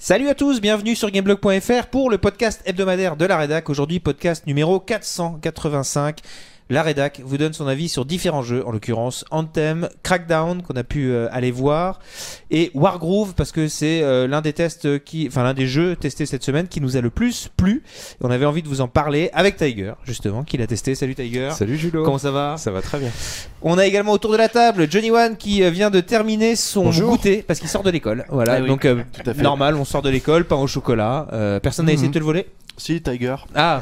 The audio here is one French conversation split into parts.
Salut à tous, bienvenue sur Gameblog.fr pour le podcast hebdomadaire de la Rédac. Aujourd'hui, podcast numéro 485. La Rédac vous donne son avis sur différents jeux, en l'occurrence Anthem, Crackdown qu'on a pu aller voir et Wargroove parce que c'est l'un des jeux testés cette semaine qui nous a le plus plu. Et on avait envie de vous en parler avec Tiger justement qui l'a testé. Salut Tiger. Salut Julo. Comment ça va ? Ça va très bien. On a également autour de la table Johnny One qui vient de terminer son goûter parce qu'il sort de l'école. Voilà, Ah oui, donc normal, on sort de l'école, pain au chocolat. Personne n'a essayé de te le voler ? Si, Tiger. Ah.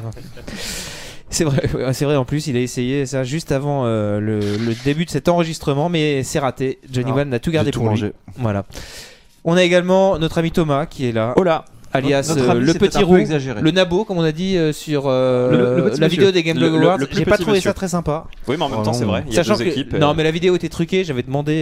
C'est vrai en plus, il a essayé ça juste avant le début de cet enregistrement, mais c'est raté. Johnny One a tout gardé pour lui. Voilà. On a également notre ami Thomas qui est là. Hola. Alias ami, le petit roux, exagéré. le nabo comme on a dit sur le la vidéo des Game Blog Awards. J'ai pas trouvé monsieur. ça très sympa. Oui, mais en même temps, c'est vrai. Il y a Sachant deux que équipes. non, mais la vidéo était truquée. J'avais demandé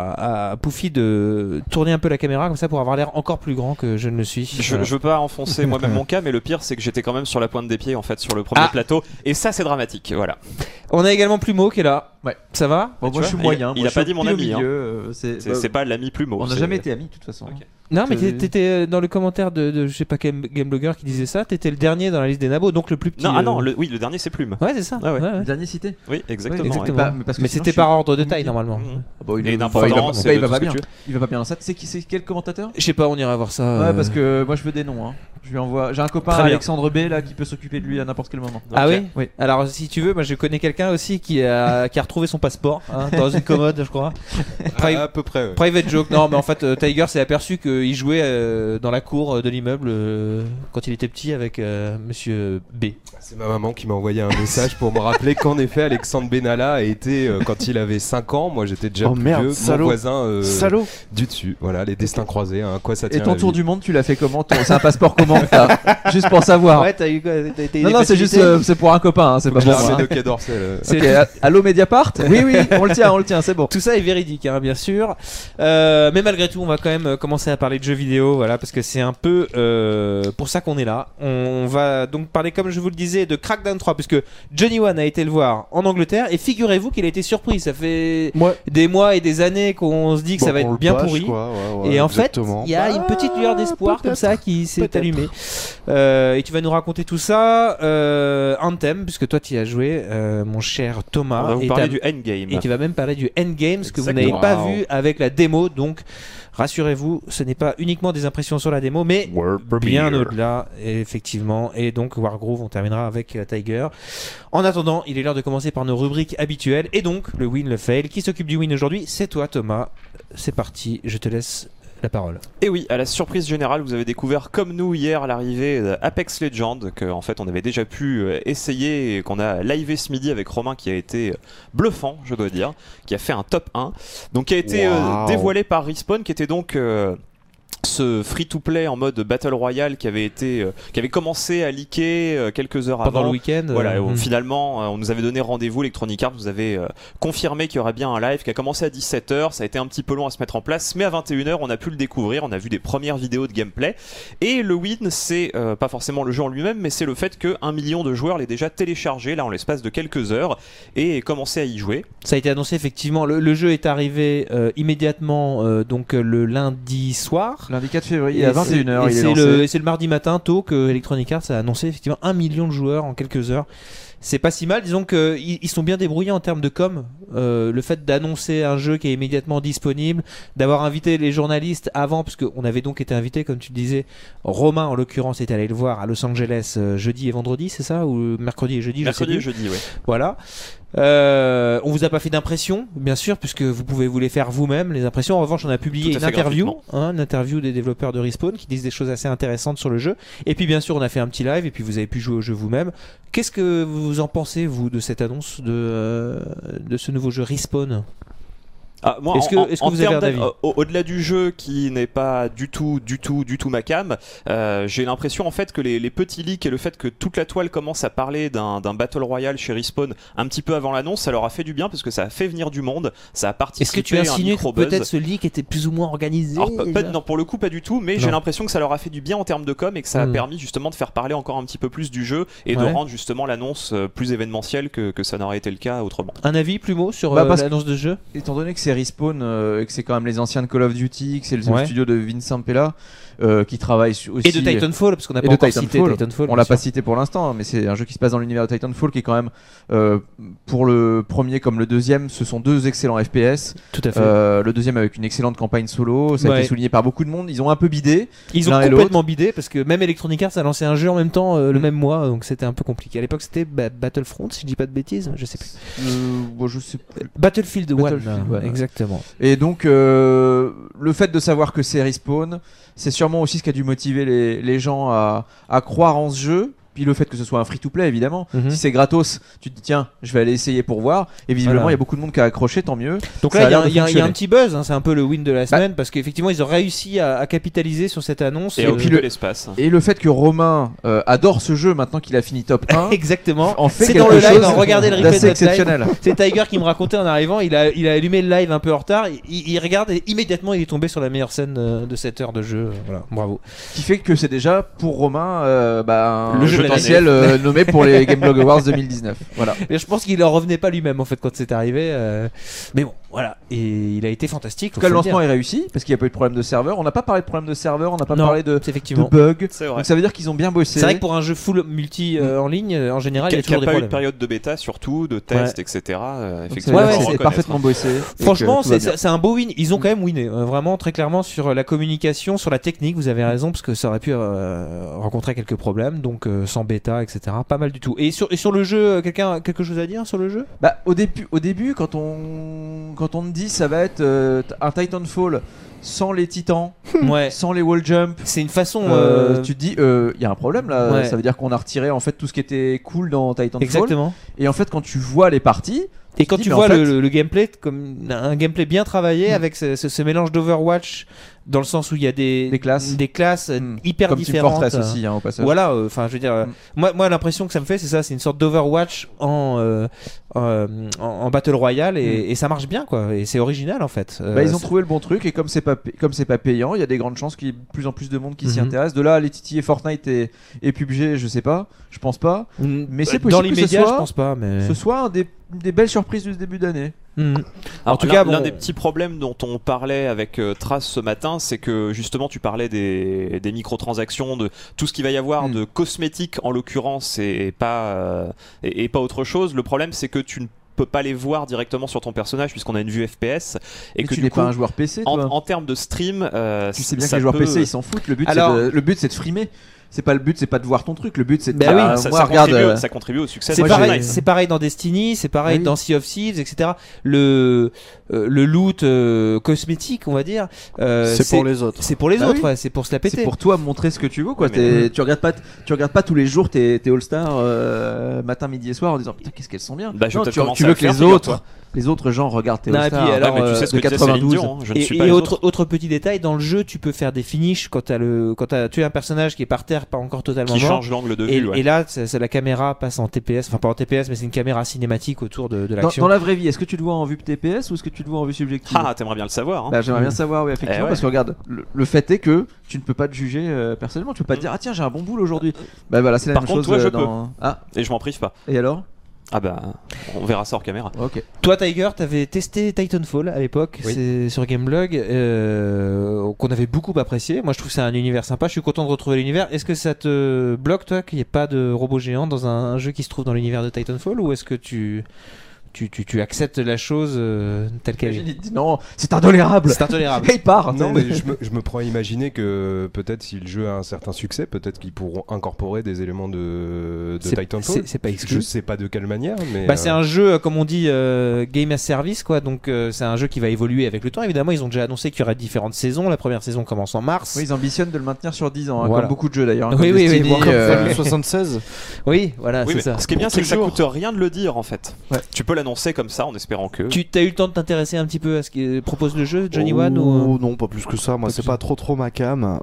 à Poufy de tourner un peu la caméra comme ça pour avoir l'air encore plus grand que je ne le suis. Je veux pas enfoncer moi-même mon cas, mais le pire, c'est que j'étais quand même sur la pointe des pieds en fait sur le premier plateau, et ça, c'est dramatique. Voilà. On a également Plumeau qui est là. Ouais. Ça va ? Bon, moi je suis moyen. Il a pas dit mon ami. C'est pas l'ami Plumeau. On n'a jamais été amis de toute façon. Ok. Non, mais t'étais dans le commentaire de je sais pas quel Gameblogger qui disait ça. T'étais le dernier dans la liste des nabos, donc le plus petit. Non, le dernier c'est Plume. Ouais, c'est ça. Ah ouais. Le dernier cité. Oui, exactement. Oui, exactement. Parce que Mais sinon, c'était par ordre de taille normalement. Et d'importance, il va pas bien. Il va pas bien dans ça. C'est quel commentateur ? Je sais pas, on ira voir ça. Ouais, parce que moi je veux des noms. Hein. Je lui envoie. J'ai un copain Très bien. Alexandre B là qui peut s'occuper de lui à n'importe quel moment. Ah oui. Oui. Alors si tu veux, moi je connais quelqu'un aussi qui a retrouvé son passeport dans une commode, je crois. À peu près. Ouais. Private joke. Non, mais en fait, Tiger s'est aperçu qu'il jouait dans la cour de l'immeuble quand il était petit avec Monsieur B. C'est ma maman qui m'a envoyé un message pour me rappeler qu'en effet Alexandre Benalla a été quand il avait 5 ans, moi j'étais déjà plus vieux, mon voisin du dessus. Voilà, les destins croisés, hein, à quoi ça tient. Et ton la tour vie. du monde, tu l'as fait comment ? C'est un passeport comment t'as Juste pour savoir. Ouais, t'as eu quoi ? Non, c'est juste c'est pour un copain, c'est pas Je pour l'ai moi. ramené de Quai d'Orsay. Ok, allô Mediapart ? Oui, on le tient, c'est bon. Tout ça est véridique, hein, bien sûr. Mais malgré tout, on va quand même commencer à parler de jeux vidéo, voilà, parce que c'est un peu pour ça qu'on est là. On va donc parler, comme je vous le disais, de Crackdown 3, puisque Johnny One a été le voir en Angleterre, et figurez-vous qu'il a été surpris. Ça fait des mois et des années qu'on se dit que ça va être bien pourri. Et en fait, il y a une petite lueur d'espoir comme ça qui s'est allumée. Et tu vas nous raconter tout ça. Anthem, puisque toi tu y as joué, mon cher Thomas. On va vous parler du endgame. Et tu vas même parler du endgame, ce que vous Exactement. n'avez pas vu avec la démo. Donc rassurez-vous, ce n'est pas uniquement des impressions sur la démo, mais bien au-delà, effectivement. Et donc Wargroove, on terminera avec Tiger. En attendant, il est l'heure de commencer par nos rubriques habituelles. Et donc, le win, le fail. Qui s'occupe du win aujourd'hui ? C'est toi, Thomas. C'est parti, je te laisse la parole. Et oui, à la surprise générale, vous avez découvert comme nous hier à l'arrivée d'Apex Legends, qu'en fait on avait déjà pu essayer et qu'on a livé ce midi avec Romain, qui a été bluffant, je dois dire, qui a fait un top 1, donc qui a été dévoilé par Respawn, qui était donc ce free-to-play en mode Battle Royale qui avait commencé à leaker quelques heures pendant avant. le week-end. Voilà, finalement, on nous avait donné rendez-vous, Electronic Arts nous avait confirmé qu'il y aurait bien un live qui a commencé à 17h, ça a été un petit peu long à se mettre en place, mais à 21h, on a pu le découvrir, on a vu des premières vidéos de gameplay, et le win, c'est pas forcément le jeu en lui-même, mais c'est le fait que 1 million de joueurs l'aient déjà téléchargé, là, en l'espace de quelques heures, et commencé à y jouer. Ça a été annoncé, effectivement, le jeu est arrivé immédiatement, donc le lundi soir. Lundi 4 février à 21h. C'est le mardi matin tôt que Electronic Arts a annoncé effectivement 1 million de joueurs en quelques heures. C'est pas si mal, disons qu'ils sont bien débrouillés en termes de com. Le fait d'annoncer un jeu qui est immédiatement disponible, d'avoir invité les journalistes avant, parce qu'on avait donc été invité, comme tu le disais, Romain en l'occurrence est allé le voir à Los Angeles jeudi et vendredi, c'est ça ? Ou mercredi et jeudi, mercredi et jeudi, ouais. Voilà. On vous a pas fait d'impression, bien sûr, puisque vous pouvez vous les faire vous-même, les impressions. En revanche, on a publié une interview des développeurs de Respawn qui disent des choses assez intéressantes sur le jeu. Et puis, bien sûr, on a fait un petit live et puis vous avez pu jouer au jeu vous-même. Qu'est-ce que vous en pensez, vous, de cette annonce de ce nouveau jeu Respawn ? Ah, moi, est-ce que vous avez un avis ? Au-delà du jeu qui n'est pas du tout ma cam, j'ai l'impression en fait que les petits leaks et le fait que toute la toile commence à parler d'un Battle Royale chez Respawn un petit peu avant l'annonce, ça leur a fait du bien parce que ça a fait venir du monde, ça a participé. Est-ce que tu insinues que peut-être ce leak était plus ou moins organisé ? Alors, non, pour le coup pas du tout, mais j'ai l'impression que ça leur a fait du bien en termes de com et que ça a permis justement de faire parler encore un petit peu plus du jeu et de rendre justement l'annonce plus événementielle que ça n'aurait été le cas autrement. Un avis, Plumeau, sur l'annonce de jeu ? Étant donné que c'est Respawn et que c'est quand même les anciens de Call of Duty, que c'est le studio de Vincent Pella, qui travaille aussi. Et de Titanfall, parce qu'on n'a pas encore cité Titanfall. On l'a pas cité pour l'instant, hein, mais c'est un jeu qui se passe dans l'univers de Titanfall qui est quand même, pour le premier comme le deuxième, ce sont deux excellents FPS. Tout à fait. Le deuxième avec une excellente campagne solo, ça a été souligné par beaucoup de monde. Ils ont un peu bidé. Ils ont complètement bidé parce que même Electronic Arts a lancé un jeu en même temps le même mois, donc c'était un peu compliqué. À l'époque, c'était Battlefront, si je dis pas de bêtises, je sais plus. Je sais plus. Battlefield 1, exactement. Et donc, le fait de savoir que c'est Respawn, c'est sûrement aussi ce qui a dû motiver les gens à croire en ce jeu. Puis le fait que ce soit un free-to-play, évidemment. Si c'est gratos, tu te dis tiens, je vais aller essayer pour voir. Et visiblement, il y a beaucoup de monde qui a accroché, tant mieux. Donc là, il y a un petit buzz. Hein, c'est un peu le win de la semaine parce qu'effectivement, ils ont réussi à capitaliser sur cette annonce. Et puis l'espace. Et le fait que Romain adore ce jeu maintenant qu'il a fini top 1. Exactement. En fait, c'est dans le live. Regardez le replay d'assez exceptionnel. C'est Tiger qui me racontait en arrivant. Il a allumé le live un peu en retard. Il regarde et immédiatement, il est tombé sur la meilleure scène de cette heure de jeu. Voilà, bravo. Ce qui fait que c'est déjà pour Romain le jeu potentiel. Nommé pour les Gameblog Awards 2019. Voilà. Mais je pense qu'il en revenait pas lui-même en fait quand c'est arrivé. Mais bon, voilà. Et il a été fantastique. En tout cas, le lancement est réussi parce qu'il n'y a pas eu de problème de serveur. On n'a pas parlé de problème de serveur, on n'a pas parlé de bugs. Donc ça veut dire qu'ils ont bien bossé. C'est vrai que pour un jeu full multi en ligne, en général, il y a toujours des problèmes. Il n'y a pas eu de période de bêta, surtout de test, etc. Effectivement, c'est parfaitement bossé. Franchement, c'est un beau win. Ils ont quand même winné, vraiment très clairement sur la communication, sur la technique. Vous avez raison parce que ça aurait pu rencontrer quelques problèmes. Donc sans bêta, etc. Pas mal du tout. Et sur le jeu, quelqu'un a quelque chose à dire sur le jeu ? Au début, quand on me dit ça va être un Titanfall sans les titans, sans les wall jump, c'est une façon. Tu te dis, il y a un problème là. Ça veut dire qu'on a retiré en fait tout ce qui était cool dans Titanfall. Exactement. Et en fait, quand tu vois les parties. Et quand tu vois le gameplay comme un gameplay bien travaillé avec ce mélange d'Overwatch dans le sens où il y a des classes hyper comme différentes. Team Fortress aussi au passage. Voilà, enfin je veux dire, moi l'impression que ça me fait c'est ça, c'est une sorte d'Overwatch en Battle Royale et ça marche bien quoi, et c'est original en fait. Ils ont trouvé le bon truc et comme c'est pas payant, il y a des grandes chances qu'il y ait de plus en plus de monde qui s'y intéresse. De là à les titiller Fortnite et PUBG, je sais pas, je pense pas. Mais c'est possible dans l'immédiat, je pense pas, mais ce soit des belles surprises du début d'année. En tout cas, l'un des petits problèmes dont on parlait avec Trace ce matin, c'est que justement tu parlais des microtransactions, de tout ce qu'il va y avoir de cosmétiques en l'occurrence et pas autre chose. Le problème c'est que tu ne peux pas les voir directement sur ton personnage puisqu'on a une vue FPS et que tu n'es pas un joueur PC toi. En termes de stream, tu sais bien que les joueurs PC ils s'en foutent. Le but c'est de frimer. C'est pas de voir ton truc, le but c'est de ça contribue au succès. C'est pareil dans Destiny, c'est pareil dans Sea of Thieves, etc. Le loot cosmétique, on va dire, c'est pour les autres. C'est pour les autres, c'est pour se la péter. C'est pour toi montrer ce que tu veux quoi. Tu regardes pas tous les jours tes All-Star matin, midi et soir en disant putain qu'est-ce qu'elles sont bien. Tu veux que les autres gens regardent tes All-Star de 92. Et autre petit détail, dans le jeu, tu peux faire des finishes quand t'as tué un personnage qui est par terre, pas encore totalement mort. Qui change l'angle de vue. Et là, la caméra passe en TPS, enfin pas en TPS, mais c'est une caméra cinématique autour de l'action. Dans la vraie vie, est-ce que tu le vois en vue TPS ou est-ce que tu le vois en vue subjective ? Ah, t'aimerais bien le savoir. J'aimerais bien savoir, oui, effectivement, parce que regarde, le fait est que tu ne peux pas te juger personnellement, tu peux pas te dire ah tiens j'ai un bon boule aujourd'hui. Voilà, c'est la même chose. Par contre, toi, je peux. Et je m'en prive pas. Et alors ? Ah on verra ça hors caméra. Ok. Toi Tiger, t'avais testé Titanfall à l'époque, c'est sur Gameblog, qu'on avait beaucoup apprécié. Moi je trouve que c'est un univers sympa, je suis content de retrouver l'univers. Est-ce que ça te bloque toi qu'il n'y ait pas de robots géants dans un jeu qui se trouve dans l'univers de Titanfall, ou est-ce que tu acceptes la chose telle qu'elle est? Non, c'est intolérable. C'est intolérable. Et il part. Non, mais je me prends à imaginer que peut-être si le jeu a un certain succès, peut-être qu'ils pourront incorporer des éléments de Titanfall. C'est pas exclu. Je sais pas de quelle manière, mais. C'est un jeu, comme on dit, game as service, quoi. Donc c'est un jeu qui va évoluer avec le temps. Évidemment, ils ont déjà annoncé qu'il y aurait différentes saisons. La première saison commence en mars. Oui, ils ambitionnent de le maintenir sur 10 ans, comme beaucoup de jeux d'ailleurs. Oui, comme 76. Oui, voilà, c'est ça. Ce qui est bien, c'est que ça coûte rien de le dire en fait. Tu peux l'annoncer comme ça en espérant que. Tu as eu le temps de t'intéresser un petit peu à ce que propose le jeu, Johnny One ou... Non, pas plus que ça. Moi, c'est pas trop ma cam.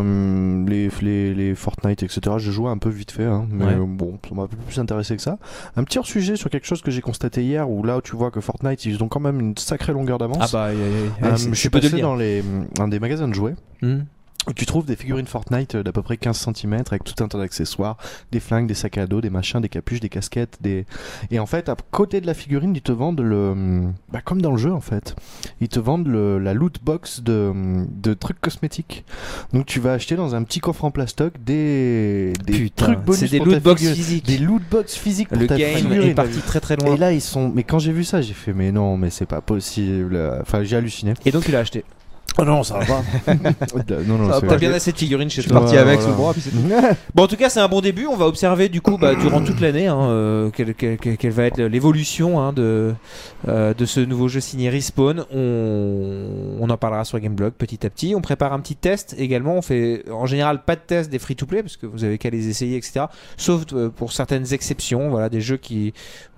Les Fortnite, etc. Je jouais un peu vite fait, mais bon, ça m'a plus intéressé que ça. Un petit hors-sujet sur quelque chose que j'ai constaté hier, où là, tu vois que Fortnite, ils ont quand même une sacrée longueur d'avance. Je suis passé dans un des magasins de jouets. Tu trouves des figurines Fortnite d'à peu près 15 cm avec tout un tas d'accessoires, des flingues, des sacs à dos, des machins, des capuches, des casquettes, et en fait à côté de la figurine ils te vendent comme dans le jeu en fait, ils te vendent la loot box de trucs cosmétiques. Donc tu vas acheter dans un petit coffre en plastoc des trucs bonus, c'est des loot box physiques. Des loot box physiques pour ta figurine. Le game est parti très très loin. Et là mais quand j'ai vu ça j'ai fait mais non mais c'est pas possible, enfin j'ai halluciné. Et donc tu l'as acheté? Oh non, ça va pas. Non, t'as bien assez de figurines chez toi. Je suis parti avec sous le bras. Puis bon, en tout cas, c'est un bon début. On va observer du coup durant toute l'année quelle va être l'évolution de ce nouveau jeu signé Respawn. On en parlera sur Gameblog petit à petit. On prépare un petit test également. On fait en général pas de test des free-to-play parce que vous avez qu'à les essayer, etc. Sauf pour certaines exceptions. Voilà, des jeux qui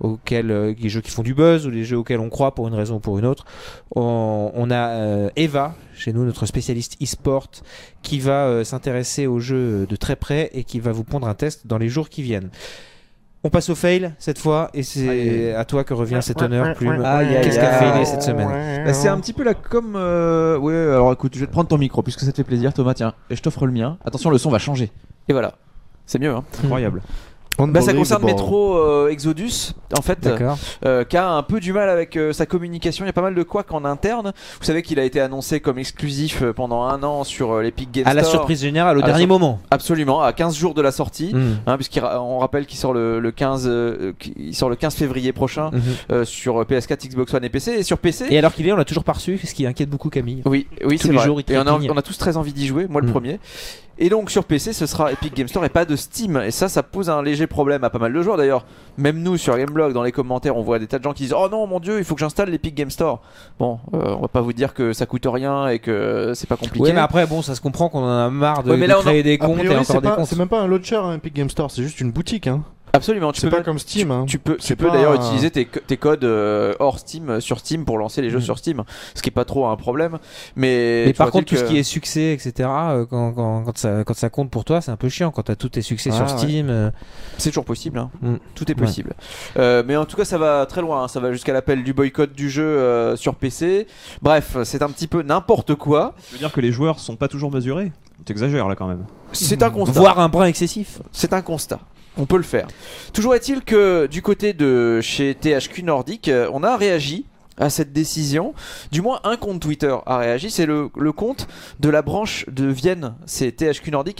font du buzz ou des jeux auxquels on croit pour une raison ou pour une autre. On a Eva chez nous, notre spécialiste e-sport, qui va s'intéresser au jeu de très près et qui va vous pondre un test dans les jours qui viennent. On passe au fail cette fois, et c'est à toi que revient cet honneur, Plume. Qu'est-ce qu'a failé cette semaine? C'est un petit peu là comme... Ouais, alors écoute, je vais te prendre ton micro puisque ça te fait plaisir, Thomas, tiens, et je t'offre le mien. Attention, le son va changer. Et voilà, c'est mieux, hein. Incroyable. Ça concerne Metro Exodus en fait, qui a un peu du mal avec sa communication. Il y a pas mal de couacs en interne. Vous savez qu'il a été annoncé comme exclusif pendant un an sur l'Epic Games Store. À la surprise générale, au dernier moment. Absolument, à 15 jours de la sortie, puisqu'on rappelle qu'il sort le 15 février prochain sur PS4, Xbox One et PC. Et sur PC. Et alors qu'il est, on l'a toujours pas reçu, ce qui inquiète beaucoup Camille. Oui, c'est vrai. Et on a tous très envie d'y jouer, moi le premier. Et donc sur PC ce sera Epic Games Store et pas de Steam, et ça pose un léger problème à pas mal de joueurs d'ailleurs. Même nous sur Gameblog dans les commentaires on voit des tas de gens qui disent oh non mon dieu il faut que j'installe l'Epic Game Store. Bon on va pas vous dire que ça coûte rien et que c'est pas compliqué. Ouais mais après bon ça se comprend qu'on en a marre de créer des comptes et encore des comptes. C'est même pas un launcher Epic Game Store, c'est juste une boutique hein. Absolument, c'est pas comme Steam. Tu peux d'ailleurs utiliser tes codes hors Steam sur Steam pour lancer les jeux sur Steam, ce qui est pas trop un problème. Mais par contre, tout ce qui est succès, etc., quand ça compte pour toi, c'est un peu chiant. Quand t'as tous tes succès sur Steam, c'est toujours possible. Hein. Tout est possible. Mais en tout cas, ça va très loin. Hein. Ça va jusqu'à l'appel du boycott du jeu sur PC. Bref, c'est un petit peu n'importe quoi. Je veux dire que les joueurs sont pas toujours mesurés. T'exagères là quand même. C'est un constat. Voire un brin excessif. C'est un constat. On peut le faire. Toujours est-il que du côté de chez THQ Nordic, on a réagi à cette décision. Du moins un compte Twitter a réagi. C'est le compte de la branche de Vienne. C'est THQ Nordic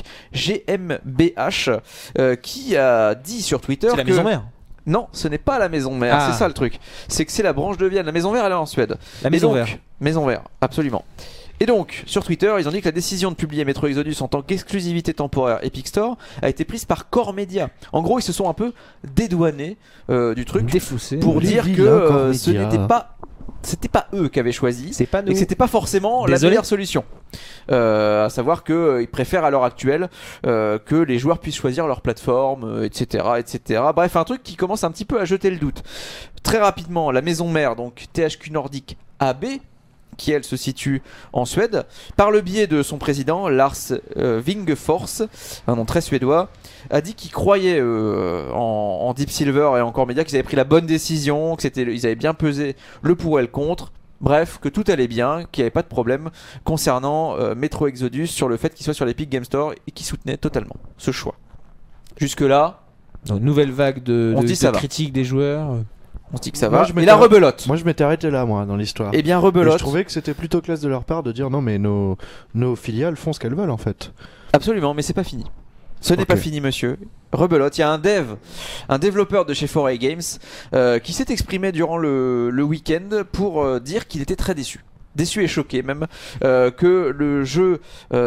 GmbH qui a dit sur Twitter c'est la maison mère. Non, ce n'est pas la maison mère. C'est ça le truc. C'est que c'est la branche de Vienne. La maison mère elle est en Suède. La maison mère. Maison mère, absolument. Et donc, sur Twitter, ils ont dit que la décision de publier Metro Exodus en tant qu'exclusivité temporaire Epic Store a été prise par Core Media. En gros, ils se sont un peu dédouanés du truc défaussés pour dire que ce n'était pas... C'était pas eux qui avaient choisi, c'est pas nous. Et que c'était pas forcément la meilleure solution. À savoir qu'ils préfèrent à l'heure actuelle que les joueurs puissent choisir leur plateforme, etc., etc. Bref, un truc qui commence un petit peu à jeter le doute. Très rapidement, la maison mère, donc THQ Nordic AB, qui elle se situe en Suède, par le biais de son président Lars Wingefors, un nom très suédois, a dit qu'ils croyaient en Deep Silver et en Core Media, qu'ils avaient pris la bonne décision, ils avaient bien pesé le pour et le contre. Bref, que tout allait bien, qu'il n'y avait pas de problème concernant Metro Exodus sur le fait qu'il soit sur l'Epic Game Store et qu'il soutenait totalement ce choix. Jusque là, donc, nouvelle vague de critiques des joueurs. On se dit que ça va, mais la rebelote. Moi je m'étais arrêté là moi dans l'histoire. Eh bien rebelote. Je trouvais que c'était plutôt classe de leur part de dire non mais nos filiales font ce qu'elles veulent en fait. Absolument, mais c'est pas fini. Ce n'est pas fini monsieur. Rebelote, il y a un développeur de chez 4A Games qui s'est exprimé durant le week-end pour dire qu'il était très déçu et choqué même que le jeu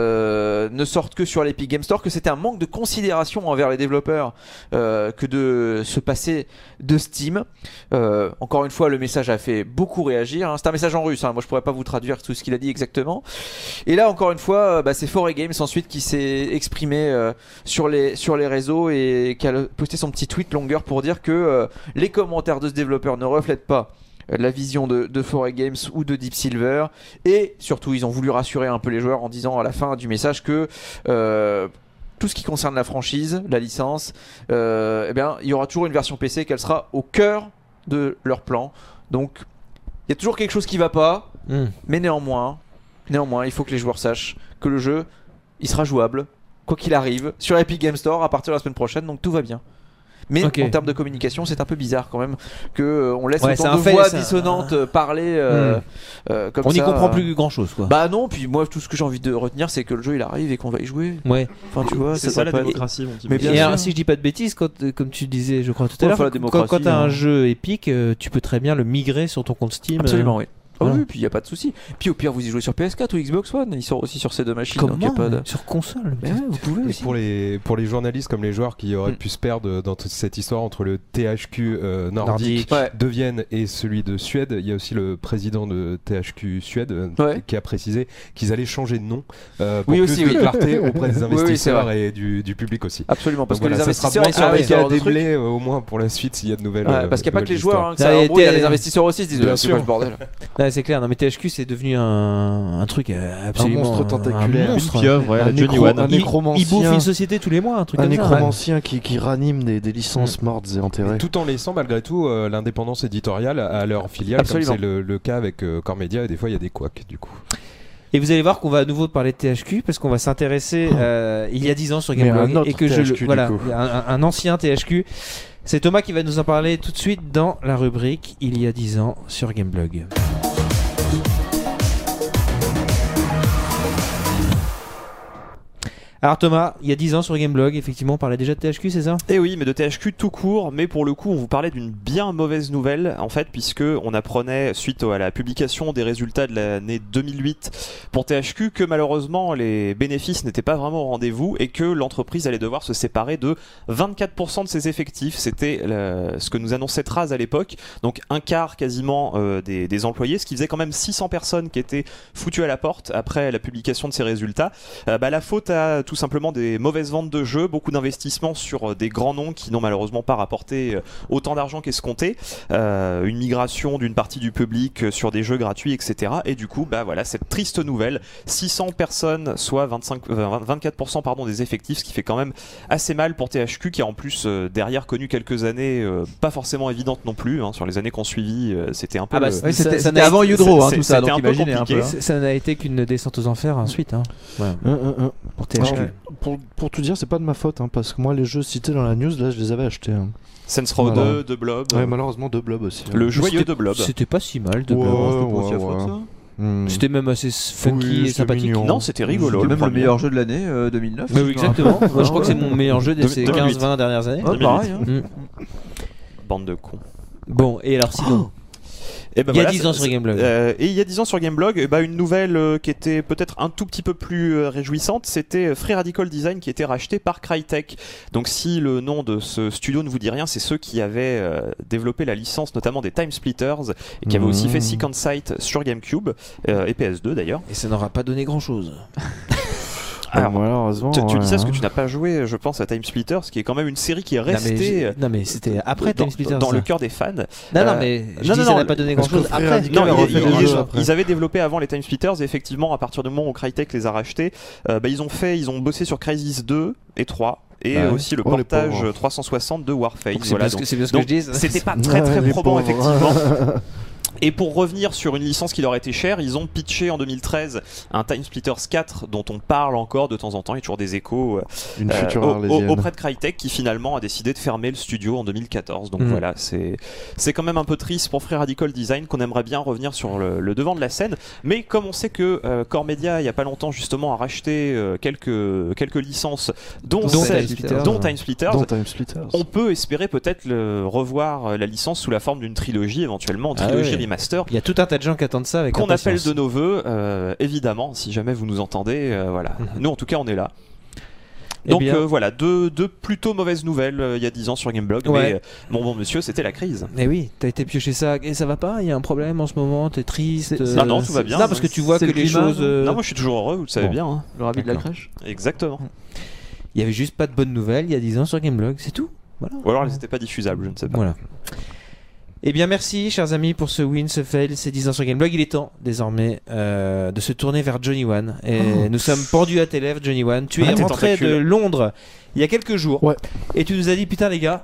ne sorte que sur l'Epic Game Store, que c'était un manque de considération envers les développeurs que de se passer de Steam. Encore une fois, le message a fait beaucoup réagir, hein. C'est un message en russe, hein. Moi je pourrais pas vous traduire tout ce qu'il a dit exactement. Et là encore une fois, c'est 4A Games ensuite qui s'est exprimé sur les réseaux et qui a posté son petit tweet longueur pour dire que les commentaires de ce développeur ne reflètent pas la vision de 4A Games ou de Deep Silver, et surtout ils ont voulu rassurer un peu les joueurs en disant à la fin du message que tout ce qui concerne la franchise, la licence, il y aura toujours une version PC, qu'elle sera au cœur de leur plan. Donc il y a toujours quelque chose qui va pas, mais néanmoins il faut que les joueurs sachent que le jeu il sera jouable, quoi qu'il arrive, sur Epic Game Store à partir de la semaine prochaine, donc tout va bien. Mais en termes de communication, c'est un peu bizarre quand même que on laisse autant de voix dissonantes parler comme on ça. n'y comprend plus grand chose, quoi. Bah non, puis moi tout ce que j'ai envie de retenir, c'est que le jeu il arrive et qu'on va y jouer. Ouais. Enfin tu vois, c'est ça la démocratie. Mais bien sûr. Si je dis pas de bêtises, comme tu disais, je crois tout à l'heure, quand t'as un jeu Epic, tu peux très bien le migrer sur ton compte Steam. Absolument, oui. Oui, puis il n'y a pas de souci. Puis au pire, vous y jouez sur PS4 ou Xbox One, ils sont aussi sur ces deux machines. Comment donc y a pas de... Sur console. Mais ouais, vous pouvez aussi. Pour les journalistes comme les joueurs qui auraient pu se perdre dans toute cette histoire entre le THQ nordique de Vienne et celui de Suède, il y a aussi le président de THQ Suède qui a précisé qu'ils allaient changer de nom pour plus de clarté auprès des investisseurs et du public aussi. Absolument, parce donc que voilà, les investisseurs ils sont avec à démêler au moins pour la suite s'il y a de nouvelles. Parce qu'il n'y a pas que les joueurs, il y a les investisseurs aussi, ils se disent c'est quoi ce bordel. C'est clair, non mais THQ c'est devenu un truc absolument. Un monstre tentaculaire. Un monstre. Une pieuvre, un nécromancien. Il bouffe une société tous les mois, un truc comme ça. Un nécromancien qui ranime des licences mortes et enterrées. Tout en laissant malgré tout l'indépendance éditoriale à leur filiale, comme c'est le cas avec Core Media, et des fois il y a des couacs du coup. Et vous allez voir qu'on va à nouveau parler de THQ parce qu'on va s'intéresser il y a 10 ans sur Gameblog et que THQ, un ancien THQ. C'est Thomas qui va nous en parler tout de suite dans la rubrique Il y a 10 ans sur Gameblog. Alors Thomas, il y a 10 ans sur Gameblog, effectivement, on parlait déjà de THQ, c'est ça ? Eh oui, mais de THQ tout court, mais pour le coup, on vous parlait d'une bien mauvaise nouvelle, en fait, puisque on apprenait, suite à la publication des résultats de l'année 2008 pour THQ, que malheureusement, les bénéfices n'étaient pas vraiment au rendez-vous et que l'entreprise allait devoir se séparer de 24% de ses effectifs. C'était ce que nous annonçait Traz à l'époque, donc un quart quasiment des employés, ce qui faisait quand même 600 personnes qui étaient foutues à la porte après la publication de ces résultats. La faute à tout simplement des mauvaises ventes de jeux, beaucoup d'investissements sur des grands noms qui n'ont malheureusement pas rapporté autant d'argent qu'escompté, une migration d'une partie du public sur des jeux gratuits, etc. Et du coup, voilà, cette triste nouvelle, 600 personnes, soit 24% pardon, des effectifs, ce qui fait quand même assez mal pour THQ, qui a en plus derrière connu quelques années pas forcément évidentes non plus, sur les années qu'on suivi, c'était un peu... c'était avant Udro, tout ça, donc imaginez un peu. Ça n'a été qu'une descente aux enfers ensuite. Pour THQ. Pour tout dire, c'est pas de ma faute, parce que moi, les jeux cités dans la news, là, je les avais achetés. Saints Row 2, de Blob. Ouais, malheureusement, de Blob aussi. Le joyeux de Blob. C'était pas si mal, de Blob. C'était même assez funky et sympathique. Non, c'était rigolo. C'était même le meilleur jeu de l'année 2009. Oui, exactement. Moi, je crois que c'est mon meilleur jeu de ces 15-20 dernières années. Pareil. Bande de cons. Bon, et alors sinon il y a 10 ans sur Gameblog. Et il y a 10 ans sur Gameblog, une nouvelle qui était peut-être un tout petit peu plus réjouissante, c'était Free Radical Design qui était racheté par Crytek. Donc si le nom de ce studio ne vous dit rien, c'est ceux qui avaient développé la licence notamment des Time Splitters et qui avaient aussi fait Second Sight sur GameCube et PS2 d'ailleurs. Et ça n'aura pas donné grand-chose. Alors, malheureusement, tu dis ça parce que tu n'as pas joué, je pense, à Time Splitters, qui est quand même une série qui est restée. Non, mais c'était après Time Splitters. Dans le cœur des fans. Non, mais ça n'a pas donné grand-chose après. Non, ils avaient développé avant les Time Splitters, et effectivement, à partir du moment où Crytek les a rachetés, ils ont bossé sur Crysis 2 et 3. Et aussi le portage 360 de Warface. C'est bien ce que je dis. C'était pas très probant, effectivement. Et pour revenir sur une licence qui leur était chère, ils ont pitché en 2013 un Time Splitters 4 dont on parle encore de temps en temps, il y a toujours des échos auprès de Crytek qui finalement a décidé de fermer le studio en 2014. Donc voilà, c'est quand même un peu triste pour Free Radical Design, qu'on aimerait bien revenir sur le devant de la scène. Mais comme on sait que Core Media il n'y a pas longtemps justement a racheté quelques licences dont Time Splitters, on peut espérer peut-être revoir la licence sous la forme d'une trilogie, éventuellement trilogie remaster. Il y a tout un tas de gens qui attendent ça avec qu'on appelle de nos voeux, évidemment, si jamais vous nous entendez. Voilà. Nous en tout cas on est là. Donc voilà, deux plutôt mauvaises nouvelles il y a 10 ans sur Gameblog. Mais mon bon monsieur, c'était la crise. Et oui, t'as été piocher ça et ça va pas? Il y a un problème en ce moment? T'es triste? Non, tout va bien. Non, parce que tu vois que les choses. Non, moi je suis toujours heureux, vous le savez bien. Le rabis de la crèche. Exactement. Il y avait juste pas de bonnes nouvelles il y a 10 ans sur Gameblog, c'est tout. Voilà. Ou alors elles n'étaient pas diffusables, je ne sais pas. Voilà. Eh bien merci chers amis pour ce win, ce fail, ces 10 ans sur Gameblog. Il est temps désormais de se tourner vers Johnny One. Et nous sommes pendus à tes lèvres, Johnny One. Tu es rentré de Londres il y a quelques jours et tu nous as dit putain les gars,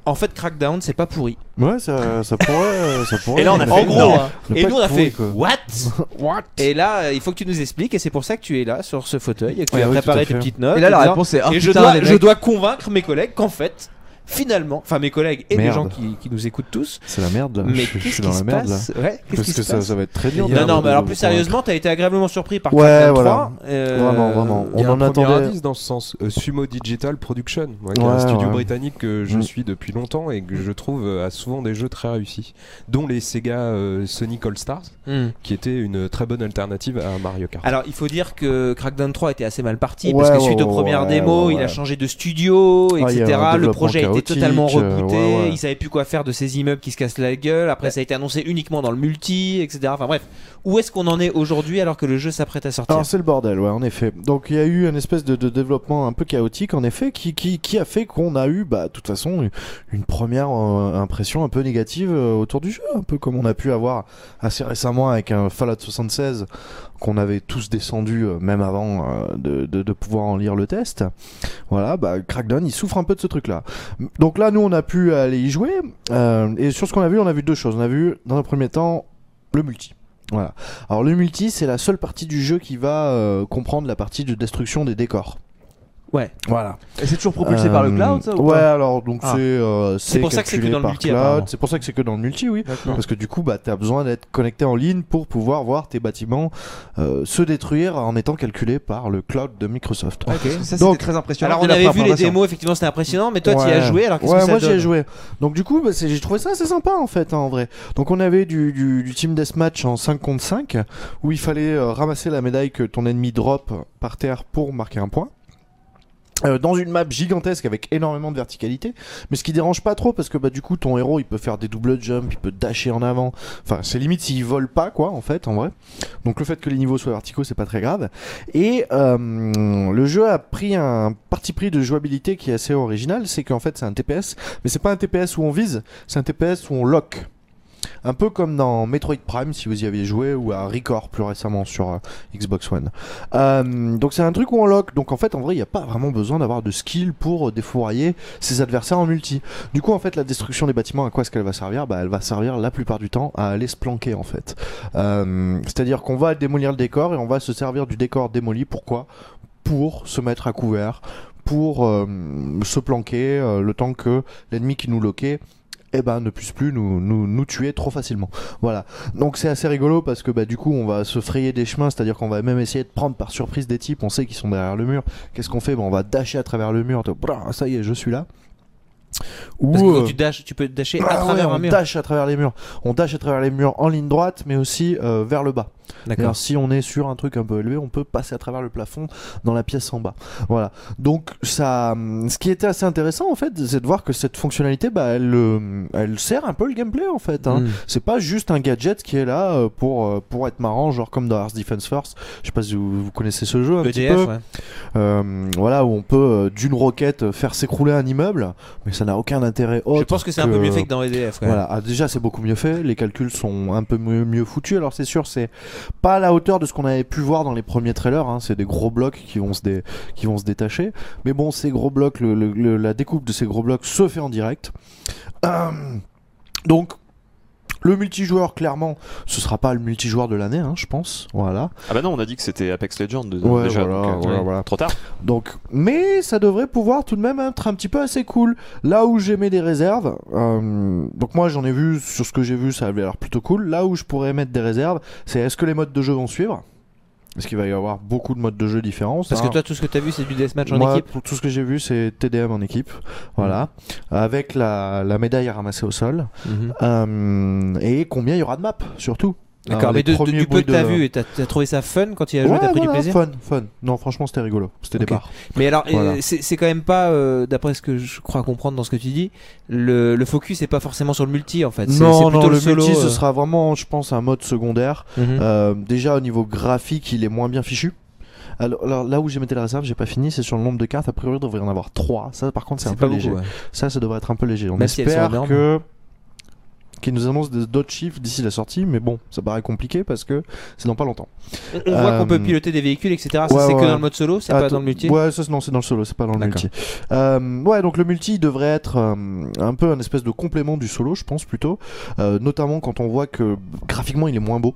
en fait Crackdown c'est pas pourri. Ouais, ça pourrait. Et là, on a fait En gros, Ne et pas nous on a être pourri, fait quoi. what. Et là, il faut que tu nous expliques, et c'est pour ça que tu es là sur ce fauteuil et que tu Ouais, as oui, préparé tout à tes fait. petites notes. Et là, la disant- réponse est et je putain, les mecs. dois convaincre mes collègues qu'en fait, finalement, enfin mes collègues et les Merde. gens qui nous écoutent tous. C'est la merde là. Mais je qu'est-ce suis qui dans se la merde là. passe? Ouais, qu'est-ce Parce qui que se passe ça va être très dur. Non, mais alors plus de- sérieusement, t'as été agréablement surpris par Ouais, Crackdown voilà. 3. Vraiment. Il y a On un en premier attendait. indice dans ce sens. Sumo Digital Production, qui est Ouais, un studio ouais. britannique que je Mm. suis depuis longtemps et que je trouve a souvent des jeux très réussis, dont les Sega Sonic All Stars, qui était une très bonne alternative à Mario Kart. Alors il faut dire que Crackdown 3 était assez mal parti Ouais, parce que suite aux ouais, premières ouais, démos, ouais, il a ouais. changé de studio, Ah, il y a etc. un Le développement projet a été chaotique, totalement rebooté. ouais. Il savait plus quoi faire de ces immeubles qui se cassent la gueule. Après, ça a été annoncé uniquement dans le multi, etc. Enfin bref, où est-ce qu'on en est aujourd'hui alors que le jeu s'apprête à sortir? Alors c'est le bordel, ouais, en effet. Donc il y a eu une espèce de développement un peu chaotique, en effet, qui a fait qu'on a eu, de toute façon, une première impression un peu négative autour du jeu, un peu comme on a pu avoir assez récemment avec un Fallout 76 qu'on avait tous descendu même avant de pouvoir en lire le test. Voilà, Crackdown il souffre un peu de ce truc-là. Donc là, nous on a pu aller y jouer et sur ce qu'on a vu deux choses. On a vu dans un premier temps le multi. Voilà. Alors le multi, c'est la seule partie du jeu qui va comprendre la partie de destruction des décors. Ouais. Voilà. Et c'est toujours propulsé par le cloud, ça ou Ouais, pas alors donc Ah. c'est pour ça que c'est que calculé dans le par multi, cloud. apparemment. C'est pour ça que c'est que dans le multi, oui. D'accord. Parce que du coup, t'as besoin d'être connecté en ligne pour pouvoir voir tes bâtiments se détruire en étant calculés par le cloud de Microsoft. Ok. Ça, Donc, c'était très impressionnant. Alors on dès la avait vu les préparation. démos, effectivement c'était impressionnant, mais toi tu y as Ouais. joué, alors qu'est-ce Ouais, que ça moi j'y ai donne? joué. Donc du coup, j'ai trouvé ça assez sympa en fait, en vrai. Donc on avait du team deathmatch en 5 contre 5 où il fallait ramasser la médaille que ton ennemi drop par terre pour marquer un point. Dans une map gigantesque avec énormément de verticalité, mais ce qui dérange pas trop parce que du coup ton héros il peut faire des double jump, il peut dasher en avant, enfin c'est limite s'il vole pas quoi en fait en vrai. Donc le fait que les niveaux soient verticaux c'est pas très grave. Et le jeu a pris un parti pris de jouabilité qui est assez original, c'est qu'en fait c'est un TPS, mais c'est pas un TPS où on vise, c'est un TPS où on lock. Un peu comme dans Metroid Prime, si vous y aviez joué, ou à Record plus récemment sur Xbox One. Donc c'est un truc où on lock. Donc en fait, en vrai, il n'y a pas vraiment besoin d'avoir de skill pour défourailler ses adversaires en multi. Du coup, en fait, la destruction des bâtiments, à quoi est-ce qu'elle va servir? Elle va servir la plupart du temps à aller se planquer, en fait. C'est-à-dire qu'on va démolir le décor et on va se servir du décor démoli. Pourquoi? Pour se mettre à couvert, pour se planquer le temps que l'ennemi qui nous loquait ne puisse plus nous tuer trop facilement. Voilà. Donc c'est assez rigolo parce que du coup on va se frayer des chemins, c'est-à-dire qu'on va même essayer de prendre par surprise des types, on sait qu'ils sont derrière le mur. Qu'est-ce qu'on fait? On va dasher à travers le mur. Ça y est, je suis là. Parce que quand tu peux dasher à travers un mur. On dash à travers les murs. On dash à travers les murs en ligne droite, mais aussi vers le bas. D'accord. Si on est sur un truc un peu élevé, on peut passer à travers le plafond dans la pièce en bas. Voilà. Donc ça, ce qui était assez intéressant en fait, c'est de voir que cette fonctionnalité, elle sert un peu le gameplay en fait. C'est pas juste un gadget qui est là pour être marrant, genre comme dans Earth Defense Force. Je sais pas si vous connaissez ce jeu un petit peu. Ouais. Voilà, où on peut d'une roquette faire s'écrouler un immeuble, mais ça n'a aucun intérêt autre. Je pense que c'est un peu mieux fait que dans EDF. Voilà, déjà c'est beaucoup mieux fait, les calculs sont un peu mieux foutus. Alors c'est sûr, c'est pas à la hauteur de ce qu'on avait pu voir dans les premiers trailers, c'est des gros blocs qui vont se détacher. Mais bon, ces gros blocs, la découpe de ces gros blocs se fait en direct. Donc le multijoueur, clairement, ce sera pas le multijoueur de l'année, je pense. Voilà. Ah bah non, on a dit que c'était Apex Legends Ouais, déjà. voilà. Trop tard. Donc, mais ça devrait pouvoir tout de même être un petit peu assez cool. Là où j'aimais des réserves, donc moi j'en ai vu, sur ce que j'ai vu, ça avait l'air plutôt cool. Là où je pourrais mettre des réserves, c'est est-ce que les modes de jeu vont suivre? Parce qu'il va y avoir beaucoup de modes de jeu différents. Parce que toi, tout ce que tu as vu, c'est du deathmatch en Moi, équipe. tout ce que j'ai vu, c'est TDM en équipe. Voilà. Avec la médaille à ramasser au sol. Et combien il y aura de maps, surtout. D'accord, mais du peu que t'as vu, et t'as trouvé ça fun quand tu y as joué, t'as pris du plaisir? Fun. Non, franchement, c'était rigolo. C'était des barres. Mais alors, Voilà. c'est quand même pas, d'après ce que je crois comprendre dans ce que tu dis, le focus est pas forcément sur le multi en fait. C'est plutôt le solo, multi, ce sera vraiment, je pense, un mode secondaire. Déjà, au niveau graphique, il est moins bien fichu. Alors là où j'ai mis les réserves, j'ai pas fini, c'est sur le nombre de cartes. A priori, il devrait y en avoir 3. Ça, par contre, c'est un peu léger. Beaucoup, ouais. Ça devrait être un peu léger. On Même si elles sont espère énormes. que qui nous annonce d'autres chiffres d'ici la sortie, mais bon, ça paraît compliqué parce que c'est dans pas longtemps. On voit qu'on peut piloter des véhicules, etc. Ça, c'est que dans le mode solo, c'est pas dans le multi. Ouais, ça non, c'est dans le solo, c'est pas dans le multi. Ouais, donc le multi devrait être un peu un espèce de complément du solo, je pense plutôt, notamment quand on voit que graphiquement il est moins beau.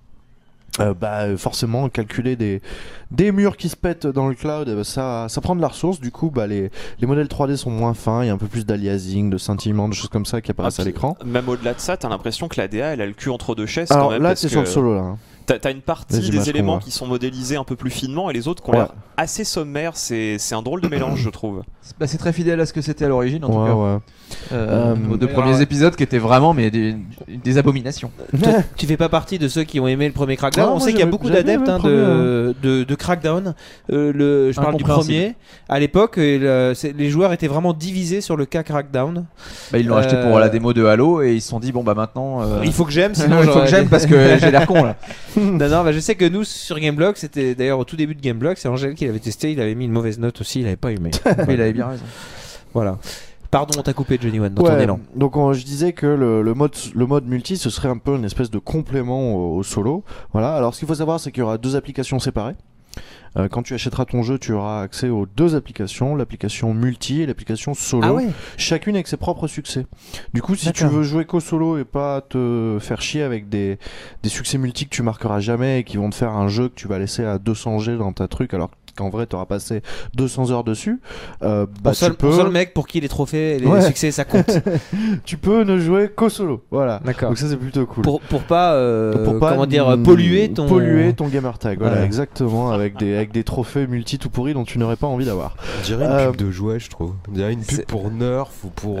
Forcément calculer des murs qui se pètent dans le cloud, ça prend de la ressource. Du coup les modèles 3D sont moins fins, il y a un peu plus d'aliasing, de scintillement, de choses comme ça qui apparaissent à l'écran. Même au-delà de ça, t'as l'impression que la DA elle a le cul entre deux chaises. Alors quand même, là c'est sur le solo là. T'as une partie des éléments qui sont modélisés un peu plus finement et les autres qui ont l'air assez sommaires. C'est un drôle de mélange, je trouve. C'est très fidèle à ce que c'était à l'origine, en tout cas. Aux deux premiers épisodes qui étaient vraiment des abominations. Tu fais pas partie de ceux qui ont aimé le premier Crackdown. On sait qu'il y a beaucoup d'adeptes de Crackdown. Je parle du premier. À l'époque, les joueurs étaient vraiment divisés sur le cas Crackdown. Ils l'ont acheté pour la démo de Halo et ils se sont dit bon maintenant. Il faut que j'aime, sinon il faut que j'aime parce que j'ai l'air con là. Non, je sais que nous sur Gameblog, c'était d'ailleurs au tout début de Gameblog, c'est Angèle qui l'avait testé, il avait mis une mauvaise note aussi, il avait pas aimé. Mais il avait bien raison. Voilà. Pardon, on t'a coupé Johnny One dans ton élan. Donc je disais que le mode multi ce serait un peu une espèce de complément au solo. Voilà. Alors ce qu'il faut savoir c'est qu'il y aura 2 applications séparées. Quand tu achèteras ton jeu, tu auras accès aux 2 applications, l'application multi et l'application solo, chacune avec ses propres succès. Du coup, si tu veux jouer qu'au solo et pas te faire chier avec des succès multi que tu marqueras jamais et qui vont te faire un jeu que tu vas laisser à 200 G dans ta truc alors qu'en vrai t'auras passé 200 heures dessus, pour seul mec pour qui les trophées et les succès ça compte. Tu peux ne jouer qu'au solo, voilà. D'accord. Donc ça c'est plutôt cool. Pour pas comment dire polluer ton gamer tag, voilà, exactement, avec des trophées multi tout pourris dont tu n'aurais pas envie d'avoir. On dirait une pub de jouets, je trouve. On dirait une pub pour Nerf ou pour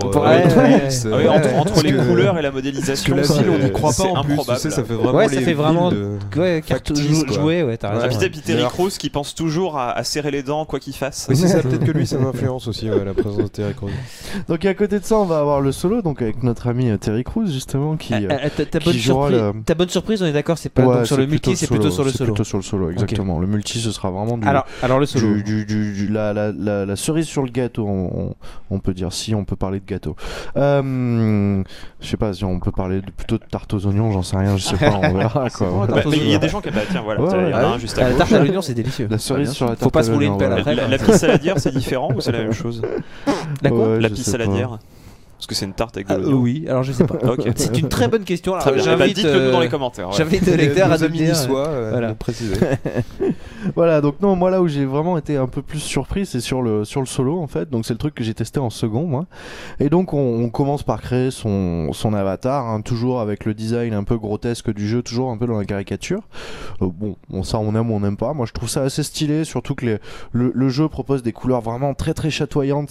entre les couleurs et la modélisation, la ville on n'y croit pas en plus. Tu sais, ça fait vraiment ça fait vraiment carte jouer, ouais, t'as raison. Et puis Terry Crews qui pense toujours à serrer les dents quoi qu'il fasse. Oui, c'est ça, peut-être que lui ça m'influence aussi, la présence de Terry Crews. Donc à côté de ça on va avoir le solo, donc avec notre ami Terry Crews justement qui ta bonne surprise, on est d'accord, c'est pas donc sur le multi, c'est plutôt sur le solo. C'est plutôt sur le solo, exactement. Le multi ce sera vraiment alors le solo, la cerise sur le gâteau, on peut dire, si on peut parler de gâteau. Je sais pas si on peut parler plutôt de tarte aux oignons, j'en sais rien, je sais pas, on verra quoi. Il y a des gens qui tiens voilà, il y en a un juste à la tarte à l'oignon c'est délicieux. La cerise sur la tarte. Faut pas se rouler une pelle après. La pisse saladière c'est différent ou c'est la même chose? La pisse saladière. Parce que c'est une tarte avec de l'oignon. Oui, alors je sais pas. C'est une très bonne question. Dites-le nous dans les commentaires. J'invite le lecteur à nous dire. Préciser. Voilà, donc non, moi là où j'ai vraiment été un peu plus surpris, c'est sur le solo en fait. Donc c'est le truc que j'ai testé en second, moi. Et donc on commence par créer son avatar, toujours avec le design un peu grotesque du jeu, toujours un peu dans la caricature. Bon, ça on aime ou on n'aime pas. Moi je trouve ça assez stylé, surtout que le jeu propose des couleurs vraiment très très chatoyantes.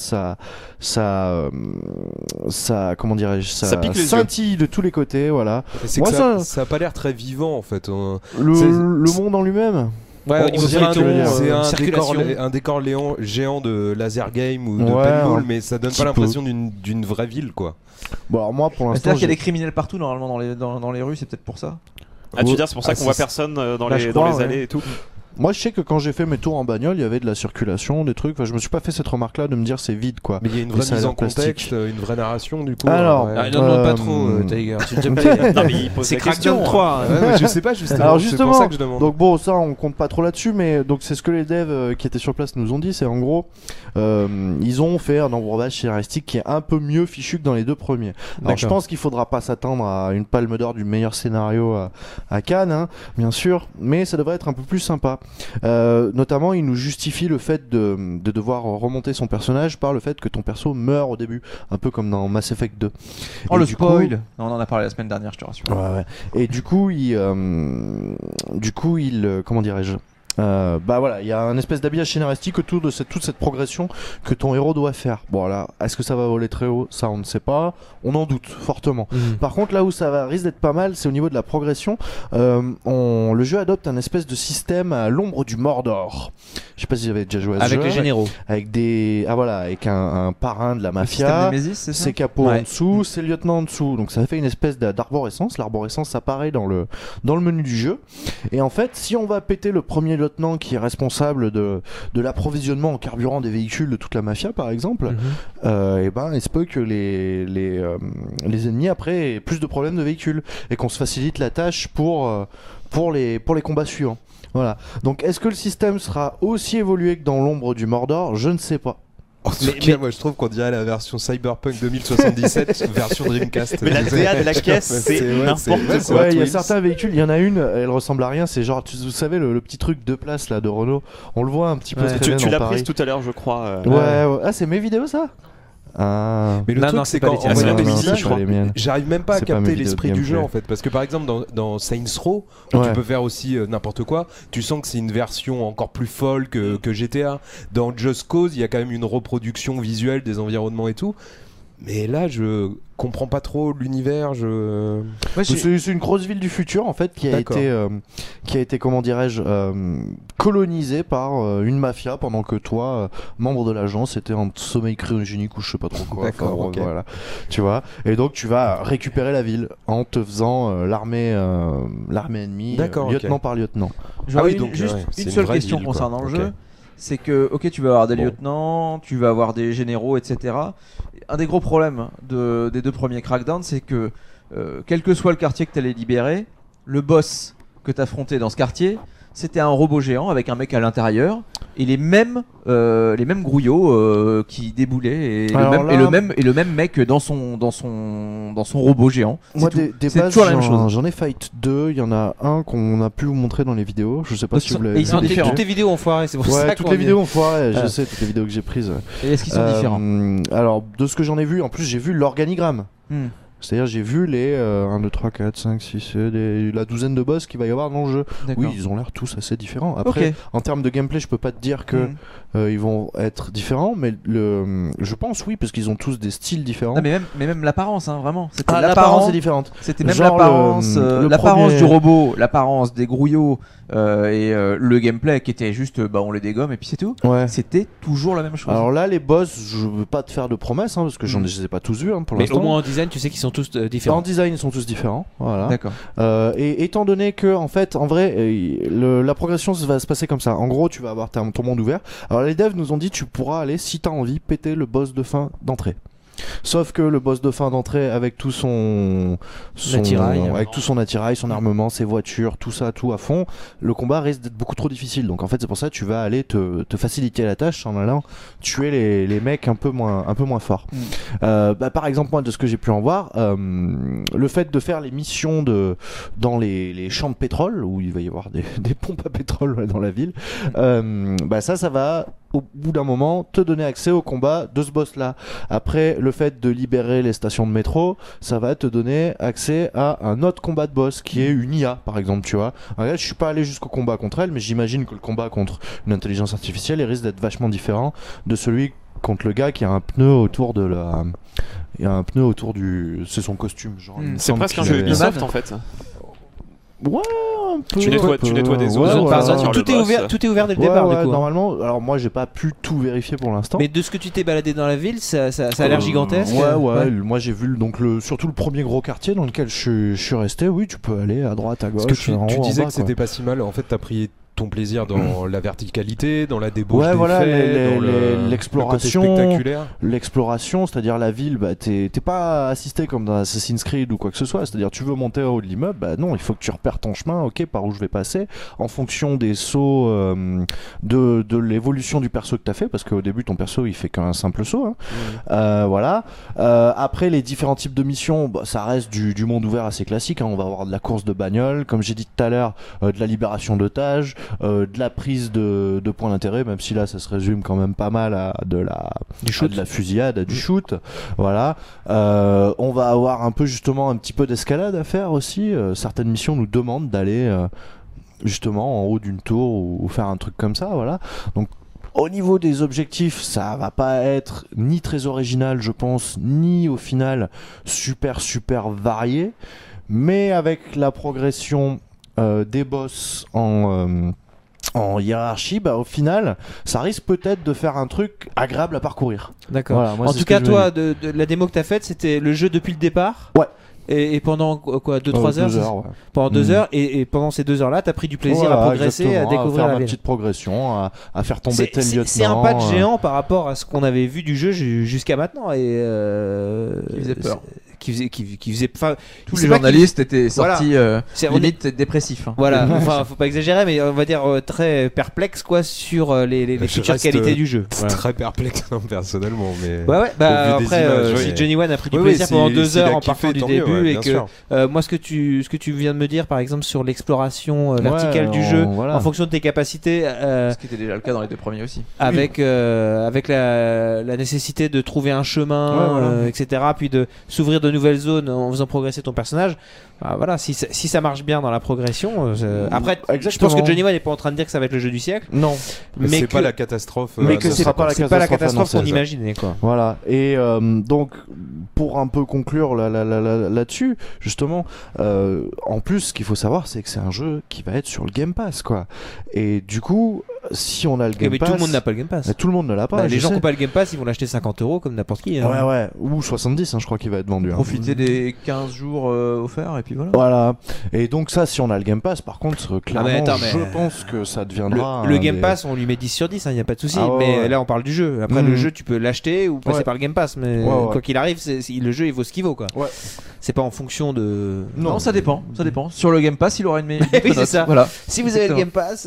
Ça comment dirais-je, ça scintille de tous les côtés, voilà. C'est que ça a pas l'air très vivant en fait. Le monde en lui-même. Ouais, au niveau c'est un décor géant de laser game ou de paintball, mais ça donne pas l'impression d'une vraie ville quoi. Bon alors moi pour l'instant c'est-à-dire qu'il y a des criminels partout normalement dans les rues, c'est peut-être pour ça. Tu veux dire c'est pour ça qu'on voit personne dans les allées et tout. Moi je sais que quand j'ai fait mes tours en bagnole, il y avait de la circulation, des trucs, je me suis pas fait cette remarque là de me dire c'est vide quoi. Mais il y a une vraie mise en contexte, une vraie narration du coup. Alors, non pas trop Tiger, s'il te plaît. Non mais il pose c'est Crackdown 3. Je sais pas justement. Alors justement, c'est pour ça que je demande. Donc bon, ça on compte pas trop là-dessus, mais donc c'est ce que les devs qui étaient sur place nous ont dit, c'est en gros ils ont fait un embourbage scénaristique qui est un peu mieux fichu que dans les 2 premiers. Alors je pense qu'il faudra pas s'attendre à une palme d'or du meilleur scénario à Cannes, bien sûr, mais ça devrait être un peu plus sympa. Notamment il nous justifie le fait de devoir remonter son personnage par le fait que ton perso meurt au début, un peu comme dans Mass Effect 2. Oh, le spoil. Non, on en a parlé la semaine dernière, je te rassure. Ouais. Et du coup il comment dirais-je, voilà, il y a un espèce d'habillage scénaristique autour de toute cette progression que ton héros doit faire. Bon là, est-ce que ça va voler très haut? Ça on ne sait pas, on en doute fortement. Par contre là où ça risque d'être pas mal, c'est au niveau de la progression. Le jeu adopte un espèce de système à l'ombre du Mordor. Je sais pas si j'avais déjà joué à ce jeu. Avec les généraux. Avec un parrain de la mafia, ses capots en dessous, ses lieutenants en dessous. Donc ça fait une espèce d'arborescence. L'arborescence apparaît dans le menu du jeu. Et en fait, si on va péter le premier lieutenant qui est responsable de l'approvisionnement en carburant des véhicules de toute la mafia, par exemple, et ben il se peut que les ennemis après aient plus de problèmes de véhicules et qu'on se facilite la tâche pour les combats suivants. Voilà. Donc est-ce que le système sera aussi évolué que dans l'ombre du Mordor? Je ne sais pas. En tout cas, moi je trouve qu'on dirait la version Cyberpunk 2077 version Dreamcast. Mais la DA de la caisse, c'est n'importe quoi. Ouais, il y a certains véhicules, il y en a une, elle ressemble à rien, c'est genre, vous savez, le petit truc de place là de Renault, on le voit un petit peu. Tu l'as prise tout à l'heure, je crois. Ouais. Ah, c'est mes vidéos ça? Mais le truc c'est quand j'arrive même pas à capter l'esprit du jeu en fait, parce que par exemple dans Saints Row où tu peux faire aussi n'importe quoi, tu sens que c'est une version encore plus folle que GTA. Dans Just Cause il y a quand même une reproduction visuelle des environnements et tout, mais là je comprends pas trop l'univers. C'est une grosse ville du futur en fait qui a été comment dirais-je colonisée par une mafia pendant que toi membre de l'agence était en sommeil cryogénique ou je sais pas trop quoi. Voilà, tu vois, et donc tu vas récupérer la ville en te faisant l'armée ennemie lieutenant par lieutenant. J'aurais juste une seule question concernant le jeu. C'est que, ok, tu vas avoir des lieutenants, tu vas avoir des généraux, etc. Un des gros problèmes des 2 premiers Crackdown, c'est que, quel que soit le quartier que tu allais libérer, le boss que tu affrontais dans ce quartier, c'était un robot géant avec un mec à l'intérieur et les mêmes grouillots qui déboulaient et le même mec dans son robot géant. Moi c'est toujours la même chose. J'en ai fight 2, il y en a un qu'on a pu vous montrer dans les vidéos, je sais pas si vous l'avez vu. Ils sont différents. Toutes les vidéos ont foiré, c'est pour ça toutes les vidéos ont foiré, je sais, toutes les vidéos que j'ai prises. Et est-ce qu'ils sont différents? Alors de ce que j'en ai vu, en plus j'ai vu l'organigramme. C'est-à-dire j'ai vu les 1, 2, 3, 4, 5, 6, la douzaine de boss qu'il va y avoir dans le jeu. Oui, ils ont l'air tous assez différents. Après, en termes de gameplay, je peux pas te dire que ils vont être différents, mais je pense oui, parce qu'ils ont tous des styles différents. Non, mais même l'apparence, hein, vraiment. L'apparence est différente. C'était même l'apparence du robot, l'apparence des grouillots et le gameplay qui était juste, on les dégomme et puis c'est tout. Ouais. C'était toujours la même chose. Alors là, les boss, je veux pas te faire de promesses, hein, parce que je les ai pas tous vus pour l'instant. Mais au moins en design, tu sais qu'ils sont tous différents. En design, ils sont tous différents. Voilà. D'accord. Et étant donné que, en fait, en vrai, la progression va se passer comme ça. En gros, tu vas avoir ton monde ouvert. Alors les devs nous ont dit, tu pourras aller, si t'as envie, péter le boss de fin d'entrée. Sauf que le boss de fin d'entrée, avec tout son attirail, son armement, ses voitures, tout ça, tout à fond, le combat risque d'être beaucoup trop difficile. Donc en fait, c'est pour ça que tu vas aller te faciliter la tâche en allant tuer les mecs un peu moins forts. Par exemple, moi, de ce que j'ai pu en voir, le fait de faire les missions dans les champs de pétrole, où il va y avoir des pompes à pétrole dans la ville, ça va au bout d'un moment te donner accès au combat de ce boss là. Après, le fait de libérer les stations de métro, ça va te donner accès à un autre combat de boss qui est une IA par exemple, tu vois. Alors là, je suis pas allé jusqu'au combat contre elle, mais j'imagine que le combat contre une intelligence artificielle il risque d'être vachement différent de celui contre le gars qui a un pneu autour de la... Il y a un pneu autour du... C'est son costume genre. C'est presque un jeu Ubisoft en fait. Ouais, un peu. Tu nettoies des zones. Tout est ouvert dès le départ, du coup. Normalement, alors moi j'ai pas pu tout vérifier pour l'instant. Mais de ce que tu t'es baladé dans la ville, ça a l'air gigantesque. Ouais. Moi j'ai vu surtout le premier gros quartier dans lequel je suis resté. Oui, tu peux aller à droite, à gauche. Parce que tu disais que c'était pas si mal. En fait, t'as pris ton plaisir dans la verticalité, dans la débauche des faits, dans l'exploration, l'exploration, c'est-à-dire la ville, t'es pas assisté comme dans Assassin's Creed ou quoi que ce soit, c'est-à-dire tu veux monter au haut de l'immeuble, non, il faut que tu repères ton chemin, par où je vais passer, en fonction des sauts de l'évolution du perso que t'as fait, parce qu'au début ton perso il fait qu'un simple saut, voilà. Après les différents types de missions, ça reste du monde ouvert assez classique, on va avoir de la course de bagnole, comme j'ai dit tout à l'heure, de la libération d'otages, de la prise de points d'intérêt, même si là ça se résume quand même pas mal à de la fusillade, à du shoot, voilà. On va avoir un petit peu d'escalade à faire aussi. Certaines missions nous demandent d'aller justement en haut d'une tour ou faire un truc comme ça, voilà. Donc au niveau des objectifs, ça va pas être ni très original, je pense, ni au final super varié, mais avec la progression des boss en hiérarchie, au final, ça risque peut-être de faire un truc agréable à parcourir. D'accord. Voilà, en tout cas, toi, de la démo que t'as faite, c'était le jeu depuis le départ. Ouais. Et pendant quoi 2-3 heures, 2 heures, ouais. Pendant 2 heures, et pendant ces 2 heures-là, t'as pris du plaisir à progresser, à découvrir à faire la ma ville. petite progression, à faire tomber tel lieutenant. C'est un pas de géant par rapport à ce qu'on avait vu du jeu jusqu'à maintenant, et qui faisait peur. Qui faisait tous les journalistes étaient sortis voilà. limite dépressifs. Voilà, enfin, faut pas exagérer, mais on va dire très perplexe quoi sur les futures qualités du jeu. Très perplexe personnellement, mais. Ouais. Bah après, si Johnny One a pris du plaisir pendant 2 heures en partant du début, et que moi ce que tu viens de me dire par exemple sur l'exploration verticale du jeu, en fonction de tes capacités, ce qui était déjà le cas dans les 2 premiers aussi. Avec la nécessité de trouver un chemin, etc. Puis de s'ouvrir de nouvelles zones en faisant progresser ton personnage. Voilà, si ça marche bien dans la progression. Après, je pense que Johnny One n'est pas en train de dire que ça va être le jeu du siècle. Non, mais c'est pas la catastrophe. Mais que c'est pas la catastrophe qu'on imaginait, quoi. Voilà. Et donc, pour un peu conclure là-dessus, justement, en plus, ce qu'il faut savoir, c'est que c'est un jeu qui va être sur le Game Pass, quoi. Et du coup, si on a le Game Pass, tout le monde n'a pas le Game Pass. Tout le monde ne l'a pas. Les gens qui n'ont pas le Game Pass, ils vont l'acheter 50€ comme n'importe qui. Ouais. Ou 70, je crois qu'il va être vendu. Profiter des 15 jours offerts et puis voilà. Voilà. Et donc ça, si on a le Game Pass, par contre, clairement, je pense que ça deviendra... Le Game Pass, on lui met 10 sur 10, il n'y a pas de souci. Mais là, on parle du jeu. Après, le jeu, tu peux l'acheter ou passer par le Game Pass. Mais quoi qu'il arrive, le jeu, il vaut ce qu'il vaut, quoi. Ouais. C'est pas en fonction de... Non, ça dépend. Sur le Game Pass, il aura une meilleure oui, c'est ça. Voilà. Si vous avez le Game Pass,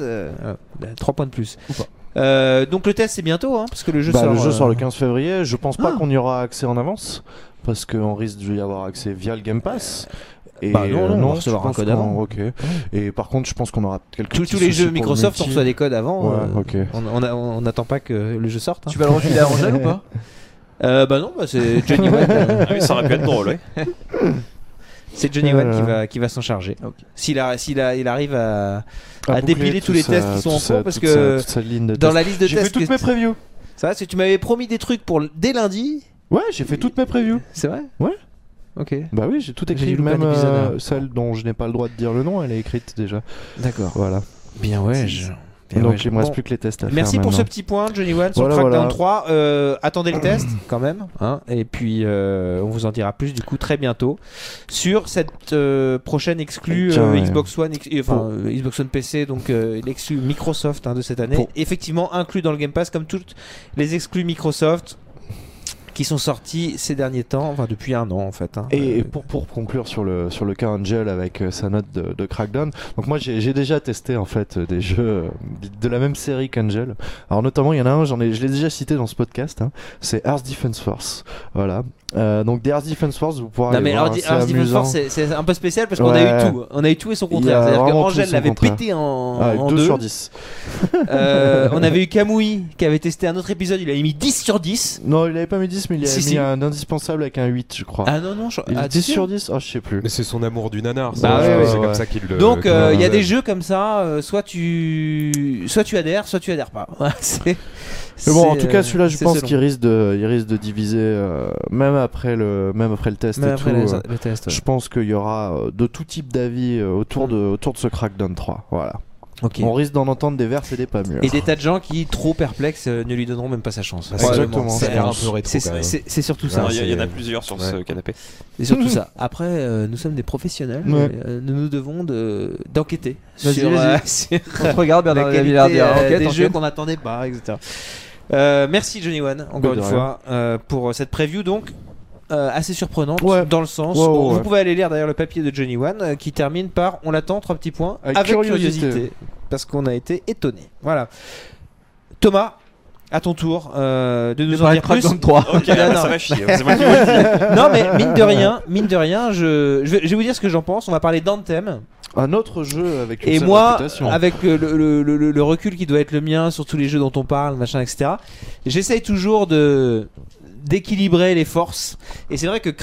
3 points de plus. Donc le test, c'est bientôt, parce que le jeu sort... Le jeu sort le 15 février. Je pense pas qu'on y aura accès en avance, parce qu'on risque d'y avoir accès via le Game Pass. Et non, on va recevoir un code avant. Ok. Et par contre, je pense qu'on aura quelques tous les jeux Microsoft, on reçoit des codes avant. Ok. On n'attend pas que le jeu sorte. Tu vas le refiler à Angèle ou pas? Non, c'est Johnny One. Oui, ça aurait pu être drôle, C'est Johnny One qui va s'en charger. Okay. S'il arrive à dépiler tous les tests qui sont en cours, parce que dans la liste de tests, j'ai fait toutes mes previews. Ça, c'est tu m'avais promis des trucs pour dès lundi. Ouais, j'ai fait toutes mes previews. C'est vrai? Ouais. Ok. Bah oui, j'ai tout écrit, même celle dont je n'ai pas le droit de dire le nom, elle est écrite déjà. D'accord. Voilà. Bien ouais. Donc il me reste plus que les tests à faire. Merci pour ce petit point, Johnny One, sur Crackdown 3. Attendez le test quand même, et puis on vous en dira plus du coup très bientôt sur cette prochaine exclue Xbox One, Xbox One PC, donc l'exclue Microsoft de cette année, effectivement inclus dans le Game Pass comme toutes les exclus Microsoft qui sont sortis ces derniers temps, enfin depuis un an en fait. Et pour conclure sur le cas Angel avec sa note de Crackdown, donc moi j'ai déjà testé en fait des jeux de la même série qu'Angel. Alors notamment il y en a un, je l'ai déjà cité dans ce podcast, c'est Earth Defense Force. Voilà. Donc des Earth Defense Force, vous pourrez aller voir, Earth Defense Force c'est un peu spécial parce qu'on a eu tout. On a eu tout et son contraire. C'est-à-dire qu'Angel l'avait pété en 2 sur 10. On avait eu Kamui qui avait testé un autre épisode, il avait mis 10 sur 10. Non, il avait pas mis 10, mais il avait mis un indispensable avec un 8, je crois. Ah non, 10 sur 10. Je sais plus. Mais c'est son amour du nanar. C'est comme ça qu'il le. Donc il y a des jeux comme ça, soit tu adhères, soit tu adhères pas. Mais bon, en tout cas, celui-là, je pense qu'il risque de diviser, même après le test et tout. Le test, je pense qu'il y aura de tout type d'avis autour de ce Crackdown 3. Voilà. Okay. On risque d'en entendre des verts et des pas mûrs. Et des tas de gens qui, trop perplexes, ne lui donneront même pas sa chance. Exactement. C'est surtout ça. Il y en a plusieurs sur ce canapé. C'est surtout ça. Après, nous sommes des professionnels. Nous devons d'enquêter sur on te regarde bien dans la qualité des jeux qu'on n'attendait pas, etc. Merci Johnny One, encore une fois, pour cette preview donc. Assez surprenante dans le sens vous pouvez aller lire d'ailleurs le papier de Johnny One qui termine par on l'attend 3 petits points avec curiosité parce qu'on a été étonné. Voilà. Thomas, à ton tour de nous en dire plus. Ok, ça va chier. C'est moi qui vous le dis. Non mais mine de rien, je vais vous dire ce que j'en pense. On va parler d'Anthem. Un autre jeu avec une et moi, réputation. Avec le recul qui doit être le mien sur tous les jeux dont on parle, machin, etc. J'essaye toujours d'équilibrer les forces, et c'est vrai que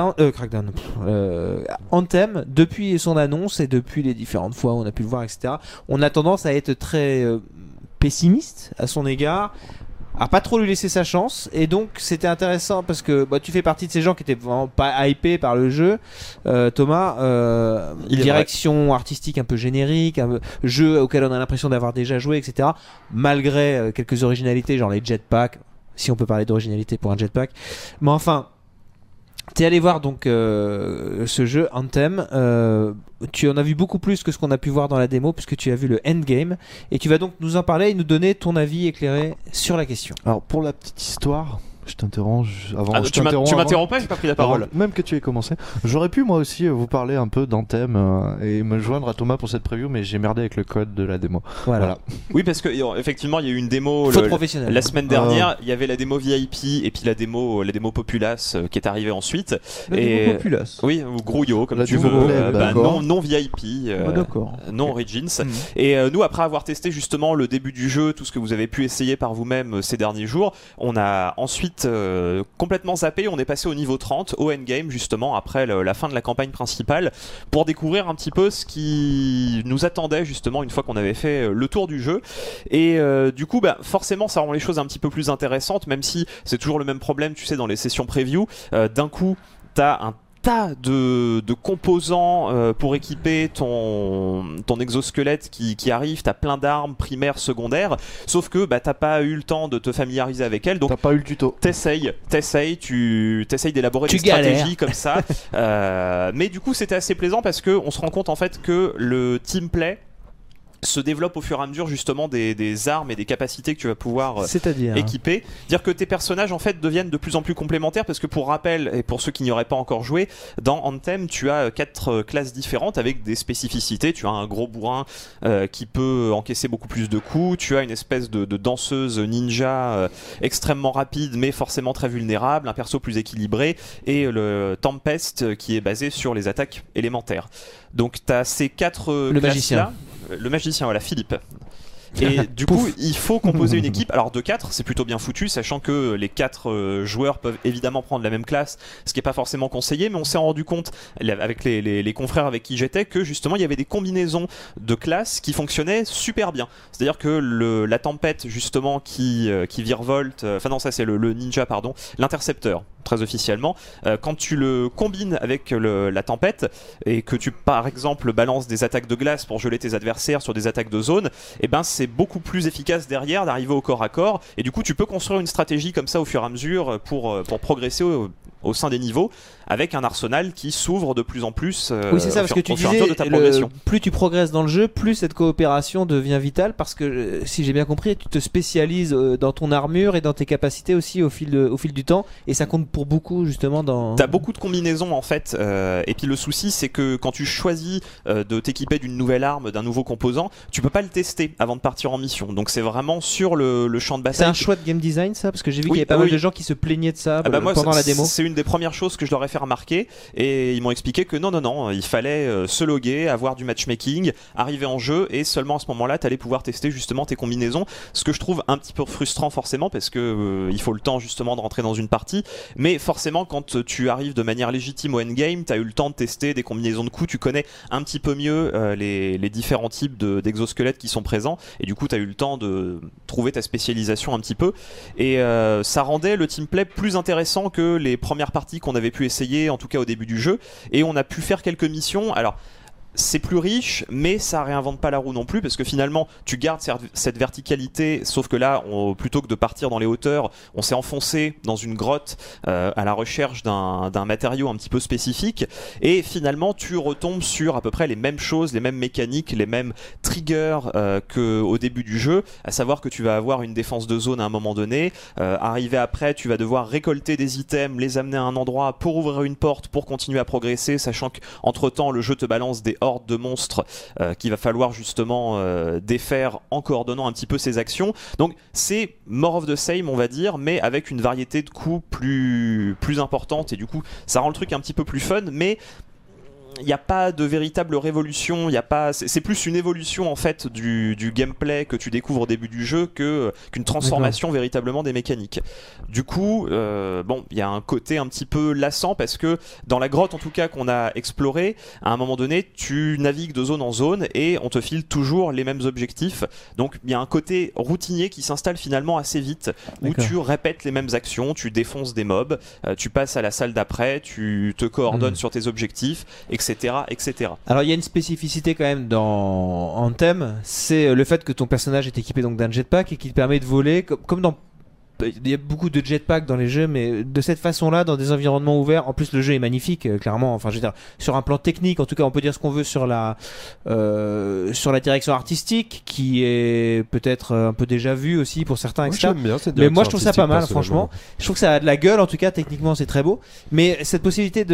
Anthem, depuis son annonce et depuis les différentes fois où on a pu le voir, etc., on a tendance à être très pessimiste à son égard, à pas trop lui laisser sa chance, et donc c'était intéressant parce que tu fais partie de ces gens qui étaient vraiment pas hypés par le jeu, Thomas. Direction artistique un peu générique, un jeu auquel on a l'impression d'avoir déjà joué, etc., malgré quelques originalités genre les jetpacks, si on peut parler d'originalité pour un jetpack, mais enfin T'es allé voir donc ce jeu Anthem, tu en as vu beaucoup plus que ce qu'on a pu voir dans la démo puisque tu as vu le endgame et tu vas donc nous en parler et nous donner ton avis éclairé sur la question. Alors pour la petite histoire, je t'interromps avant. Tu m'interromps pas, j'ai pas pris la parole. Même que tu aies commencé. J'aurais pu moi aussi vous parler un peu d'Anthem et me joindre à Thomas pour cette preview, mais j'ai merdé avec le code de la démo. Voilà. Oui, parce que effectivement, il y a eu une démo la semaine dernière. Il y a la démo VIP et puis la démo Populace qui est arrivée ensuite. La démo Populace. Oui, ou Grouillot comme tu veux. Non VIP, non Origins. Et nous, après avoir testé justement le début du jeu, tout ce que vous avez pu essayer par vous-même ces derniers jours, on a ensuite complètement zappé, on est passé au niveau 30 au endgame justement après la fin de la campagne principale pour découvrir un petit peu ce qui nous attendait justement une fois qu'on avait fait le tour du jeu et du coup forcément ça rend les choses un petit peu plus intéressantes, même si c'est toujours le même problème, tu sais, dans les sessions preview, d'un coup t'as un tas de composants pour équiper ton exosquelette qui arrive, t'as plein d'armes primaires, secondaires, sauf que t'as pas eu le temps de te familiariser avec elles, donc t'as pas eu le tuto. T'essayes d'élaborer des stratégies comme ça, mais du coup c'était assez plaisant parce que on se rend compte en fait que le teamplay se développe au fur et à mesure justement des armes et des capacités que tu vas pouvoir équiper. Dire que tes personnages en fait deviennent de plus en plus complémentaires parce que pour rappel et pour ceux qui n'y auraient pas encore joué, dans Anthem tu as 4 classes différentes avec des spécificités. Tu as un gros bourrin qui peut encaisser beaucoup plus de coups, tu as une espèce de danseuse ninja extrêmement rapide mais forcément très vulnérable, un perso plus équilibré et le Tempest qui est basé sur les attaques élémentaires. Donc tu as ces 4 classes là. Le magicien, voilà, Philippe. Et du coup, il faut composer une équipe. Alors de 4, c'est plutôt bien foutu, sachant que les 4 joueurs peuvent évidemment prendre la même classe, ce qui n'est pas forcément conseillé, mais on s'est rendu compte, avec les confrères avec qui j'étais, que justement il y avait des combinaisons de classes qui fonctionnaient super bien. C'est-à-dire que la tempête, justement, qui virevolte, enfin non, ça c'est le ninja, pardon, l'intercepteur, très officiellement, quand tu le combines avec la tempête et que tu par exemple balances des attaques de glace pour geler tes adversaires sur des attaques de zone, et ben c'est beaucoup plus efficace derrière d'arriver au corps à corps, et du coup tu peux construire une stratégie comme ça au fur et à mesure pour progresser au sein des niveaux avec un arsenal qui s'ouvre de plus en plus oui, c'est ça, parce que tu disais, de ta progression. Plus tu progresses dans le jeu, plus cette coopération devient vitale, parce que si j'ai bien compris, tu te spécialises dans ton armure et dans tes capacités aussi au fil du temps, et ça compte pour beaucoup justement dans... T'as beaucoup de combinaisons en fait, et puis le souci c'est que quand tu choisis de t'équiper d'une nouvelle arme, d'un nouveau composant, tu peux pas le tester avant de partir en mission, donc c'est vraiment sur le champ de bataille. C'est un choix de game design ça, parce que j'ai vu qu'il y avait pas mal de gens qui se plaignaient de ça pendant la démo. C'est une des premières choses que je leur ai fait remarquer, et ils m'ont expliqué que non, il fallait se loguer, avoir du matchmaking, arriver en jeu, et seulement à ce moment-là t'allais pouvoir tester justement tes combinaisons, ce que je trouve un petit peu frustrant forcément, parce que il faut le temps justement de rentrer dans une partie, mais forcément quand tu arrives de manière légitime au endgame, t'as eu le temps de tester des combinaisons de coups, tu connais un petit peu mieux les différents types d'exosquelettes qui sont présents, et du coup t'as eu le temps de trouver ta spécialisation un petit peu, et ça rendait le teamplay plus intéressant que les premières parties qu'on avait pu essayer, en tout cas au début du jeu, et on a pu faire quelques missions. Alors c'est plus riche, mais ça réinvente pas la roue non plus, parce que finalement tu gardes cette verticalité, sauf que là plutôt que de partir dans les hauteurs, on s'est enfoncé dans une grotte à la recherche d'un matériau un petit peu spécifique, et finalement tu retombes sur à peu près les mêmes choses, les mêmes mécaniques, les mêmes triggers qu'au début du jeu, à savoir que tu vas avoir une défense de zone à un moment donné, arrivé après tu vas devoir récolter des items, les amener à un endroit pour ouvrir une porte pour continuer à progresser, sachant qu'entre temps le jeu te balance des horde de monstres qu'il va falloir justement défaire en coordonnant un petit peu ses actions. Donc c'est more of the same, on va dire, mais avec une variété de coups plus importante, et du coup ça rend le truc un petit peu plus fun, mais il n'y a pas de véritable révolution, c'est plus une évolution en fait du gameplay que tu découvres au début du jeu qu'une transformation véritablement des mécaniques. Du coup, il y a un côté un petit peu lassant, parce que dans la grotte en tout cas qu'on a explorée, à un moment donné tu navigues de zone en zone et on te file toujours les mêmes objectifs, donc il y a un côté routinier qui s'installe finalement assez vite, où tu répètes les mêmes actions, tu défonces des mobs, tu passes à la salle d'après, tu te coordonnes sur tes objectifs, etc. Alors il y a une spécificité quand même dans Anthem, c'est le fait que ton personnage est équipé donc d'un jetpack et qui te permet de voler comme dans il y a beaucoup de jetpack dans les jeux, mais de cette façon-là, dans des environnements ouverts. En plus, le jeu est magnifique, clairement. Enfin, je veux dire, sur un plan technique, en tout cas, on peut dire ce qu'on veut sur la direction artistique, qui est peut-être un peu déjà vue aussi pour certains, etc. Mais moi, je trouve ça pas mal, franchement. Je trouve que ça a de la gueule, en tout cas, techniquement, c'est très beau. Mais cette possibilité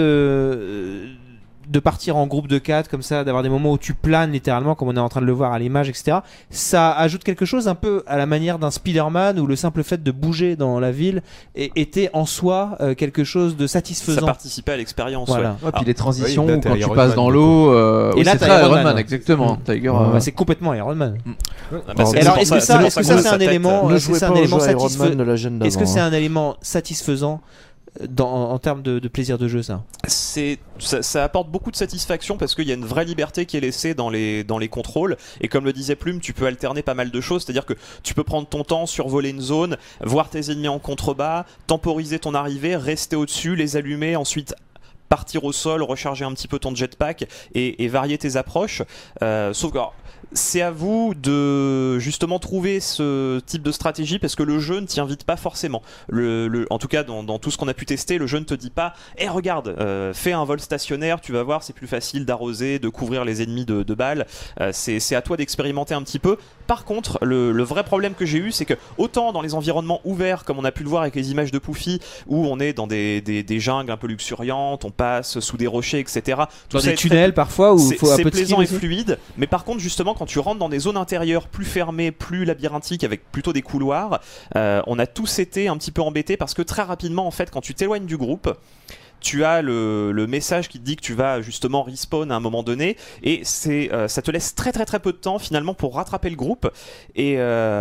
de partir en groupe de 4 comme ça, d'avoir des moments où tu planes littéralement comme on est en train de le voir à l'image, etc. Ça ajoute quelque chose un peu à la manière d'un Spider-Man où le simple fait de bouger dans la ville était en soi quelque chose de satisfaisant. Ça participait à l'expérience. Voilà. Ouais, puis les transitions où quand tu passes dans l'eau, et là c'est très Iron Man, exactement. C'est complètement Iron Man. Alors est-ce que ça c'est un élément satisfaisant de la gêne d'avant. Est-ce que c'est un élément satisfaisant en termes de plaisir de jeu, ça apporte beaucoup de satisfaction parce qu'il y a une vraie liberté qui est laissée dans les contrôles, et comme le disait Plume, tu peux alterner pas mal de choses, c'est-à-dire que tu peux prendre ton temps, survoler une zone, voir tes ennemis en contrebas, temporiser ton arrivée, rester au-dessus, les allumer, ensuite partir au sol, recharger un petit peu ton jetpack et varier tes approches. Sauf que c'est à vous de justement trouver ce type de stratégie parce que le jeu ne t'y invite pas forcément. En tout cas, dans tout ce qu'on a pu tester, le jeu ne te dit pas regarde, fais un vol stationnaire, tu vas voir, c'est plus facile d'arroser, de couvrir les ennemis de balles. C'est à toi d'expérimenter un petit peu. Par contre, le vrai problème que j'ai eu, c'est que autant dans les environnements ouverts, comme on a pu le voir avec les images de Poufy, où on est dans des jungles un peu luxuriantes, on passe sous des rochers, etc. Dans des tunnels parfois où il faut un peu de skill plaisant et fluide, mais par contre justement quand tu rentres dans des zones intérieures plus fermées, plus labyrinthiques, avec plutôt des couloirs, on a tous été un petit peu embêtés parce que très rapidement en fait quand tu t'éloignes du groupe, tu as le message qui te dit que tu vas justement respawn à un moment donné, et ça te laisse très très très peu de temps finalement pour rattraper le groupe, et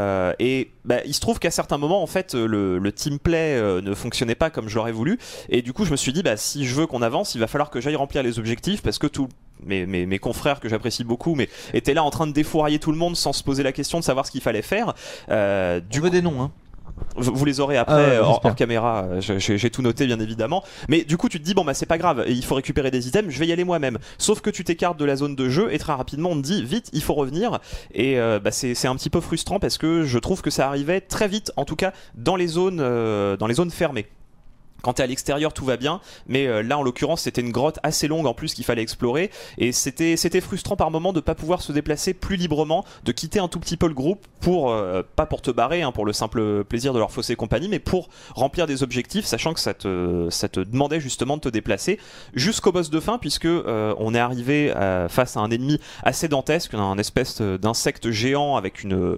il se trouve qu'à certains moments en fait le teamplay ne fonctionnait pas comme je l'aurais voulu, et du coup je me suis dit si je veux qu'on avance, il va falloir que j'aille remplir les objectifs parce que mes confrères que j'apprécie beaucoup mais étaient là en train de défourailler tout le monde sans se poser la question de savoir ce qu'il fallait faire. Tu veux des noms, hein? Vous les aurez après hors caméra, j'ai tout noté bien évidemment, mais du coup tu te dis c'est pas grave, il faut récupérer des items, je vais y aller moi-même, sauf que tu t'écartes de la zone de jeu et très rapidement on te dit vite il faut revenir, et c'est un petit peu frustrant parce que je trouve que ça arrivait très vite, en tout cas dans les zones fermées. Quand t'es à l'extérieur tout va bien, mais là en l'occurrence c'était une grotte assez longue en plus qu'il fallait explorer, et c'était frustrant par moment de pas pouvoir se déplacer plus librement, de quitter un tout petit peu le groupe pour pas pour te barrer, pour le simple plaisir de leur fausser compagnie, mais pour remplir des objectifs, sachant que ça te demandait justement de te déplacer jusqu'au boss de fin, puisque on est arrivé face à un ennemi assez dantesque, un espèce d'insecte géant avec une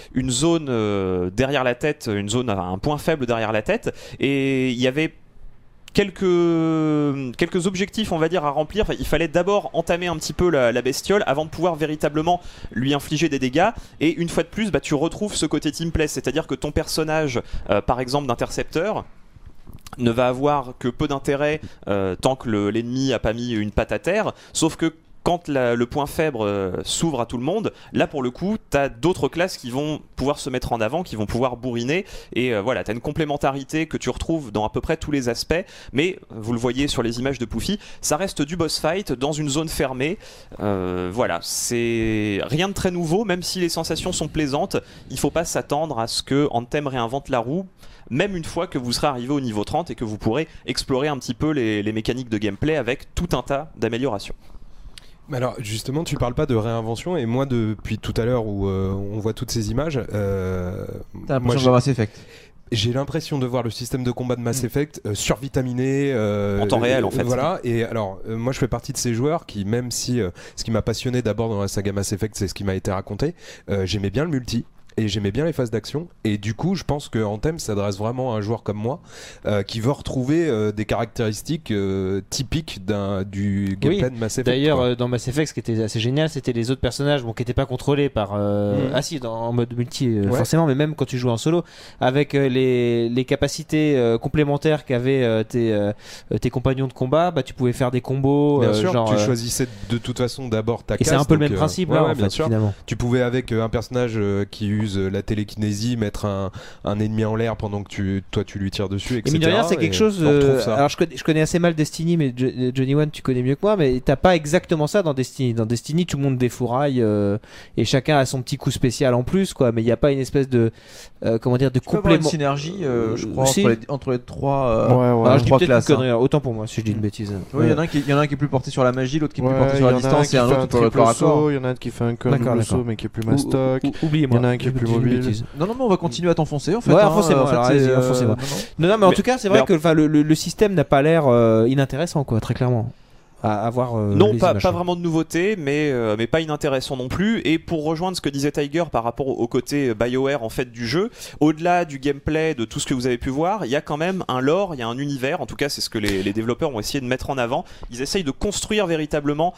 zone derrière la tête, un point faible derrière la tête, et il y avait quelques objectifs on va dire à remplir. Il fallait d'abord entamer un petit peu la bestiole avant de pouvoir véritablement lui infliger des dégâts, et une fois de plus tu retrouves ce côté teamplay, c'est-à-dire que ton personnage par exemple d'intercepteur ne va avoir que peu d'intérêt tant que l'ennemi a pas mis une patte à terre, sauf que quand le point faible s'ouvre à tout le monde, là pour le coup, t'as d'autres classes qui vont pouvoir se mettre en avant, qui vont pouvoir bourriner, et voilà, t'as une complémentarité que tu retrouves dans à peu près tous les aspects, mais vous le voyez sur les images de Poufy, ça reste du boss fight dans une zone fermée. Voilà, c'est rien de très nouveau, même si les sensations sont plaisantes, il faut pas s'attendre à ce que Anthem réinvente la roue, même une fois que vous serez arrivé au niveau 30 et que vous pourrez explorer un petit peu les mécaniques de gameplay avec tout un tas d'améliorations. Alors justement, tu parles pas de réinvention, et moi depuis tout à l'heure où on voit toutes ces images, t'as l'impression de voir Mass Effect. J'ai l'impression de voir le système de combat de Mass Effect survitaminé en temps réel en fait. Voilà, et alors moi je fais partie de ces joueurs qui, même si ce qui m'a passionné d'abord dans la saga Mass Effect c'est ce qui m'a été raconté, j'aimais bien le multi. Et j'aimais bien les phases d'action, et du coup je pense que Anthem s'adresse vraiment à un joueur comme moi qui veut retrouver des caractéristiques typiques du gameplay de Mass Effect. D'ailleurs dans Mass Effect ce qui était assez génial c'était les autres personnages qui n'étaient pas contrôlés par en mode multi forcément, mais même quand tu jouais en solo avec les capacités complémentaires qu'avaient tes compagnons de combat, tu pouvais faire des combos. Bien sûr, tu choisissais de toute façon d'abord ta classe. Et c'est un peu le même principe bien fait, sûr. Finalement. Tu pouvais avec un personnage qui use use la télékinésie, mettre un ennemi en l'air pendant que toi tu lui tires dessus, etc. Et mine de rien, c'est quelque chose. Alors je connais assez mal Destiny, mais Johnny One, tu connais mieux que moi, mais t'as pas exactement ça dans Destiny. Dans Destiny, tout le monde défouraille et chacun a son petit coup spécial en plus, quoi. Mais il n'y a pas une espèce de comment dire, de complément. Une synergie, je crois, si. entre les trois. Alors, je dis peut-être classes. Une connerie, autant pour moi si je dis une bêtise. Oui, il y en a un qui est plus porté sur la magie, l'autre qui est plus porté sur la distance, et un autre qui est corps à corps. Il y en a un qui fait un double saut mais qui est plus mastoc. Oubliez-moi. Il y en a un qui est plus mobile. Non, mais on va continuer à t'enfoncer en fait. Ouais, enfoncez-moi. Non, mais en tout cas, c'est vrai que le système n'a pas l'air inintéressant, quoi, très clairement. À avoir non, pas vraiment de nouveauté, mais pas inintéressant non plus. Et pour rejoindre ce que disait Tiger par rapport au côté BioWare en fait du jeu, au-delà du gameplay, de tout ce que vous avez pu voir, il y a quand même un lore, il y a un univers. En tout cas, c'est ce que les développeurs ont essayé de mettre en avant. Ils essayent de construire véritablement,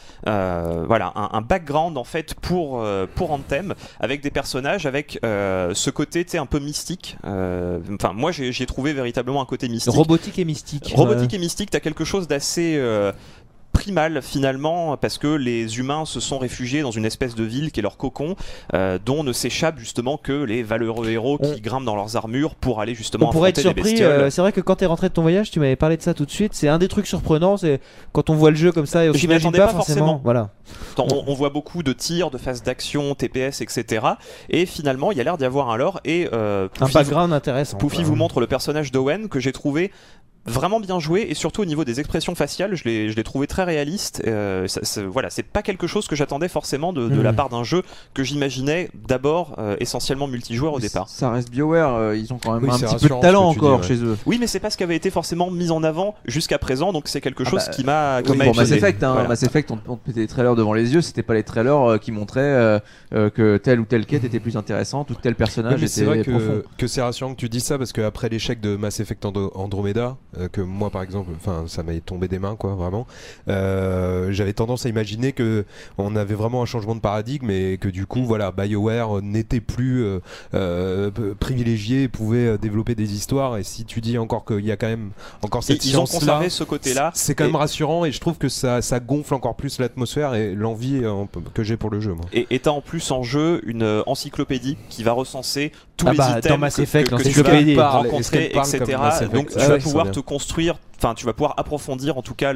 un background en fait pour Anthem, avec des personnages, avec ce côté un peu mystique. Enfin, moi, j'ai trouvé véritablement un côté mystique. Robotique et mystique. Robotique et mystique. T'as quelque chose d'assez primal finalement, parce que les humains se sont réfugiés dans une espèce de ville qui est leur cocon, dont ne s'échappent justement que les valeureux héros qui grimpent dans leurs armures pour aller justement affronter les bestioles. C'est vrai que quand t'es rentré de ton voyage, tu m'avais parlé de ça tout de suite. C'est un des trucs surprenants, c'est quand on voit le jeu comme ça et on s'imagine pas forcément. Voilà. On voit beaucoup de tirs, de phases d'action, TPS, etc. Et finalement, il y a l'air d'y avoir un lore et un background intéressant. Poufy vous montre le personnage d'Owen que j'ai trouvé vraiment bien joué, et surtout au niveau des expressions faciales, je l'ai trouvé très réaliste. Voilà, c'est pas quelque chose que j'attendais forcément de la part d'un jeu que j'imaginais d'abord essentiellement multijoueur au départ. Ça reste BioWare, ils ont quand même un petit peu de talent encore chez eux. Oui, mais c'est pas ce qui avait été forcément mis en avant jusqu'à présent, donc c'est quelque chose qui m'a pour Mass Effect, Mass Effect, on te mettait des trailers devant les yeux, c'était pas les trailers qui montraient que telle ou telle quête était plus intéressante ou tel personnage était profond. Que c'est rassurant que tu dis ça, parce qu'après l'échec de Mass Effect Andromeda, que moi par exemple, enfin ça m'est tombé des mains quoi, vraiment, j'avais tendance à imaginer que on avait vraiment un changement de paradigme et que du coup voilà, BioWare n'était plus privilégié, pouvait développer des histoires, et si tu dis encore qu'il y a quand même encore cette ils ont conservé ce côté-là, c'est quand même rassurant, et je trouve que ça gonfle encore plus l'atmosphère et l'envie que j'ai pour le jeu moi. Et t'as en plus en jeu une encyclopédie qui va recenser tous les items dans Mass Effect, que tu vas rencontrer, etc. Donc tu vas pouvoir te construire, enfin tu vas pouvoir approfondir en tout cas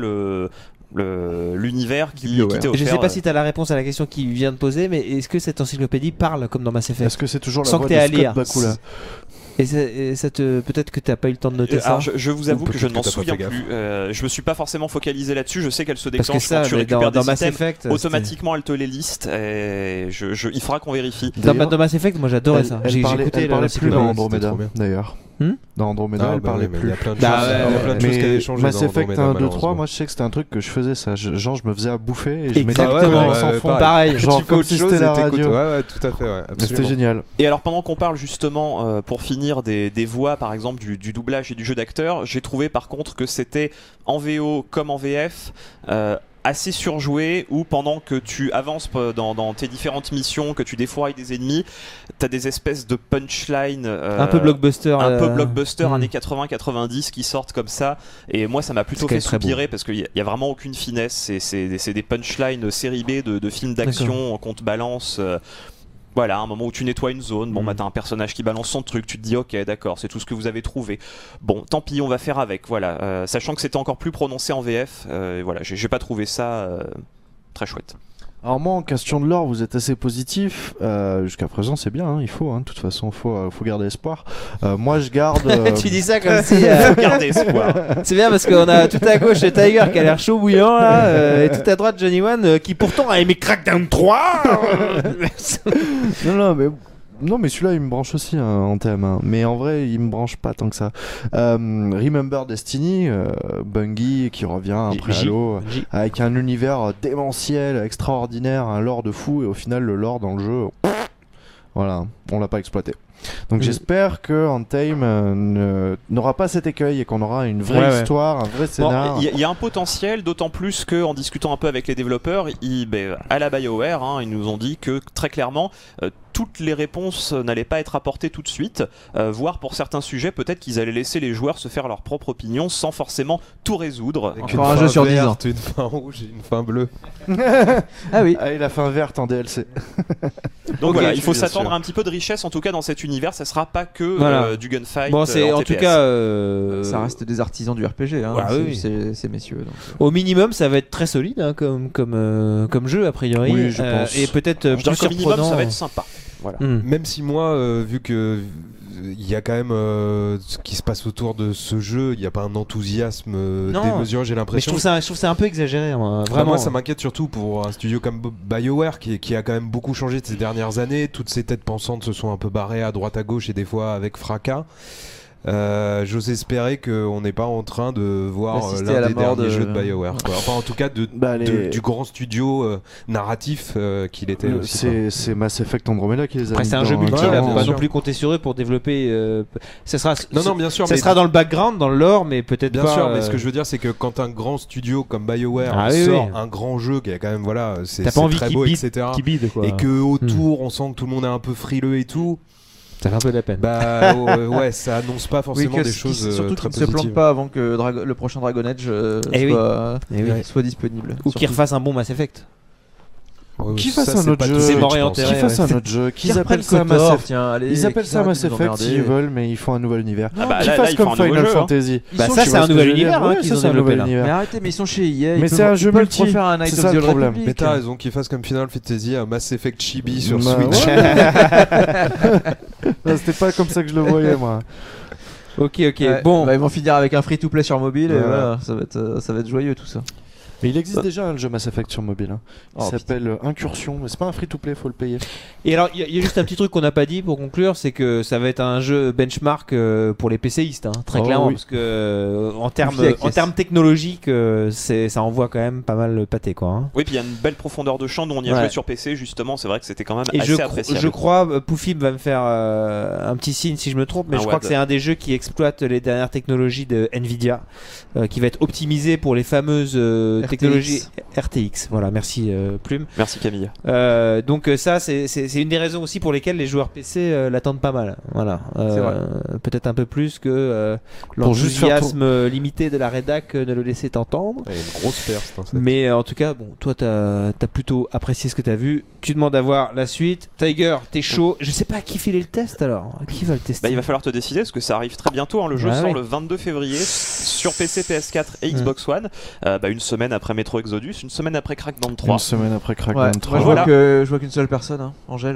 l'univers qui t'est offert. Je sais pas si t'as la réponse à la question qui vient de poser, mais est-ce que cette encyclopédie parle comme dans Mass Effect? Est-ce que c'est toujours la sans voix que de à Scott lire Bakula? Et ça peut-être que t'as pas eu le temps de noter ça. Alors je vous avoue que je ne m'en souviens plus. Je me suis pas forcément focalisé là-dessus. Je sais qu'elle se déclenche quand tu récupères des items. Automatiquement, elle te les liste. Et il faudra qu'on vérifie. Dans Mass Effect, moi j'adorais ça. Elle parlait plus dans Andromeda d'ailleurs. Dans Andromeda, elle parlait plus. Il y a plein de choses qui avaient changé. Mass Effect 1, 2, 3, moi je sais que c'était un truc que je faisais ça. Genre je me faisais à bouffer et je mettais sans fond. Pareil. Genre comme si c'était la radio. Ouais, tout à fait. C'était génial. Et alors pendant qu'on parle justement, pour finir, des voix par exemple du doublage et du jeu d'acteur, j'ai trouvé par contre que c'était en VO comme en VF assez surjoué, où pendant que tu avances dans tes différentes missions, que tu défourailles des ennemis, t'as des espèces de punchlines un peu blockbuster années 80-90 qui sortent comme ça, et moi ça m'a plutôt fait soupirer parce qu'il y a vraiment aucune finesse, c'est des punchlines série B de films d'action qu'on te balance. Voilà, un moment où tu nettoies une zone, t'as un personnage qui balance son truc, tu te dis ok d'accord, c'est tout ce que vous avez trouvé. Bon, tant pis, on va faire avec, voilà. Sachant que c'était encore plus prononcé en VF, voilà, j'ai pas trouvé ça très chouette. Alors moi en question de lore vous êtes assez positif, jusqu'à présent c'est bien, il faut, de toute façon faut garder espoir. Moi je garde... Tu dis ça comme si... faut garder espoir. C'est bien parce qu'on a tout à gauche Tiger qui a l'air chaud bouillant là, et tout à droite Johnny One qui pourtant a aimé Crackdown 3. Non mais celui-là il me branche aussi en thème, mais en vrai il me branche pas tant que ça. Remember Destiny, Bungie qui revient après Halo avec un univers démentiel, extraordinaire, un lore de fou, et au final le lore dans le jeu, voilà, on l'a pas exploité. Donc j'espère que Anthem n'aura pas cet écueil et qu'on aura une vraie histoire, un vrai scénar. Il y a un potentiel, d'autant plus qu'en discutant un peu avec les développeurs, à la BioWare, ils nous ont dit que très clairement toutes les réponses n'allaient pas être apportées tout de suite, voire pour certains sujets peut-être qu'ils allaient laisser les joueurs se faire leur propre opinion sans forcément tout résoudre. Avec encore un jeu sur 10 ans. Une fin rouge et une fin bleue. Ah oui. Et la fin verte en DLC. Donc voilà, il faut s'attendre à un petit peu de richesse en tout cas dans cet univers, ça sera pas que du gunfight. Bon, c'est en tout cas ça reste des artisans du RPG ces messieurs. Donc. Au minimum, ça va être très solide comme jeu a priori. Oui, je pense. Et peut-être plus surprenant. Minimum, ça va être sympa. Voilà. Même si moi, vu que il y a quand même ce qui se passe autour de ce jeu, il n'y a pas un enthousiasme démesuré, j'ai l'impression. Mais je trouve ça un peu exagéré, moi. Vraiment. Moi, ça m'inquiète surtout pour un studio comme BioWare qui a quand même beaucoup changé ces dernières années. Toutes ces têtes pensantes se sont un peu barrées à droite à gauche et des fois avec fracas. J'ose espérer qu'on n'est pas en train de voir l'un des derniers jeux de BioWare. Enfin, en tout cas, du grand studio narratif qu'il était aussi. C'est Mass Effect Andromeda qui les a. Après, c'est un jeu multi, là, faut pas non plus compter sur eux pour développer. Ça sera. Bien sûr. Ça sera dans le background, dans le lore, mais peut-être pas. Bien sûr, mais ce que je veux dire, c'est que quand un grand studio comme BioWare sort un grand jeu qui a quand même, c'est très beau, etc. Et que autour, on sent que tout le monde est un peu frileux et tout. Ça fait un peu de la peine. Ça annonce pas forcément des choses surtout très positives. Surtout qu'ils ne se plantent pas avant que le prochain Dragon Age soit disponible. Ou qu'ils refassent un bon Mass Effect. Qu'ils fassent un autre jeu. Qu'ils fassent un autre jeu. Qu'ils appellent ça Mass Effect. Ils appellent ça Mass Effect s'ils veulent, mais ils font un nouvel univers. Qu'ils fassent comme Final Fantasy. Ça, c'est un nouvel univers qu'ils ont développé là. Mais arrêtez, mais ils sont chez EA. Mais c'est un jeu multi. C'est ça le problème. Mais t'as raison, qu'ils fassent comme Final Fantasy un Mass Effect Chibi sur Switch. C'était pas comme ça que je le voyais, moi. Ok. Bon, ils vont finir avec un free-to-play sur mobile et voilà, ça va être joyeux tout ça. Mais il existe déjà le jeu Mass Effect sur mobile. Il s'appelle Incursion, mais c'est pas un free-to-play, faut le payer. Et alors, il y a juste un petit truc qu'on n'a pas dit pour conclure, c'est que ça va être un jeu benchmark pour les PCistes, très clairement, parce que en termes technologiques, ça envoie quand même pas mal pâté, quoi. Oui, puis il y a une belle profondeur de champ dont on y a joué sur PC, justement, c'est vrai que c'était quand même assez appréciable. Je crois, Poufib va me faire un petit signe si je me trompe, mais je crois que c'est un des jeux qui exploite les dernières technologies de Nvidia, qui va être optimisé pour les fameuses technologie RTX. Voilà, merci Plume. Merci Camille. Donc ça, c'est une des raisons aussi pour lesquelles les joueurs PC l'attendent pas mal. Voilà. Peut-être un peu plus que l'enthousiasme limité de la rédac ne le laissait entendre. Une grosse perce. Mais en tout cas, bon, toi, t'as plutôt apprécié ce que t'as vu. Tu demandes à voir la suite. Tiger, t'es chaud. Je sais pas à qui filer le test alors. Qui va le tester? Il va falloir te décider parce que ça arrive très bientôt. Le jeu sort le 22 février sur PC, PS4 et Xbox One. Une semaine après Metro Exodus, une semaine après Crackdown 3. Une semaine après Crackdown 3. Moi, je vois qu'une seule personne, Angèle.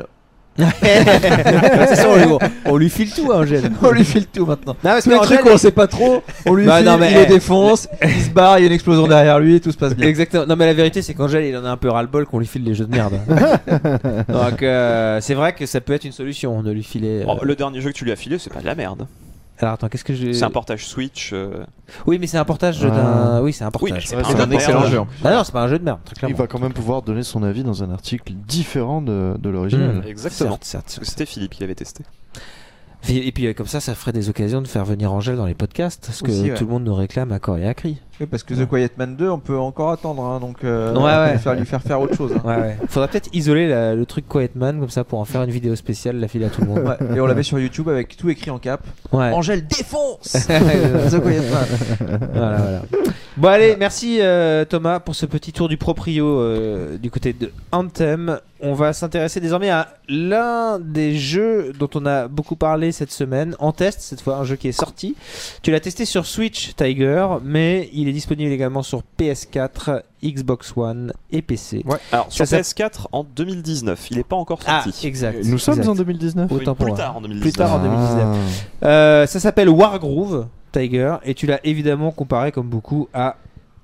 On lui file tout, Angèle. On lui file tout maintenant. Non, parce que les trucs on sait pas trop, on lui file, il les défonce, il se barre, il y a une explosion derrière lui et tout se passe bien. Exactement. Non, mais la vérité, c'est qu'Angèle, il en a un peu ras-le-bol qu'on lui file les jeux de merde. Donc, c'est vrai que ça peut être une solution de lui filer. Le dernier jeu que tu lui as filé, c'est pas de la merde. Alors attends, qu'est-ce que j'ai... C'est un portage Switch. Oui, mais c'est un portage d'un. Oui, c'est un portage. Oui, c'est un excellent jeu. Non, c'est pas un jeu de merde, très clairement. Il va quand même pouvoir donner son avis dans un article différent de l'original. Exactement. Certes. C'était Philippe qui l'avait testé. Et puis comme ça ferait des occasions de faire venir Angèle dans les podcasts, parce que tout le monde nous réclame à corps et à cri. Oui, parce que The Quiet Man 2, on peut encore attendre, donc lui faire autre chose. Faudra peut-être isoler le truc Quiet Man comme ça pour en faire une vidéo spéciale, la filer à tout le monde. Et on l'avait sur YouTube avec tout écrit en cap. Angèle défonce The Quiet Man. Voilà. Bon allez, merci Thomas pour ce petit tour du proprio du côté de Anthem. On va s'intéresser désormais à l'un des jeux dont on a beaucoup parlé cette semaine, en test cette fois, un jeu qui est sorti. Tu l'as testé sur Switch, Tiger, mais il est disponible également sur PS4, Xbox One et PC. Alors sur PS4 en 2019, il n'est pas encore sorti. Ah, exact. Nous sommes en 2019. Autant plus tard en 2019. Plus tard en 2019. Ça s'appelle Wargroove, Tiger, et tu l'as évidemment comparé comme beaucoup à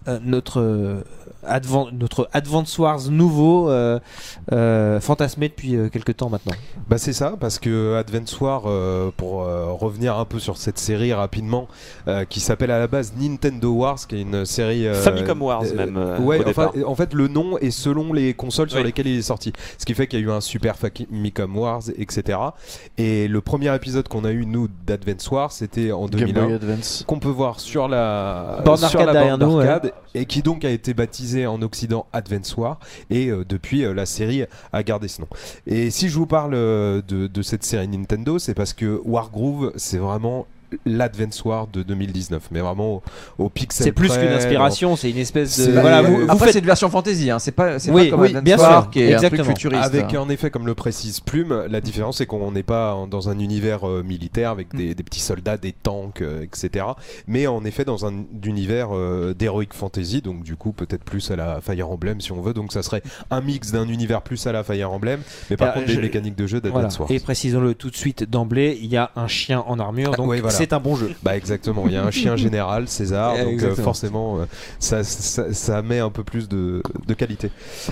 notre Advance Wars nouveau fantasmé depuis quelques temps maintenant. Bah c'est ça, parce que Advance Wars, pour revenir un peu sur cette série rapidement, qui s'appelle à la base Nintendo Wars, qui est une série Famicom Wars même. En fait le nom est selon les consoles sur lesquelles il est sorti, ce qui fait qu'il y a eu un Super Famicom Wars, etc. Et le premier épisode qu'on a eu nous d'Advance Wars, c'était en 2001, qu'on peut voir sur la borne arcade et qui donc a été baptisé en Occident Advance Wars, et depuis la série a gardé ce nom. Et si je vous parle de cette série Nintendo, c'est parce que Wargroove, c'est vraiment l'Advance Wars de 2019, mais vraiment au pixel. C'est plus près, qu'une inspiration, c'est une espèce de. Voilà, après c'est une version fantasy, hein. C'est pas comme Advance Wars qui est un truc futuriste. Avec en effet, comme le précise Plume, la différence c'est qu'on n'est pas dans un univers militaire avec des petits soldats, des tanks, etc. Mais en effet dans un univers d'heroic fantasy, donc du coup peut-être plus à la Fire Emblem si on veut. Donc ça serait un mix d'un univers plus à la Fire Emblem, mais par contre des mécaniques de jeu d'Advance Wars. Et précisons-le tout de suite d'emblée, il y a un chien en armure, donc c'est un bon jeu. Bah exactement, il y a un chien général, César, donc forcément ça met un peu plus de qualité.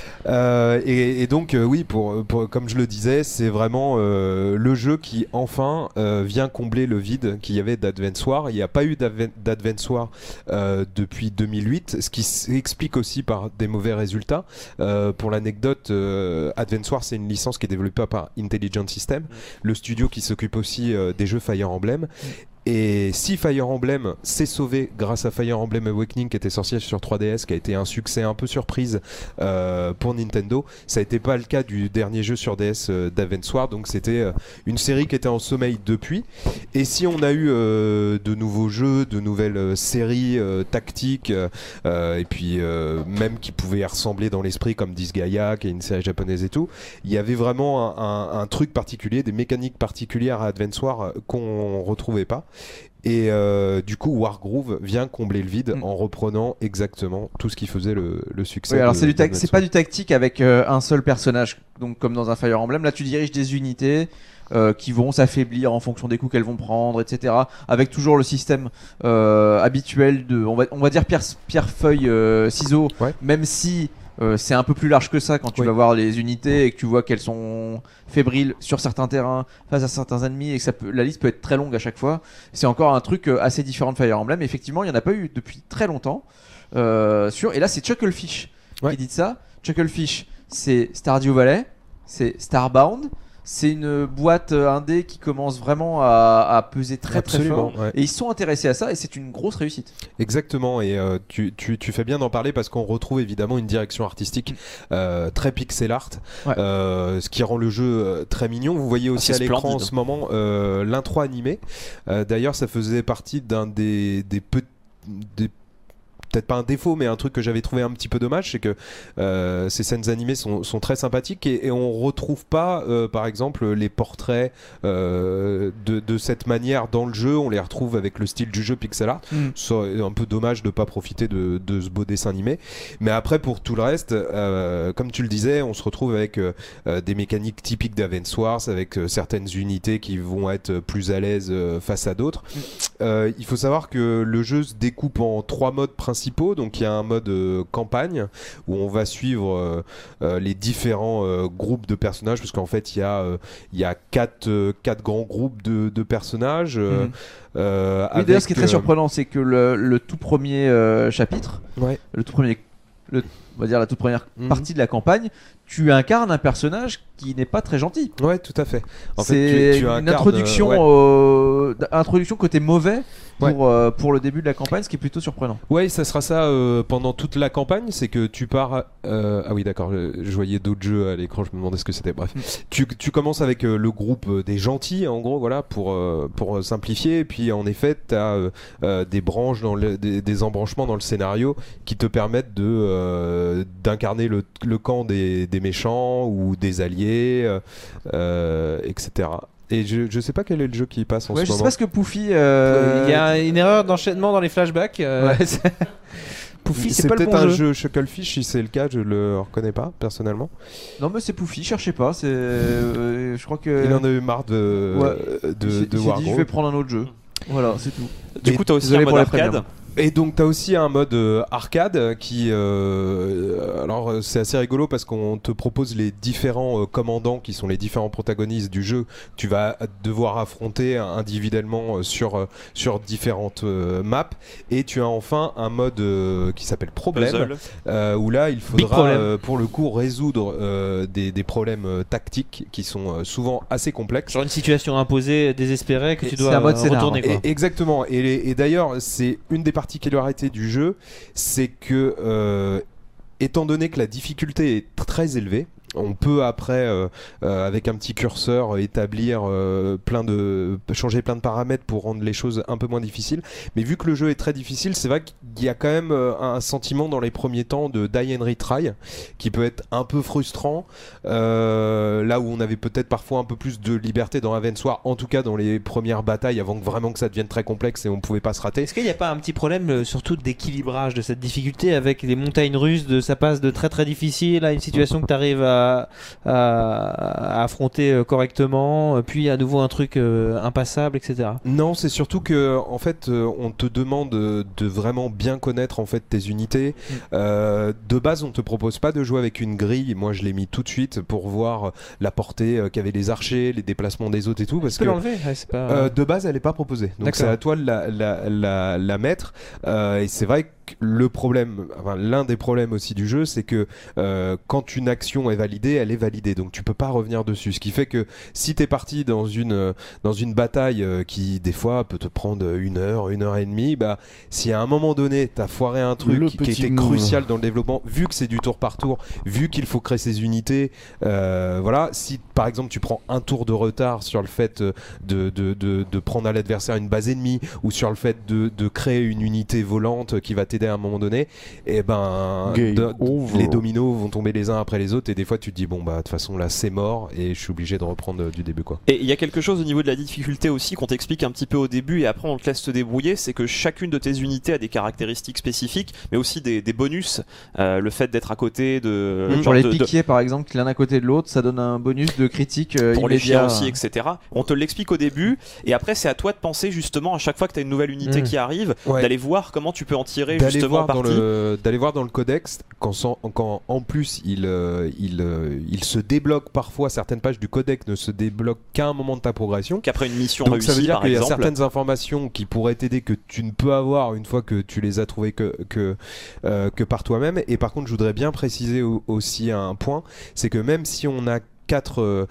Et donc oui, pour comme je le disais, c'est vraiment le jeu qui enfin vient combler le vide qu'il y avait d'Advance Wars. Il n'y a pas eu d'Advance Wars depuis 2008, ce qui s'explique aussi par des mauvais résultats. Pour l'anecdote, Advance Wars c'est une licence qui est développée par Intelligent System, le studio qui s'occupe aussi des jeux Fire Emblem. Et si Fire Emblem s'est sauvé grâce à Fire Emblem Awakening qui était sorti sur 3DS, qui a été un succès un peu surprise pour Nintendo, ça n'a été pas le cas du dernier jeu sur DS d'Advance Wars, donc c'était une série qui était en sommeil depuis. Et si on a eu de nouveaux jeux, de nouvelles séries tactiques, et puis même qui pouvaient ressembler dans l'esprit comme Disgaea qui est une série japonaise et tout, il y avait vraiment un truc particulier, des mécaniques particulières à Advance Wars qu'on retrouvait pas. Et du coup Wargroove vient combler le vide en reprenant exactement tout ce qui faisait le succès. Oui, alors c'est pas du tactique avec un seul personnage, donc comme dans un Fire Emblem. Là tu diriges des unités qui vont s'affaiblir en fonction des coups qu'elles vont prendre, etc. Avec toujours le système habituel de on va dire pierre feuille ciseaux, même si c'est un peu plus large que ça quand tu vas voir les unités et que tu vois qu'elles sont fébriles sur certains terrains face à certains ennemis et que la liste peut être très longue à chaque fois. C'est encore un truc assez différent de Fire Emblem. Effectivement, il n'y en a pas eu depuis très longtemps. Et là, c'est Chucklefish qui dit ça. Chucklefish, c'est Stardew Valley, c'est Starbound. C'est une boîte indé qui commence vraiment à peser très fort. Et ils sont intéressés à ça et c'est une grosse réussite. Exactement, et tu fais bien d'en parler parce qu'on retrouve évidemment une direction artistique très pixel art, ce qui rend le jeu très mignon. Vous voyez aussi à l'écran en ce moment l'intro animé. D'ailleurs, ça faisait partie d'un des peut-être pas un défaut, mais un truc que j'avais trouvé un petit peu dommage, c'est que ces scènes animées sont très sympathiques et on retrouve pas par exemple les portraits de cette manière dans le jeu. On les retrouve avec le style du jeu pixel art. C'est un peu dommage de pas profiter de ce beau dessin animé, mais après pour tout le reste, comme tu le disais, on se retrouve avec des mécaniques typiques d'Advance Wars, avec certaines unités qui vont être plus à l'aise face à d'autres. Il faut savoir que le jeu se découpe en 3 modes principaux. Donc il y a un mode campagne où on va suivre les différents groupes de personnages, parce qu'en fait il y a 4 grands groupes de personnages. Oui, d'ailleurs ce qui est très surprenant, c'est que le tout premier chapitre, on va dire la toute première partie de la campagne, tu incarnes un personnage qui n'est pas très gentil. Ouais, tout à fait. En fait, tu une introduction, introduction côté mauvais pour le début de la campagne, ce qui est plutôt surprenant. Ouais, ça sera ça pendant toute la campagne, c'est que tu pars. Ah oui, d'accord. Je voyais d'autres jeux à l'écran, je me demandais ce que c'était. Bref, tu commences avec le groupe des gentils, en gros, voilà, pour simplifier. Et puis en effet, tu as des branches des embranchements dans le scénario qui te permettent d'incarner le camp des méchants ou des alliés, etc. Et je sais pas quel est le jeu qui passe en ce moment. Je sais pas ce que Poufy. Il y a une erreur d'enchaînement dans les flashbacks. Poufy, c'est pas le bon peut-être un jeu. Chucklefish, si c'est le cas, je le reconnais pas personnellement. Non, mais c'est Poufy, cherchez pas. Je crois que. Il en a eu marre de Wargroove. Je vais prendre un autre jeu. Voilà, c'est tout. Du coup, t'as aussi un mode arcade. Et donc t'as aussi un mode arcade qui alors c'est assez rigolo parce qu'on te propose les différents commandants qui sont les différents protagonistes du jeu. Tu vas devoir affronter individuellement sur différentes maps, et tu as enfin un mode qui s'appelle problème où là il faudra pour le coup résoudre des problèmes tactiques qui sont souvent assez complexes. Genre une situation imposée désespérée que tu dois retourner quoi. Exactement, et d'ailleurs c'est une des particularités du jeu, c'est que étant donné que la difficulté est très élevée, on peut après avec un petit curseur établir changer plein de paramètres pour rendre les choses un peu moins difficiles, mais vu que le jeu est très difficile, c'est vrai qu'il y a quand même un sentiment dans les premiers temps de die and retry qui peut être un peu frustrant, là où on avait peut-être parfois un peu plus de liberté dans Advance-War, en tout cas dans les premières batailles, avant vraiment que ça devienne très complexe et on pouvait pas se rater. Est-ce qu'il n'y a pas un petit problème surtout d'équilibrage de cette difficulté avec les montagnes russes, ça passe de très très difficile à une situation que tu arrives à affronter correctement, puis à nouveau un truc impassable, etc. Non, c'est surtout que en fait on te demande de vraiment bien connaître en fait tes unités. De base on te propose pas de jouer avec une grille, moi je l'ai mis tout de suite pour voir la portée qu'avaient les archers, les déplacements des autres et tout, parce que l'enlever, de base elle est pas proposée, donc c'est à toi de la mettre, et c'est vrai que le problème, l'un des problèmes aussi du jeu, c'est que quand une action est validée, elle est validée, donc tu peux pas revenir dessus. Ce qui fait que si t'es parti dans une bataille qui des fois peut te prendre 1 heure, 1 heure et demie, bah si à un moment donné t'as foiré un truc qui était crucial dans le développement, vu que c'est du tour par tour, vu qu'il faut créer ses unités, voilà, si par exemple tu prends un tour de retard sur le fait de prendre à l'adversaire une base ennemie, ou sur le fait de créer une unité volante qui va t'aider à un moment donné, et ben les dominos vont tomber les uns après les autres, et des fois tu te dis bon bah de toute façon là c'est mort et je suis obligé de reprendre du début quoi. Et il y a quelque chose au niveau de la difficulté aussi qu'on t'explique un petit peu au début et après on te laisse te débrouiller, c'est que chacune de tes unités a des caractéristiques spécifiques mais aussi des bonus, le fait d'être à côté de pour les piquiers par exemple, l'un à côté de l'autre, ça donne un bonus de critique pour immédiat. Les chiens aussi, etc. On te l'explique au début et après c'est à toi de penser justement à chaque fois que tu as une nouvelle unité qui arrive, d'aller voir comment tu peux en tirer justement d'aller voir dans le codex quand en plus il se débloque parfois, certaines pages du codex ne se débloquent qu'à un moment de ta progression, qu'après une mission donc réussie, ça veut dire qu'il y a exemple certaines informations qui pourraient t'aider que tu ne peux avoir une fois que tu les as trouvées que par toi-même. Et par contre je voudrais bien préciser aussi un point, c'est que même si on a quatre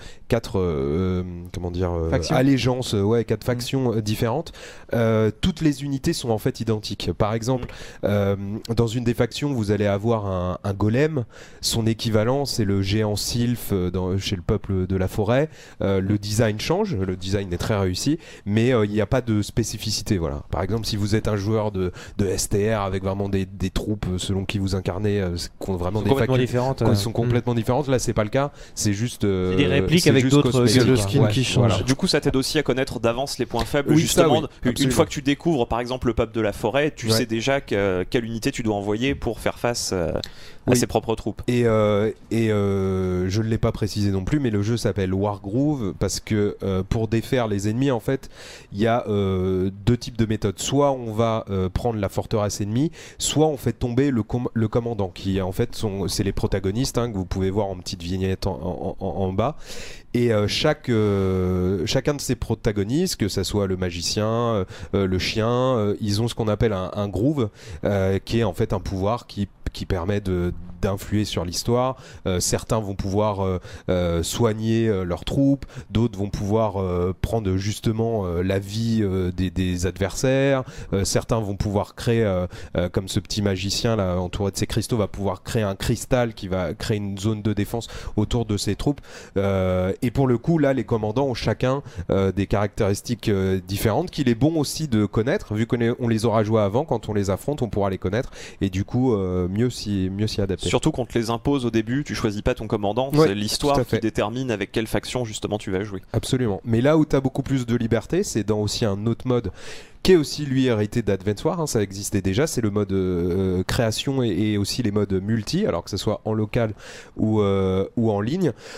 allégeances, 4 factions différentes, toutes les unités sont en fait identiques. Par exemple, dans une des factions vous allez avoir un golem, son équivalent c'est le géant sylph chez le peuple de la forêt. Le design change, le design est très réussi, mais il n'y a pas de spécificité, voilà. Par exemple si vous êtes un joueur de STR avec vraiment des troupes selon qui vous incarnez, qui ont vraiment des factions différentes, sont complètement différentes, là c'est pas le cas, c'est juste des répliques avec d'autres skins qui changent. Voilà. Du coup, ça t'aide aussi à connaître d'avance les points faibles. Justement, une fois que tu découvres, par exemple, le peuple de la forêt, tu sais déjà quelle unité tu dois envoyer pour faire face à ses propres troupes. Et je ne l'ai pas précisé non plus, mais le jeu s'appelle Wargroove parce que pour défaire les ennemis, en fait, il y a 2 types de méthodes. Soit on va prendre la forteresse ennemie, soit on fait tomber le commandant, qui en fait c'est les protagonistes, que vous pouvez voir en petite vignette en bas. Et chacun de ces protagonistes, que ça soit le magicien, le chien, ils ont ce qu'on appelle un groove, qui est en fait un pouvoir qui permet d'influer sur l'histoire. Certains vont pouvoir soigner leurs troupes, d'autres vont pouvoir prendre justement la vie des adversaires, certains vont pouvoir créer, comme ce petit magicien là entouré de ses cristaux va pouvoir créer un cristal qui va créer une zone de défense autour de ses troupes, et pour le coup là les commandants ont chacun des caractéristiques différentes qu'il est bon aussi de connaître, vu qu'on les aura joués avant. Quand on les affronte on pourra les connaître et du coup mieux s'y adapter. Surtout qu'on te les impose au début, tu choisis pas ton commandant, c'est l'histoire qui détermine avec quelle faction justement tu vas jouer. Absolument. Mais là où tu as beaucoup plus de liberté, c'est dans aussi un autre mode qui est aussi lui hérité d'Advance-War, ça existait déjà, c'est le mode création et aussi les modes multi, alors que ce soit en local ou en ligne.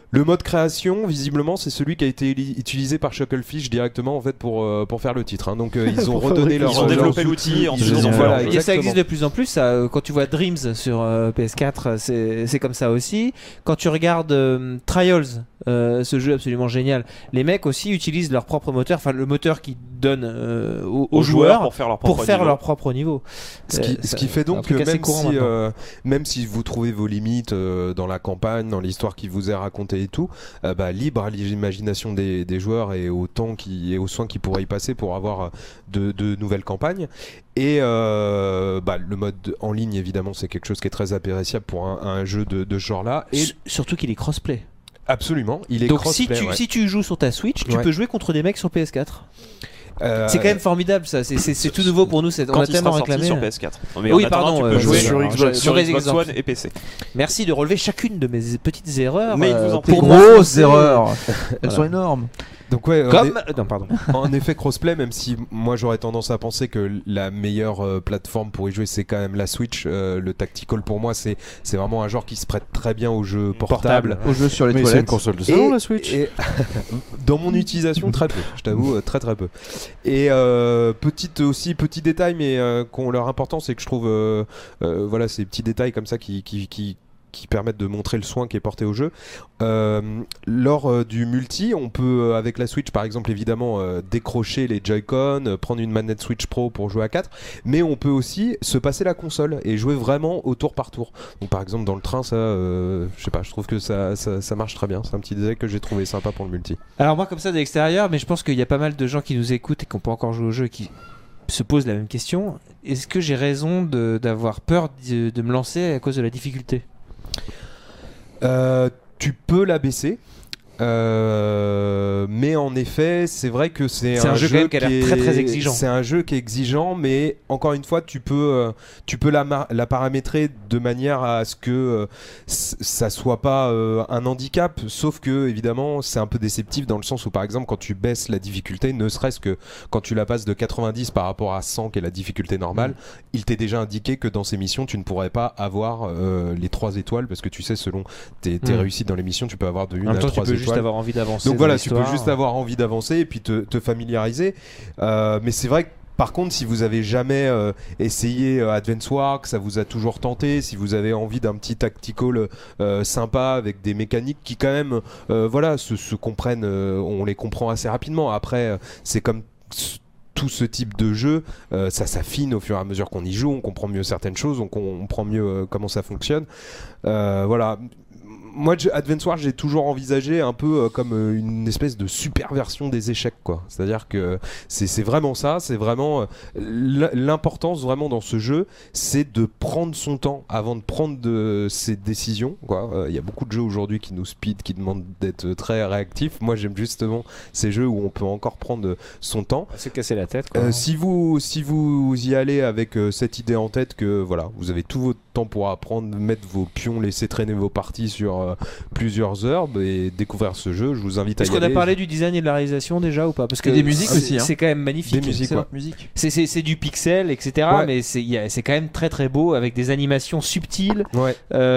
Le mode création, visiblement, c'est celui qui a été utilisé par Chucklefish directement en fait pour faire le titre. Hein. Donc ils ont redonné leur. Ils ont développé l'outil. Et ça existe de plus en plus. Ça, quand tu vois Dreams sur PS4, c'est comme ça aussi. Quand tu regardes Trials, ce jeu absolument génial, les mecs aussi utilisent leur propre moteur, enfin le moteur qu'ils donnent aux joueurs pour faire leur propre niveau. Ce qui fait donc que même si vous trouvez vos limites dans la campagne, dans l'histoire qui vous est racontée et tout, libre à l'imagination des joueurs et au temps et aux soins qu'ils pourraient y passer pour avoir de nouvelles campagnes. Et le mode en ligne, évidemment, c'est quelque chose qui est très appréciable pour un jeu de ce genre-là. Et surtout qu'il est crossplay. Absolument, il est donc crossplay. Donc si tu joues sur ta Switch, tu peux jouer contre des mecs sur PS4. C'est quand même formidable ça, c'est tout nouveau pour nous, on a tellement réclamé sur PS4. Mais oui, pardon, tu peux jouer sur Xbox One et PC. Merci de relever chacune de mes petites erreurs. Mais vous en pour grosses erreurs. Elles sont énormes. Donc ouais, non, pardon. En effet crossplay, même si moi j'aurais tendance à penser que la meilleure plateforme pour y jouer c'est quand même la Switch. Le tactical pour moi c'est vraiment un genre qui se prête très bien aux jeux portables, aux jeux sur les toilettes. C'est une console de salon la Switch. Et dans mon utilisation très peu, je t'avoue très peu. Et petit détail mais qui ont leur importance, c'est que je trouve ces petits détails comme ça qui permettent de montrer le soin qui est porté au jeu. Lors du multi, on peut avec la Switch par exemple évidemment décrocher les Joy-Con, prendre une manette Switch Pro pour jouer à 4, mais on peut aussi se passer la console et jouer vraiment au tour par tour. Donc par exemple dans le train, ça, je sais pas, je trouve que ça marche très bien. C'est un petit détail que j'ai trouvé sympa pour le multi. Alors moi comme ça de l'extérieur, mais je pense qu'il y a pas mal de gens qui nous écoutent et qui n'ont pas encore joué au jeu et qui se posent la même question. Est-ce que j'ai raison d'avoir peur de me lancer à cause de la difficulté ? Tu peux la baisser. Mais en effet, c'est vrai que c'est un jeu qui a l'air très exigeant. C'est un jeu qui est exigeant, mais encore une fois, tu peux la paramétrer de manière à ce que ça soit pas un handicap. Sauf que évidemment, c'est un peu déceptif dans le sens où, par exemple, quand tu baisses la difficulté, ne serait-ce que quand tu la passes de 90 par rapport à 100 qui est la difficulté normale, il t'est déjà indiqué que dans ces missions, tu ne pourrais pas avoir les 3 étoiles parce que tu sais, selon tes réussites dans les missions, tu peux avoir de 1 à 3 étoiles. Juste avoir envie d'avancer. Donc voilà, tu peux juste avoir envie d'avancer et puis te familiariser. Mais c'est vrai que par contre, si vous avez jamais essayé Advance Wars, que ça vous a toujours tenté, si vous avez envie d'un petit tactical sympa avec des mécaniques qui quand même se comprennent, on les comprend assez rapidement. Après, c'est comme tout ce type de jeu, ça s'affine au fur et à mesure qu'on y joue, on comprend mieux certaines choses, on comprend mieux comment ça fonctionne. Voilà. Moi, Advance Wars, j'ai toujours envisagé un peu comme une espèce de super version des échecs, quoi. C'est-à-dire que c'est vraiment ça, c'est vraiment l'importance vraiment dans ce jeu, c'est de prendre son temps avant de prendre ses décisions, quoi. Il y a beaucoup de jeux aujourd'hui qui nous speed, qui demandent d'être très réactifs. Moi, j'aime justement ces jeux où on peut encore prendre son temps. Se casser la tête, quoi. Si vous y allez avec cette idée en tête que voilà, vous avez tout votre temps pour apprendre, mettre vos pions, laisser traîner vos parties sur plusieurs heures et découvrir ce jeu, je vous invite à y aller. Est-ce qu'on a parlé du design et de la réalisation déjà ou pas? Parce que des musiques aussi, c'est quand même magnifique. Des musiques, ouais. C'est du pixel, etc. Ouais. Mais c'est quand même très très beau avec des animations subtiles. Ouais.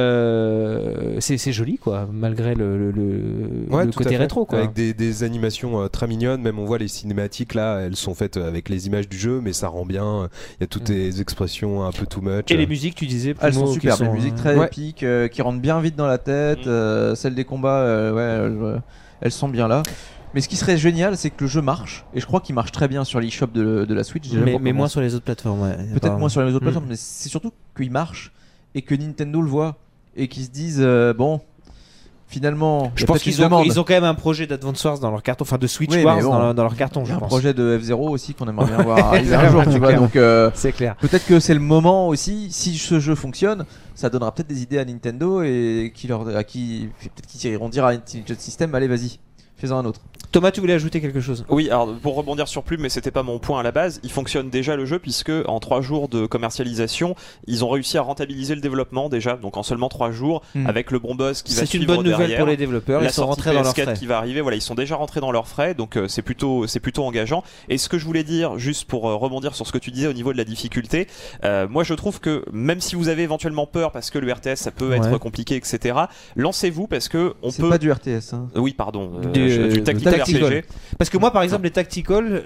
C'est joli, quoi, malgré le côté rétro, quoi. Avec des animations très mignonnes. Même on voit les cinématiques là, elles sont faites avec les images du jeu, mais ça rend bien. Il y a toutes les expressions un peu too much. Et les musiques, tu disais, elles sont superbes. Les musiques très épiques qui rentrent bien vite dans la tête. Celles des combats, elles sont bien là. Mais ce qui serait génial, c'est que le jeu marche, et je crois qu'il marche très bien sur l'eShop de la Switch. Mais moins sur les autres plateformes. Ouais. Peut-être moins sur les autres plateformes, mais c'est surtout qu'il marche et que Nintendo le voit et qu'ils se disent bon. Finalement, je pense qu'ils ont quand même un projet d'Advance Wars dans leur carton, enfin de Switch Wars dans leur carton. Un projet de F0 aussi qu'on aimerait bien voir arriver un jour, tu vois. Donc c'est clair. Peut-être que c'est le moment aussi. Si ce jeu fonctionne, ça donnera peut-être des idées à Nintendo et peut-être qu'ils iront dire à Intelligent System, allez vas-y, fais-en un autre. Thomas, tu voulais ajouter quelque chose? Oui, alors pour rebondir sur Plume, mais c'était pas mon point à la base, il fonctionne déjà le jeu puisque en 3 jours de commercialisation, ils ont réussi à rentabiliser le développement déjà, donc en seulement 3 jours, avec le bon buzz qui va suivre derrière. C'est une bonne nouvelle pour les développeurs, ils sont rentrés dans leurs frais. Qui va arriver, voilà, ils sont déjà rentrés dans leurs frais, donc c'est plutôt engageant. Et ce que je voulais dire, juste pour rebondir sur ce que tu disais au niveau de la difficulté, moi je trouve que même si vous avez éventuellement peur parce que le RTS ça peut être compliqué, etc., lancez-vous parce que on peut. C'est pas du RTS. Hein. Oui, pardon, du tactical RPG. Parce que moi, par exemple, les tactical,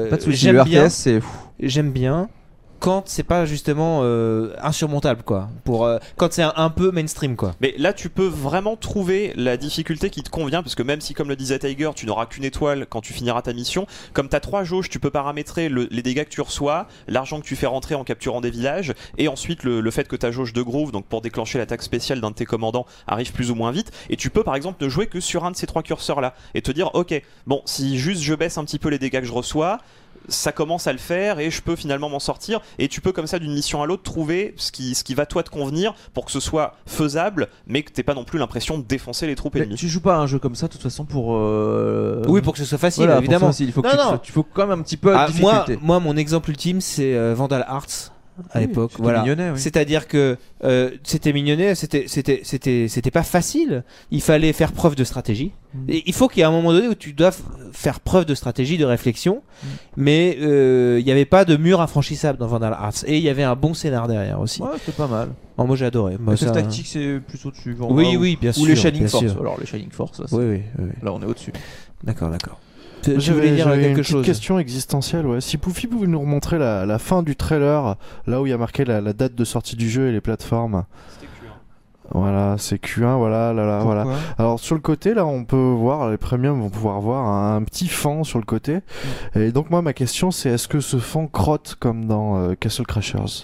j'aime bien quand c'est pas justement insurmontable, quoi. Quand c'est un peu mainstream, quoi. Mais là, tu peux vraiment trouver la difficulté qui te convient, parce que même si, comme le disait Tiger, tu n'auras qu'une étoile quand tu finiras ta mission, comme tu as 3 jauges, tu peux paramétrer les dégâts que tu reçois, l'argent que tu fais rentrer en capturant des villages, et ensuite le fait que ta jauge de groove, donc pour déclencher l'attaque spéciale d'un de tes commandants, arrive plus ou moins vite. Et tu peux par exemple ne jouer que sur un de ces 3 curseurs là et te dire ok, bon, si juste je baisse un petit peu les dégâts que je reçois, ça commence à le faire et je peux finalement m'en sortir. Et tu peux comme ça d'une mission à l'autre trouver ce qui va toi te convenir pour que ce soit faisable, mais que t'aies pas non plus l'impression de défoncer les troupes ennemies. Tu joues pas à un jeu comme ça de toute façon pour oui, pour que ce soit facile, voilà, évidemment. Il faut tu faut quand même un petit peu de difficulté. Moi mon exemple ultime c'est Vandal Hearts à l'époque, voilà. Mignonnet, oui. C'est-à-dire que c'était mignonnet, c'était pas facile. Il fallait faire preuve de stratégie. Et il faut qu'il y ait un moment donné où tu dois faire preuve de stratégie, de réflexion. Mais il n'y avait pas de mur infranchissable dans Vandal Hearts. Et il y avait un bon scénar derrière aussi. Ouais, c'était pas mal. Oh, moi j'ai adoré. Le tactique c'est plutôt dessus. Oui, bien sûr. Ou les Shining Force. Sûr. Alors les Shining Force, oui. Là on est au-dessus. D'accord. Je voulais dire quelque chose. Une question existentielle, ouais. Si Poufy pouvait nous remontrer la fin du trailer, là où il y a marqué la date de sortie du jeu et les plateformes. C'était Q1. Voilà, c'est Q1, voilà. Alors sur le côté, là, on peut voir, les premiums vont pouvoir voir un petit fan sur le côté. Et donc moi, ma question, c'est est-ce que ce fan crotte comme dans Castle Crashers?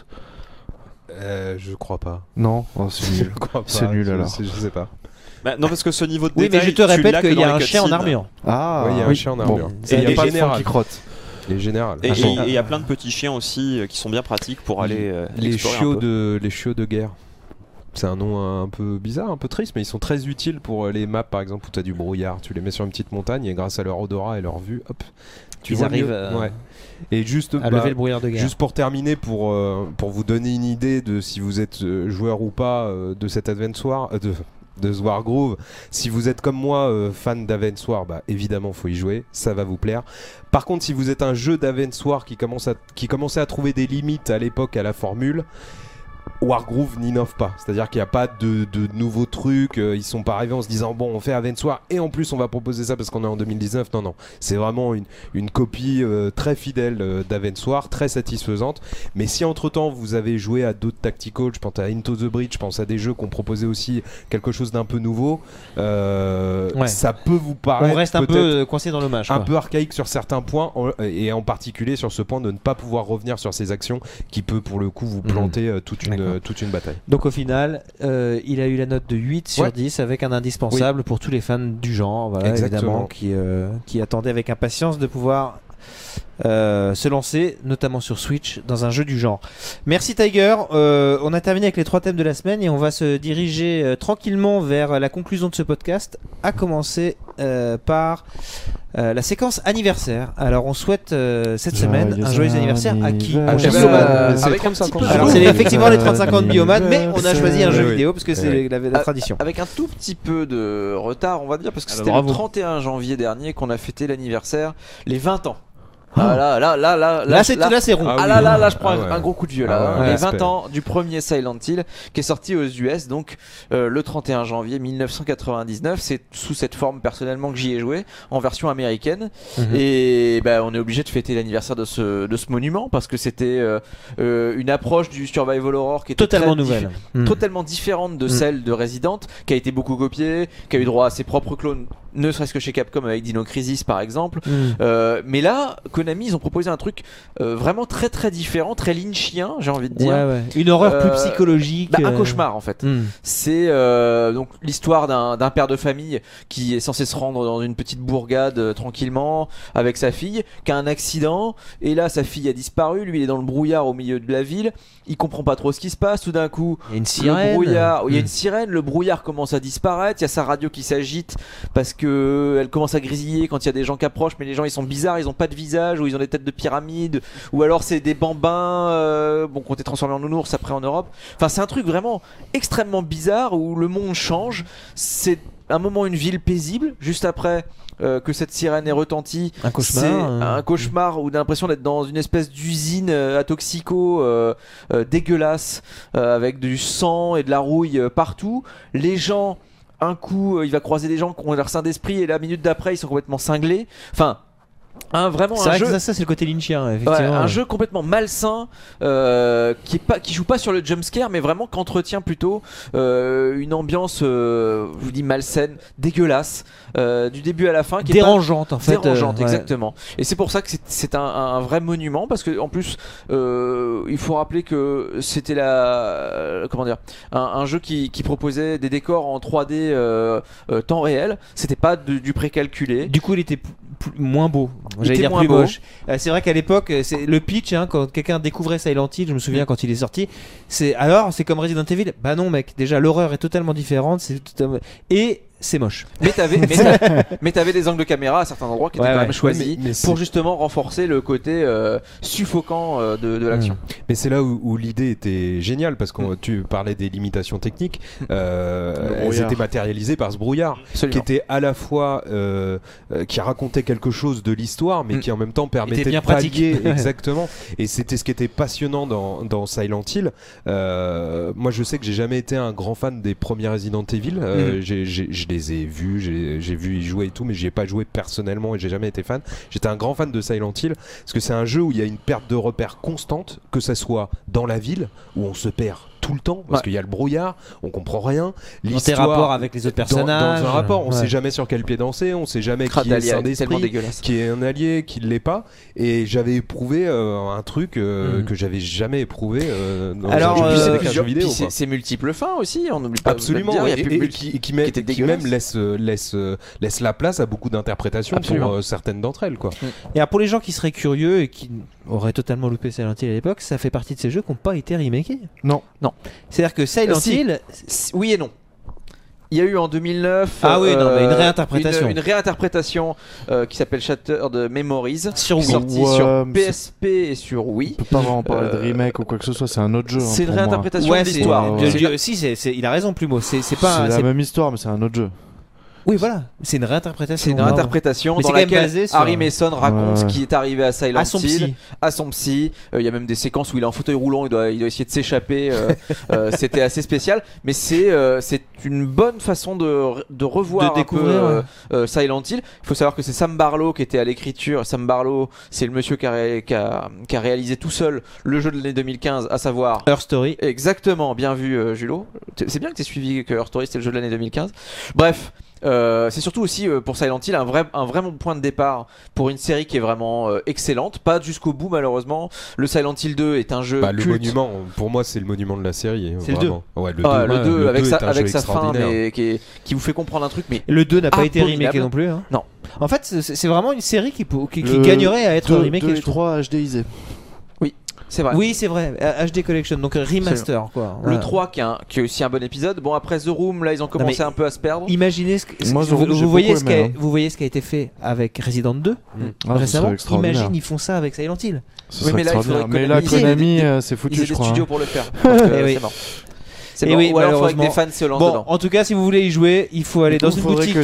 Je crois pas. Non, c'est nul. Je crois pas. C'est nul alors. Je sais pas. Bah, non, parce que ce niveau de détail. Oui, mais je te répète qu'il y a un chien en armure. Ah, il y a un chien en armure. Et il n'y a pas de fan qui crotte. Les générales. Et il y a plein de petits chiens aussi qui sont bien pratiques pour aller les chiots de guerre. C'est un nom un peu bizarre, un peu triste, mais ils sont très utiles pour les maps par exemple où tu as du brouillard. Tu les mets sur une petite montagne et grâce à leur odorat et leur vue, hop, ils arrivent Et juste à lever le brouillard de guerre. Juste pour terminer, pour vous donner une idée de si vous êtes joueur ou pas de cet Advance War, de ce Wargroove, si vous êtes comme moi fan d'Advance War, bah évidemment faut y jouer, ça va vous plaire. Par contre, si vous êtes un jeu d'Advance War qui commençait à trouver des limites à l'époque à la formule, Wargroove n'innove pas, c'est-à-dire qu'il n'y a pas de nouveaux trucs, ils sont pas arrivés en se disant bon on fait Advance War et en plus on va proposer ça parce qu'on est en 2019, non, c'est vraiment une copie très fidèle d'Advance War, très satisfaisante. Mais si entre temps vous avez joué à d'autres tacticals, je pense à Into the Breach, je pense à des jeux qui ont proposé aussi quelque chose d'un peu nouveau, ça peut vous paraître, on reste un peu coincé dans l'hommage, un peu archaïque sur certains points et en particulier sur ce point de ne pas pouvoir revenir sur ces actions qui peut pour le coup vous planter toute une bataille. Donc au final, il a eu la note de 8 sur 10 avec un indispensable pour tous les fans du genre, voilà, évidemment, qui attendaient avec impatience de pouvoir se lancer, notamment sur Switch, dans un jeu du genre. Merci Tiger. On a terminé avec les 3 thèmes de la semaine et on va se diriger tranquillement vers la conclusion de ce podcast, à commencer par la séquence anniversaire. Alors on souhaite cette semaine un joyeux anniversaire à qui? Avec un petit peu. Alors c'est effectivement les 35 ans de Bioman, mais on a choisi un jeu vidéo parce que c'est la tradition. Avec un tout petit peu de retard, on va dire, parce que c'était le 31 janvier dernier qu'on a fêté l'anniversaire, les 20 ans. Là, c'est rond. Là, je prends un gros coup de vieux là. Les 20 ans du premier Silent Hill qui est sorti aux US, donc le 31 janvier 1999. C'est sous cette forme personnellement que j'y ai joué, en version américaine. Et on est obligé de fêter l'anniversaire de ce monument parce que c'était une approche du survival horror qui est totalement nouvelle, totalement différente de celle de Resident, qui a été beaucoup copiée, qui a eu droit à ses propres clones, ne serait-ce que chez Capcom avec Dino Crisis par exemple. Mais là, Konami, ils ont proposé un truc vraiment très très différent, très lynchien, j'ai envie de dire. Une horreur plus psychologique. Un cauchemar en fait. C'est donc l'histoire d'un père de famille qui est censé se rendre dans une petite bourgade tranquillement avec sa fille, qui a un accident, et là sa fille a disparu, lui il est dans le brouillard au milieu de la ville, il comprend pas trop ce qui se passe, tout d'un coup il y a une sirène. Il y a une sirène, le brouillard commence à disparaître, il y a sa radio qui s'agite parce que qu'elle commence à grésiller quand il y a des gens qui approchent, mais les gens ils sont bizarres, ils ont pas de visage, ou ils ont des têtes de pyramide, ou alors c'est des bambins qu'on t'est transformé en nounours après en Europe. Enfin, c'est un truc vraiment extrêmement bizarre où le monde change. C'est un moment une ville paisible, juste après que cette sirène est retentie. Un cauchemar. C'est un cauchemar où on a l'impression d'être dans une espèce d'usine à toxico dégueulasse, avec du sang et de la rouille partout. Les gens, un coup, il va croiser des gens qui ont leur saint d'esprit et la minute d'après, ils sont complètement cinglés. Enfin, vraiment c'est un vrai jeu. que ça c'est le côté lynchien, effectivement. Un jeu complètement malsain, qui joue pas sur le jumpscare, mais vraiment qu'entretient plutôt une ambiance, je vous dis malsaine, dégueulasse, du début à la fin, qui dérangeante en fait. Dérangeante, exactement. Et c'est pour ça que c'est un vrai monument, parce que en plus, il faut rappeler que c'était un jeu qui proposait des décors en 3D temps réel. C'était pas du précalculé. Du coup, il était moins beau. J'allais dire plus moche. C'est vrai qu'à l'époque, c'est le pitch, quand quelqu'un découvrait Silent Hill, je me souviens quand il est sorti, c'est comme Resident Evil. Bah non mec, déjà l'horreur est totalement différente, et c'est moche. Mais t'avais des angles de caméra à certains endroits qui étaient quand même choisis pour justement renforcer le côté suffocant de l'action. Mais c'est là où l'idée était géniale, parce que tu parlais des limitations techniques. Elles étaient matérialisées par ce brouillard. Absolument. Qui était à la fois qui racontait quelque chose de l'histoire, mais qui en même temps permettait de pallier exactement. Et c'était ce qui était passionnant dans Silent Hill. Moi, je sais que j'ai jamais été un grand fan des premiers Resident Evil. Je les ai vus, j'ai vu y jouer et tout, mais j'y ai pas joué personnellement et j'ai jamais été fan. J'étais un grand fan de Silent Hill parce que c'est un jeu où il y a une perte de repères constante, que ça soit dans la ville où on se perd tout le temps parce qu'il y a le brouillard, on comprend rien. Dans tes rapports avec les autres personnages, dans un rapport, on sait jamais sur quel pied danser, on sait jamais qui est saint d'esprit, qui est un allié, qui l'est pas. Et j'avais éprouvé un truc que j'avais jamais éprouvé dans un jeu vidéo. C'est multiples fins aussi, on n'oublie pas. Absolument, qui même laisse la place à beaucoup d'interprétations pour certaines d'entre elles, quoi. Et alors, pour les gens qui seraient curieux et qui auraient totalement loupé Silent Hill à l'époque, ça fait partie de ces jeux qui n'ont pas été remakés. Non. C'est-à-dire que Silent Hill, oui et non. Il y a eu en 2009 une réinterprétation. Une réinterprétation qui s'appelle Shattered Memories, sur Wii, sortie sur PSP et sur Wii. On peut pas vraiment parler de remake ou quoi que ce soit, c'est un autre jeu. C'est une réinterprétation de l'histoire. Il a raison, Plumeau. C'est la même histoire, mais c'est un autre jeu. Oui, voilà, c'est une réinterprétation. C'est une réinterprétation dans laquelle Harry Mason raconte ce qui est arrivé à Silent Hill, à son psy. Il y a même des séquences où il est en fauteuil roulant, il doit essayer de s'échapper. C'était assez spécial, mais c'est une bonne façon de revoir, de découvrir Silent Hill. Il faut savoir que c'est Sam Barlow qui était à l'écriture. Sam Barlow, c'est le monsieur qui a réalisé tout seul le jeu de l'année 2015, à savoir Her Story. Exactement, bien vu, Julo. C'est bien que tu aies suivi que Her Story c'était le jeu de l'année 2015. Bref. C'est surtout aussi pour Silent Hill un vrai bon point de départ pour une série qui est vraiment excellente, pas jusqu'au bout malheureusement. Le Silent Hill 2 est un jeu culte. Le monument, pour moi c'est le monument de la série. C'est vraiment. Le 2 avec sa fin, mais qui vous fait comprendre un truc. Mais le 2 n'a pas été remaké non plus. Non. En fait, c'est vraiment une série qui gagnerait à être remakée. 2 et 3 HDisé. C'est vrai. Oui, c'est vrai. HD Collection, donc remaster, quoi. Le 3 qui est aussi un bon épisode. Bon, après The Room, là, ils ont commencé un peu à se perdre. Imaginez vous voyez ce qui a été fait avec Resident 2 récemment. Imagine, ils font ça avec Silent Hill. Mais là, Konami, c'est foutu, je crois. Ils ont des studios pour le faire. C'est mort. C'est bon. Ou alors avec des fans se lancent dedans. En tout cas, si vous voulez y jouer, il faut aller dans une boutique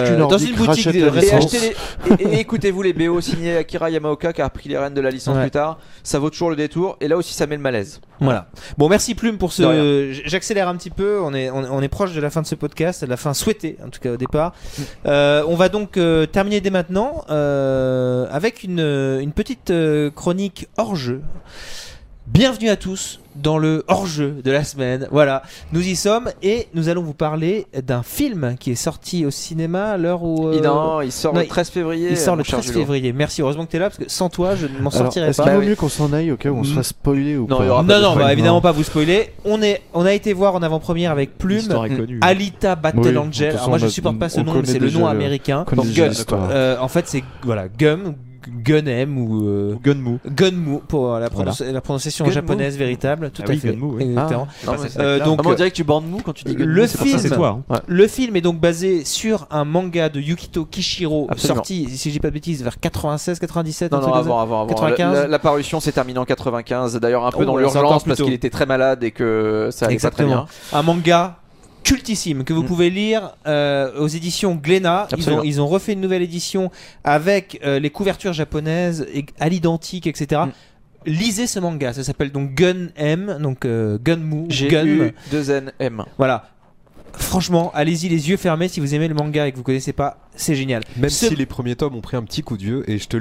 et écoutez-vous les BO signés Akira Yamaoka qui a repris les rênes de la licence plus tard. Ça vaut toujours le détour. Et là aussi, ça met le malaise. Voilà. Bon, merci Plume pour ce. J'accélère un petit peu. On est proche de la fin de ce podcast, de la fin souhaitée en tout cas au départ. On va donc terminer dès maintenant avec une petite chronique hors jeu. Bienvenue à tous dans le hors-jeu de la semaine. Voilà, nous y sommes et nous allons vous parler d'un film qui est sorti au cinéma à l'heure où... il sort le 13 février. Il sort le 13 février. Merci, heureusement que tu es là parce que sans toi, je ne m'en sortirais pas. Est-ce qu'il vaut mieux qu'on s'en aille au cas où on se fasse spoiler ou pas? Non, bah, évidemment pas vous spoiler. On a été voir en avant-première avec Plume Alita Battle Angel. Alors moi je supporte pas ce nom, mais c'est le nom américain. Donc, en fait c'est Gum. Gunm ou Gunmu pour la prononciation Gunmu. japonaise véritable. Tout à fait. Gunmu, oui. Exactement. Donc on dirait que tu bandes mou quand tu dis Gunmu. Le film est donc basé sur un manga de Yukito Kishiro, Absolument. sorti, si je dis pas de bêtises, vers 96, 97. Non, avant. 95. La parution s'est terminée en 95, d'ailleurs un peu dans c'est l'urgence encore parce plus tôt. qu'il était très malade et que ça allait pas très bien. Un manga cultissime que vous pouvez lire aux éditions Glénat. Ils ont refait une nouvelle édition avec les couvertures japonaises à l'identique, etc. Lisez ce manga, ça s'appelle donc Gunm, donc Gunmu, G-U-2-N-M. Voilà. Franchement, allez-y les yeux fermés si vous aimez le manga et que vous connaissez pas, c'est génial. Même si les premiers tomes ont pris un petit coup de vieux, et je te le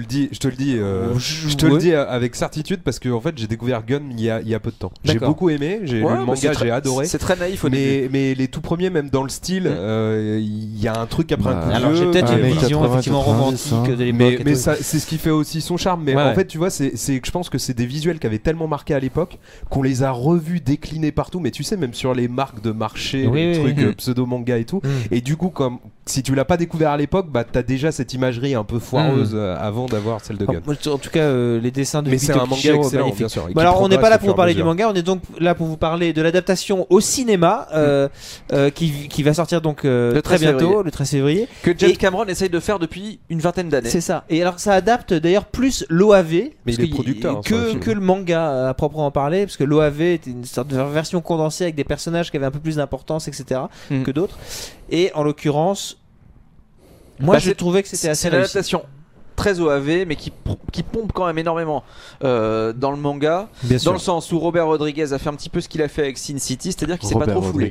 dis avec certitude parce que en fait j'ai découvert Gun il y a peu de temps. J'ai beaucoup aimé, j'ai lu le manga, j'ai adoré. C'est très naïf au début. Mais les tout premiers, même dans le style, il y a un truc après un coup de alors vieux. j'ai peut-être une vision effectivement romantique de l'époque. Mais c'est ce qui fait aussi son charme. Mais en fait, tu vois, c'est que je pense que c'est des visuels qui avaient tellement marqué à l'époque qu'on les a revus déclinés partout. Mais tu sais, même sur les marques de marché, les trucs pseudo manga et tout. Et du coup, comme si tu l'as pas découvert à l'époque, bah t'as déjà cette imagerie un peu foireuse avant d'avoir celle de Gun. En tout cas, les dessins de c'est un manga excellent, bien sûr. Bon, alors on n'est pas là pour vous parler du manga, on est donc là pour vous parler de l'adaptation au cinéma qui va sortir donc très bientôt, le 13 février. Que James Cameron essaye de faire depuis une vingtaine d'années. C'est ça. Et alors ça adapte d'ailleurs plus l'OAV mais il est producteur que le manga à proprement parler, parce que l'OAV était une sorte de version condensée avec des personnages qui avaient un peu plus d'importance, etc. que d'autres. Et en l'occurrence, moi je trouvais que c'était assez réussi. C'est une adaptation très OAV mais qui pompe quand même énormément dans le manga, dans le sens où Robert Rodriguez a fait un petit peu ce qu'il a fait avec Sin City, c'est-à-dire qu'il s'est pas trop foulé.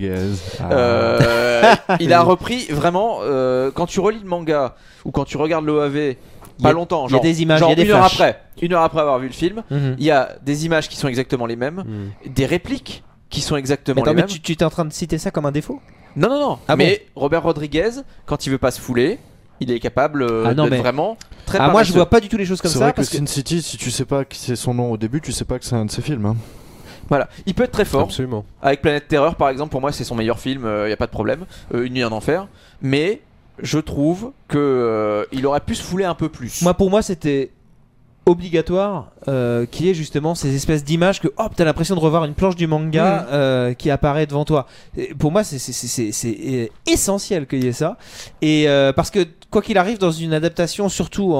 Il a repris vraiment quand tu relis le manga ou quand tu regardes l'OAV pas longtemps, il y a des images, il y a des une heure après avoir vu le film, il y a des images qui sont exactement les mêmes, des répliques qui sont exactement les mêmes. Mais tu es en train de citer ça comme un défaut? Non. Mais Robert Rodriguez, quand il veut pas se fouler, il est capable d'être vraiment très moi je vois pas du tout les choses comme ça. C'est vrai que Sin City, si tu sais pas que c'est son nom au début, tu sais pas que c'est un de ses films. Hein. Voilà, il peut être très fort. Absolument. Avec Planète Terreur par exemple, pour moi c'est son meilleur film, y a pas de problème. Une nuit en enfer. Mais je trouve que il aurait pu se fouler un peu plus. Pour moi c'était obligatoire qu'il y ait justement ces espèces d'images que hop t'as l'impression de revoir une planche du manga qui apparaît devant toi. Et pour moi c'est essentiel qu'il y ait ça, et parce que quoi qu'il arrive dans une adaptation, surtout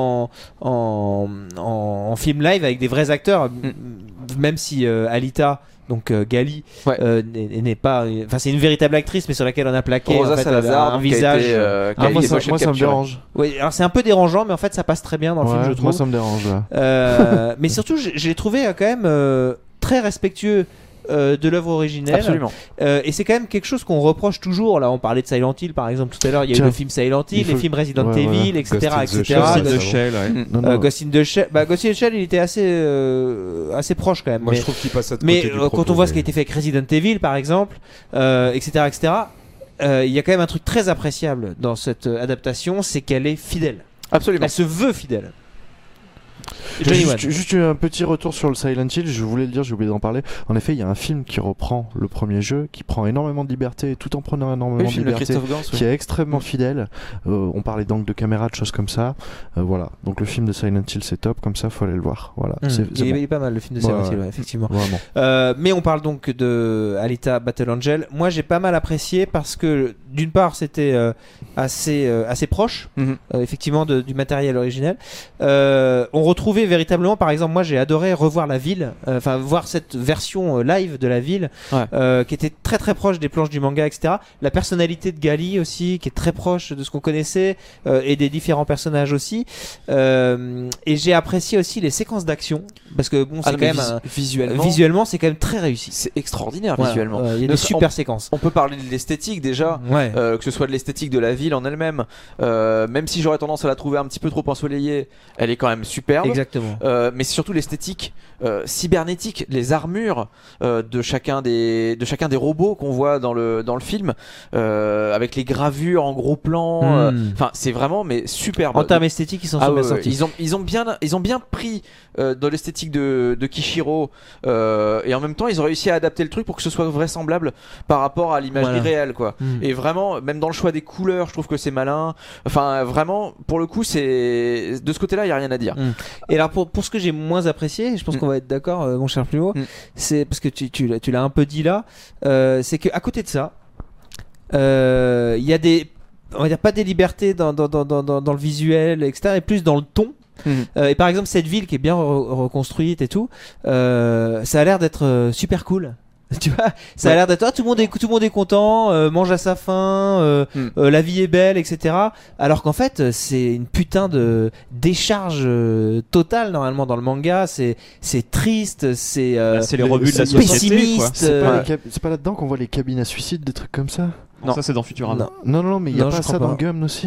en film live avec des vrais acteurs, même si Alita donc Gali n'est pas, enfin c'est une véritable actrice mais sur laquelle on a plaqué Rosa Salazar, un visage moi ça me dérange. Oui, alors c'est un peu dérangeant mais en fait ça passe très bien dans le film, je trouve. Moi ça me dérange là. Mais surtout je l'ai trouvé quand même très respectueux de l'œuvre originelle. Absolument. Et c'est quand même quelque chose qu'on reproche toujours. Là, on parlait de Silent Hill par exemple tout à l'heure. Il y a eu le film Silent Hill, les films Resident Evil, etc. Ghost in the Shell. Ghost in the Shell. Ghost in the Shell, il était assez proche quand même. Moi, je trouve qu'il passe à côté mais du quand on voit ce qui a été fait avec Resident Evil par exemple, etc., il y a quand même un truc très appréciable dans cette adaptation, c'est qu'elle est fidèle. Absolument. Elle se veut fidèle. Juste un petit retour sur le Silent Hill, je voulais le dire, j'ai oublié d'en parler. En effet, il y a un film qui reprend le premier jeu, qui prend énormément de liberté, tout en prenant énormément de liberté, qui est extrêmement fidèle. On parlait d'angle de caméra, de choses comme ça. Voilà. Donc le film de Silent Hill, c'est top, comme ça, faut aller le voir. Voilà. Il est pas mal le film de Silent Hill, effectivement. Mais on parle donc de Alita Battle Angel. Moi, j'ai pas mal apprécié parce que d'une part, c'était assez proche, effectivement, du matériel originel. On retrouvait véritablement, par exemple, moi j'ai adoré revoir la ville, voir cette version live de la ville qui était très très proche des planches du manga, etc. La personnalité de Gali aussi, qui est très proche de ce qu'on connaissait, et des différents personnages aussi. Et j'ai apprécié aussi les séquences d'action, parce que bon, c'est quand même visuellement, c'est quand même très réussi. C'est extraordinaire visuellement. Il y a des super séquences. On peut parler de l'esthétique déjà, que ce soit de l'esthétique de la ville en elle-même, même si j'aurais tendance à la trouver un petit peu trop ensoleillée, elle est quand même superbe. superbe. Exactement. Mais c'est surtout l'esthétique cybernétique, les armures de chacun des robots qu'on voit dans le film, avec les gravures en gros plan. Enfin, c'est vraiment mais superbe. En termes esthétiques, ils sont bien sortis. Ils ont bien pris dans l'esthétique de Kishiro, et en même temps ils ont réussi à adapter le truc pour que ce soit vraisemblable par rapport à l'imagerie réelle, quoi. Et vraiment, même dans le choix des couleurs, je trouve que c'est malin. Enfin, vraiment, pour le coup, c'est de ce côté-là, il y a rien à dire. Et alors pour ce que j'ai moins apprécié, je pense qu'on va être d'accord, mon cher Plumeau, c'est parce que tu l'as un peu dit là, c'est qu'à côté de ça, il y a on va dire pas des libertés dans le visuel, etc., et plus dans le ton. Et par exemple, cette ville qui est bien reconstruite et tout, ça a l'air d'être super cool. Tu vois, ça a l'air d'être tout le monde est content, mange à sa faim, la vie est belle, etc. Alors qu'en fait, c'est une putain de décharge totale normalement dans le manga. C'est triste, c'est les rebuts de la société, pessimiste. C'est pas là-dedans qu'on voit les cabines à suicide, des trucs comme ça. Non, ça c'est dans Futurama. Non, mais il y a pas ça dans Gum aussi.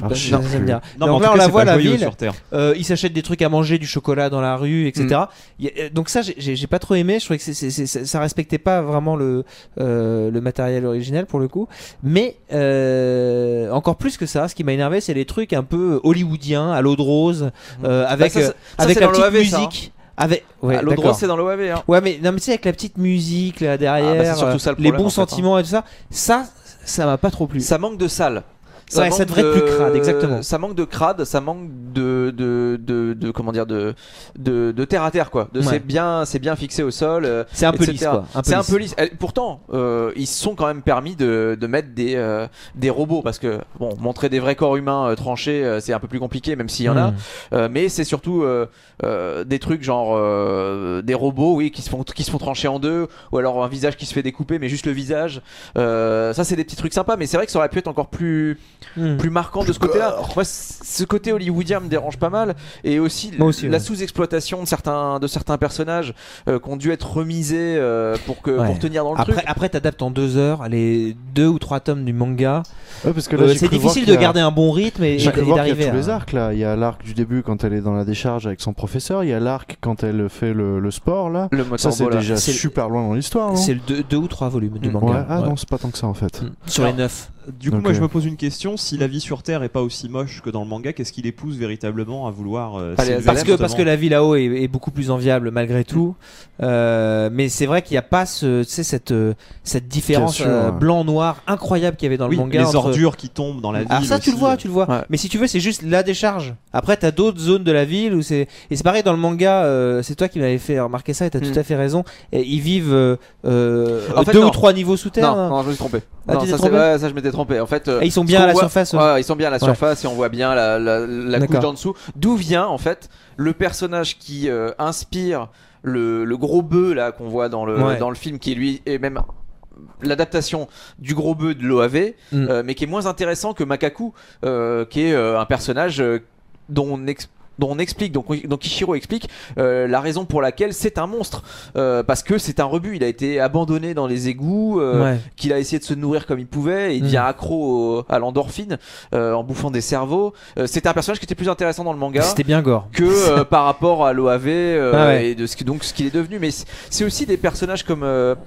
Donc là, on la voit la ville. Ils s'achètent des trucs à manger, du chocolat dans la rue, etc. Donc ça, j'ai pas trop aimé. Je trouvais que ça respectait pas vraiment le matériel originel pour le coup. Mais encore plus que ça, ce qui m'a énervé, c'est les trucs un peu hollywoodiens, à l'eau de rose, avec la petite musique. L'eau de rose, c'est dans l'OAV. Hein. Ouais, mais tu sais, avec la petite musique là derrière, c'est surtout ça, le les problème, bons sentiments et tout ça, ça m'a pas trop plu. Ça manque de salle. Ça devrait être plus crade, exactement. Ça manque de crade, ça manque de comment dire, de terre à terre, quoi. C'est bien fixé au sol. C'est un peu lisse, quoi. C'est un peu lisse. Pourtant, ils se sont quand même permis de mettre des robots, parce que bon, montrer des vrais corps humains tranchés, c'est un peu plus compliqué, même s'il y en a. Mais c'est surtout des trucs genre des robots, oui, qui se font trancher en deux, ou alors un visage qui se fait découper, mais juste le visage. Ça, c'est des petits trucs sympas, mais c'est vrai que ça aurait pu être encore plus marquant de ce côté-là. Moi, ce côté hollywoodien me dérange pas mal, et aussi la sous-exploitation de certains personnages qui ont dû être remisés pour tenir dans le truc. Après, t'adaptes en 2 heures les 2 ou 3 tomes du manga. Parce que là, c'est difficile de garder un bon rythme et d'arriver. Il y a tous les arcs là. Il y a l'arc du début quand elle est dans la décharge avec son professeur. Il y a l'arc quand elle fait le sport là. Ça, c'est déjà super loin dans l'histoire. C'est le 2 ou 3 volumes du manga. Non, c'est pas tant que ça en fait. Sur les 9. Du coup, moi je me pose une question, si la vie sur Terre est pas aussi moche que dans le manga, qu'est-ce qui les pousse véritablement à vouloir parce que la vie là-haut est beaucoup plus enviable malgré tout. Mais c'est vrai qu'il n'y a pas cette différence blanc-noir incroyable qu'il y avait dans le manga. Les ordures qui tombent dans la ville. Alors ça aussi, tu le vois. Ouais. Mais si tu veux, c'est juste la décharge. Après t'as d'autres zones de la ville où c'est pareil dans le manga. C'est toi qui m'avais fait remarquer ça et t'as tout à fait raison. Et ils vivent en fait, 2 ou 3 niveaux sous terre. Non, je me suis trompé. Ça je m'étais trompé. En fait, ils sont bien à la surface. Ils sont bien à la surface et on voit bien la couche d'en dessous. D'où vient en fait le personnage qui inspire le gros bœuf là qu'on voit dans le film, qui lui est même l'adaptation du gros bœuf de l'OAV, mais qui est moins intéressant que Makaku, qui est un personnage dont on explique, donc Kishiro explique la raison pour laquelle c'est un monstre, parce que c'est un rebut, il a été abandonné dans les égouts, qu'il a essayé de se nourrir comme il pouvait, et il devient accro à l'endorphine en bouffant des cerveaux. C'était un personnage qui était plus intéressant dans le manga, c'était bien gore, que par rapport à l'OAV et de ce qu'il est devenu. Mais c'est aussi des personnages comme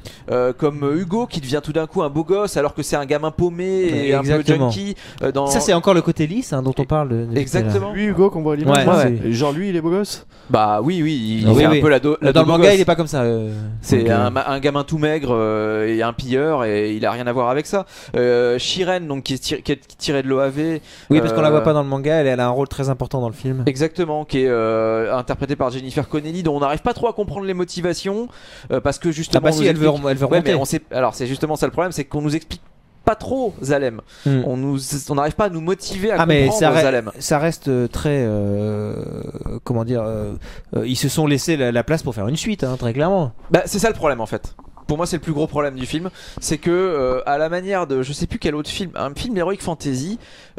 Hugo, qui devient tout d'un coup un beau gosse alors que c'est un gamin paumé et un peu junkie. Ça c'est encore le côté lisse dont on parle exactement. Lui Hugo qu'on voit à l'image. Genre lui il est beau gosse. Bah oui il fait un peu la dans le manga il est pas comme ça. C'est un gamin tout maigre et un pilleur, et il a rien à voir avec ça. Shiren, donc qui est tirée de l'OAV. Oui, parce qu'on la voit pas dans le manga, elle a un rôle très important dans le film. Exactement, qui est interprétée par Jennifer Connelly, dont on n'arrive pas trop à comprendre les motivations, parce que justement elle veut remonter. Mais alors c'est justement ça le problème, c'est qu'on nous explique pas trop Zalem. On n'arrive pas à nous motiver à comprendre Zalem. Ça reste très comment dire, ils se sont laissés la place pour faire une suite, très clairement. Bah c'est ça le problème en fait. Pour moi, c'est le plus gros problème du film, c'est que à la manière de, je sais plus quel autre film, un film Heroic Fantasy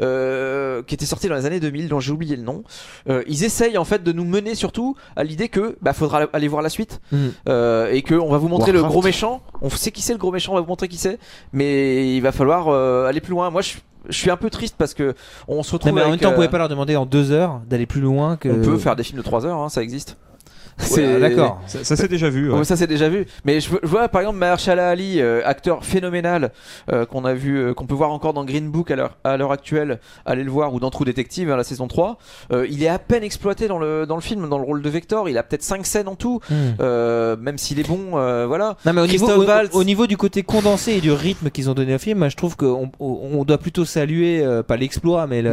qui était sorti dans les années 2000, dont j'ai oublié le nom, ils essayent en fait de nous mener surtout à l'idée que faudra aller voir la suite, et que on va vous montrer le gros méchant. On sait qui c'est le gros méchant, on va vous montrer qui c'est, mais il va falloir aller plus loin. Moi, je suis un peu triste parce que on se retrouve. Mais en même temps, on pouvait pas leur demander en 2 heures d'aller plus loin que. On peut faire des films de 3 heures, hein, ça existe. D'accord. Ça s'est déjà vu. Ouais. Ça s'est déjà vu. Mais je vois par exemple Mahershala Ali, acteur phénoménal qu'on a vu, qu'on peut voir encore dans Green Book à l'heure actuelle. Allez le voir, ou dans True Detective, la saison 3. Il est à peine exploité dans le film, dans le rôle de Vector. Il a peut-être 5 scènes en tout. Même s'il est bon, voilà. Non, mais au niveau du côté condensé et du rythme qu'ils ont donné au film, moi, je trouve qu'on doit plutôt saluer pas l'exploit, mais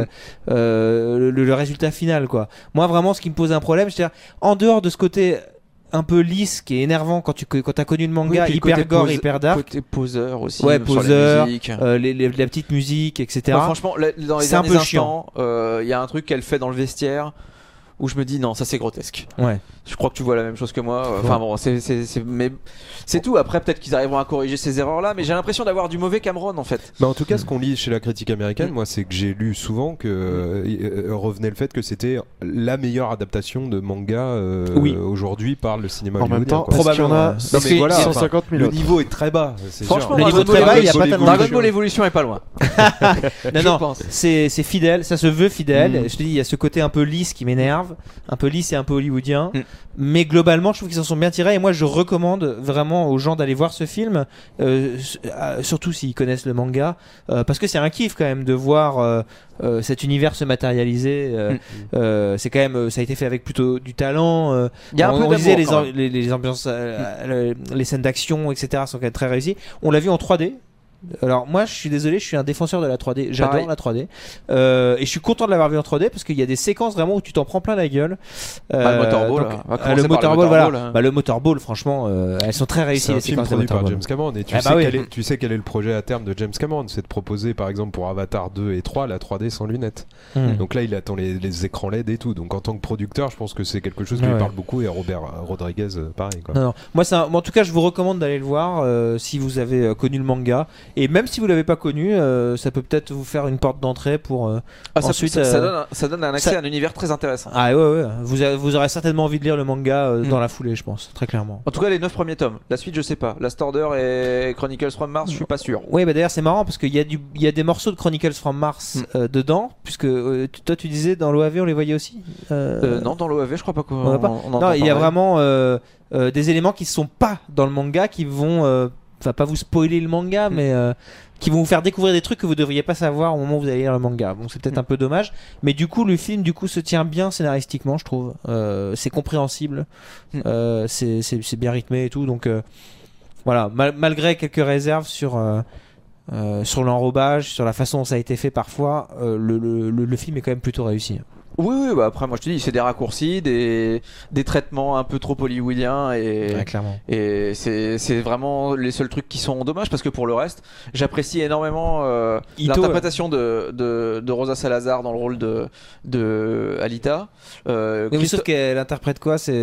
le résultat final, quoi. Moi, vraiment, ce qui me pose un problème, c'est-à-dire en dehors de ce côté un peu lisse qui est énervant quand t'as connu le manga, hyper gore, hyper dark, côté poseur aussi, poseur, la petite musique, etc. Franchement, dans les derniers instants, il y a un truc qu'elle fait dans le vestiaire où je me dis non, ça c'est grotesque. Ouais. Je crois que tu vois la même chose que moi. Enfin bon, mais c'est tout. Après, peut-être qu'ils arriveront à corriger ces erreurs-là, mais j'ai l'impression d'avoir du mauvais Cameron en fait. En tout cas, ce qu'on lit chez la critique américaine, moi, c'est que j'ai lu souvent que revenait le fait que c'était la meilleure adaptation de manga aujourd'hui par le cinéma hollywoodien. En même temps, probablement. Mais voilà, 150 000 le niveau est très bas. Franchement, le niveau est très bas. Il y a pas tellement. Dragon Ball Evolution est pas loin. Non, c'est fidèle. Ça se veut fidèle. Je te dis, il y a ce côté un peu lisse qui m'énerve, un peu lisse et un peu hollywoodien. Mais globalement, je trouve qu'ils s'en sont bien tirés. Et moi, je recommande vraiment aux gens d'aller voir ce film, surtout s'ils connaissent le manga, parce que c'est un kiff quand même de voir cet univers se matérialiser. C'est quand même, ça a été fait avec plutôt du talent. Il y a un peu on disait les ambiances, les scènes d'action, etc. sont quand même très réussies. On l'a vu en 3D. Alors moi je suis désolé, je suis un défenseur de la 3D, j'adore la 3D et je suis content de l'avoir vu en 3D parce qu'il y a des séquences vraiment où tu t'en prends plein la gueule. Le Motorball, le Motorball, franchement, elles sont très réussies. C'est un les film séquences de produit par Motorball. James Cameron et tu sais quel est le projet à terme de James Cameron, c'est de proposer par exemple pour Avatar 2 et 3 la 3D sans lunettes. Donc là il attend les écrans LED et tout, donc en tant que producteur je pense que c'est quelque chose qui lui parle beaucoup, et Robert Rodriguez pareil quoi. Non. Moi en tout cas je vous recommande d'aller le voir si vous avez connu le manga. Et même si vous l'avez pas connu, ça peut peut-être vous faire une porte d'entrée pour ensuite. Ça donne un accès à un univers très intéressant. Ah ouais. Vous aurez certainement envie de lire le manga dans la foulée, je pense, très clairement. En tout cas, les 9 premiers tomes. La suite, je sais pas. Last Order et Chronicles from Mars, je suis pas sûr. Oui, d'ailleurs, c'est marrant parce qu'il y a des morceaux de Chronicles from Mars dedans, puisque toi, tu disais dans l'OAV, on les voyait aussi. Non, dans l'OAV, je crois pas qu'on. Non, il y a vraiment des éléments qui sont pas dans le manga qui vont. Pas vous spoiler le manga, mais qui vont vous faire découvrir des trucs que vous devriez pas savoir au moment où vous allez lire le manga. Bon, c'est peut-être un peu dommage, mais du coup, le film se tient bien scénaristiquement, je trouve. C'est compréhensible, c'est bien rythmé et tout. Donc voilà, malgré quelques réserves sur l'enrobage, sur la façon dont ça a été fait parfois, le film est quand même plutôt réussi. Oui, après moi je te dis, c'est des raccourcis, des traitements un peu trop hollywoodiens clairement. Et c'est vraiment les seuls trucs qui sont dommages, parce que pour le reste, j'apprécie énormément l'interprétation de Rosa Salazar dans le rôle de Alita. Mais sauf qu'elle interprète quoi, c'est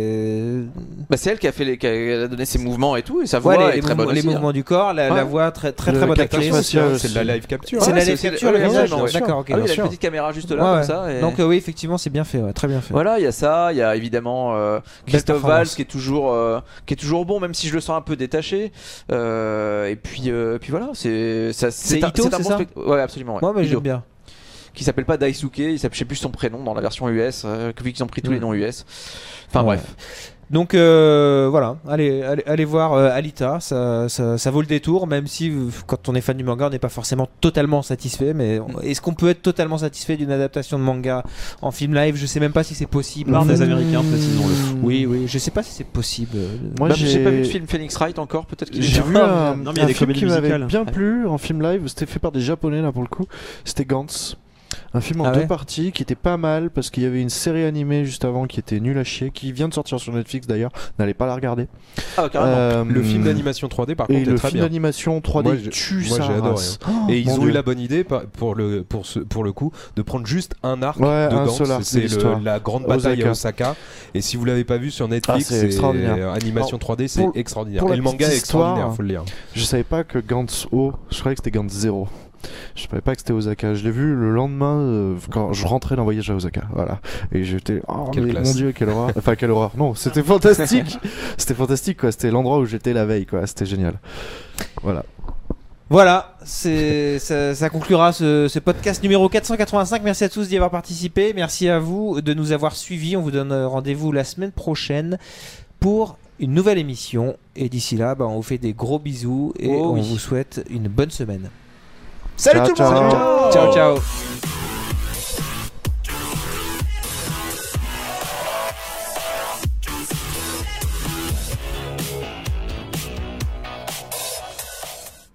elle qui a donné ses mouvements et tout, et sa voix est très bonne aussi. Les mouvements du corps, la voix très bonne actrice. C'est de la live capture. C'est de la live capture, le visage. D'accord, ok. Il y a une petite caméra juste là comme ça. Donc oui, effectivement, c'est bien fait, très bien fait. Voilà, il y a ça, il y a évidemment Christophe Waltz qui est toujours bon, même si je le sens un peu détaché. Et puis voilà, c'est un bon spectacle. Ouais, absolument. Moi, j'aime bien. Qui s'appelle pas Daisuke, je sais plus son prénom dans la version US, vu qu'ils ont pris tous les noms US. Enfin bref. Donc voilà, allez voir Alita, ça vaut le détour, même si quand on est fan du manga on n'est pas forcément totalement satisfait, mais est-ce qu'on peut être totalement satisfait d'une adaptation de manga en film live? Je sais même pas si c'est possible. Par des Américains, précisons-le. Oui, je sais pas si c'est possible. Moi j'ai pas vu de film Phoenix Wright encore, peut-être qu'il j'ai vu un film qui m'avait bien plu en film live, c'était fait par des Japonais là pour le coup, c'était Gantz. Un film en 2 parties qui était pas mal parce qu'il y avait une série animée juste avant qui était nulle à chier, qui vient de sortir sur Netflix d'ailleurs, n'allez pas la regarder. Ah carrément. Le film d'animation 3D par contre est très bien. Le film d'animation 3D tue ça. Moi j'ai adoré. Et ils ont eu la bonne idée pour le coup de prendre juste un arc de Gantz, c'est la grande bataille à Osaka. Et si vous l'avez pas vu sur Netflix, c'est extraordinaire. Animation 3D, c'est extraordinaire. Et le manga est extraordinaire, faut le lire. Je savais pas que Gantz O, je croyais que c'était Gantz 0. Je savais pas que c'était Osaka. Je l'ai vu le lendemain quand je rentrais d'un voyage à Osaka. Voilà. Et j'étais mon Dieu, quelle horreur. Enfin quelle horreur. Non, c'était fantastique. C'était fantastique quoi. C'était l'endroit où j'étais la veille quoi. C'était génial. Voilà. Voilà, ça conclura ce podcast numéro 485. Merci à tous d'y avoir participé. Merci à vous de nous avoir suivis. On vous donne rendez-vous la semaine prochaine pour une nouvelle émission. Et d'ici là, on vous fait des gros bisous et on vous souhaite une bonne semaine. Salut tout le monde. Ciao, ciao.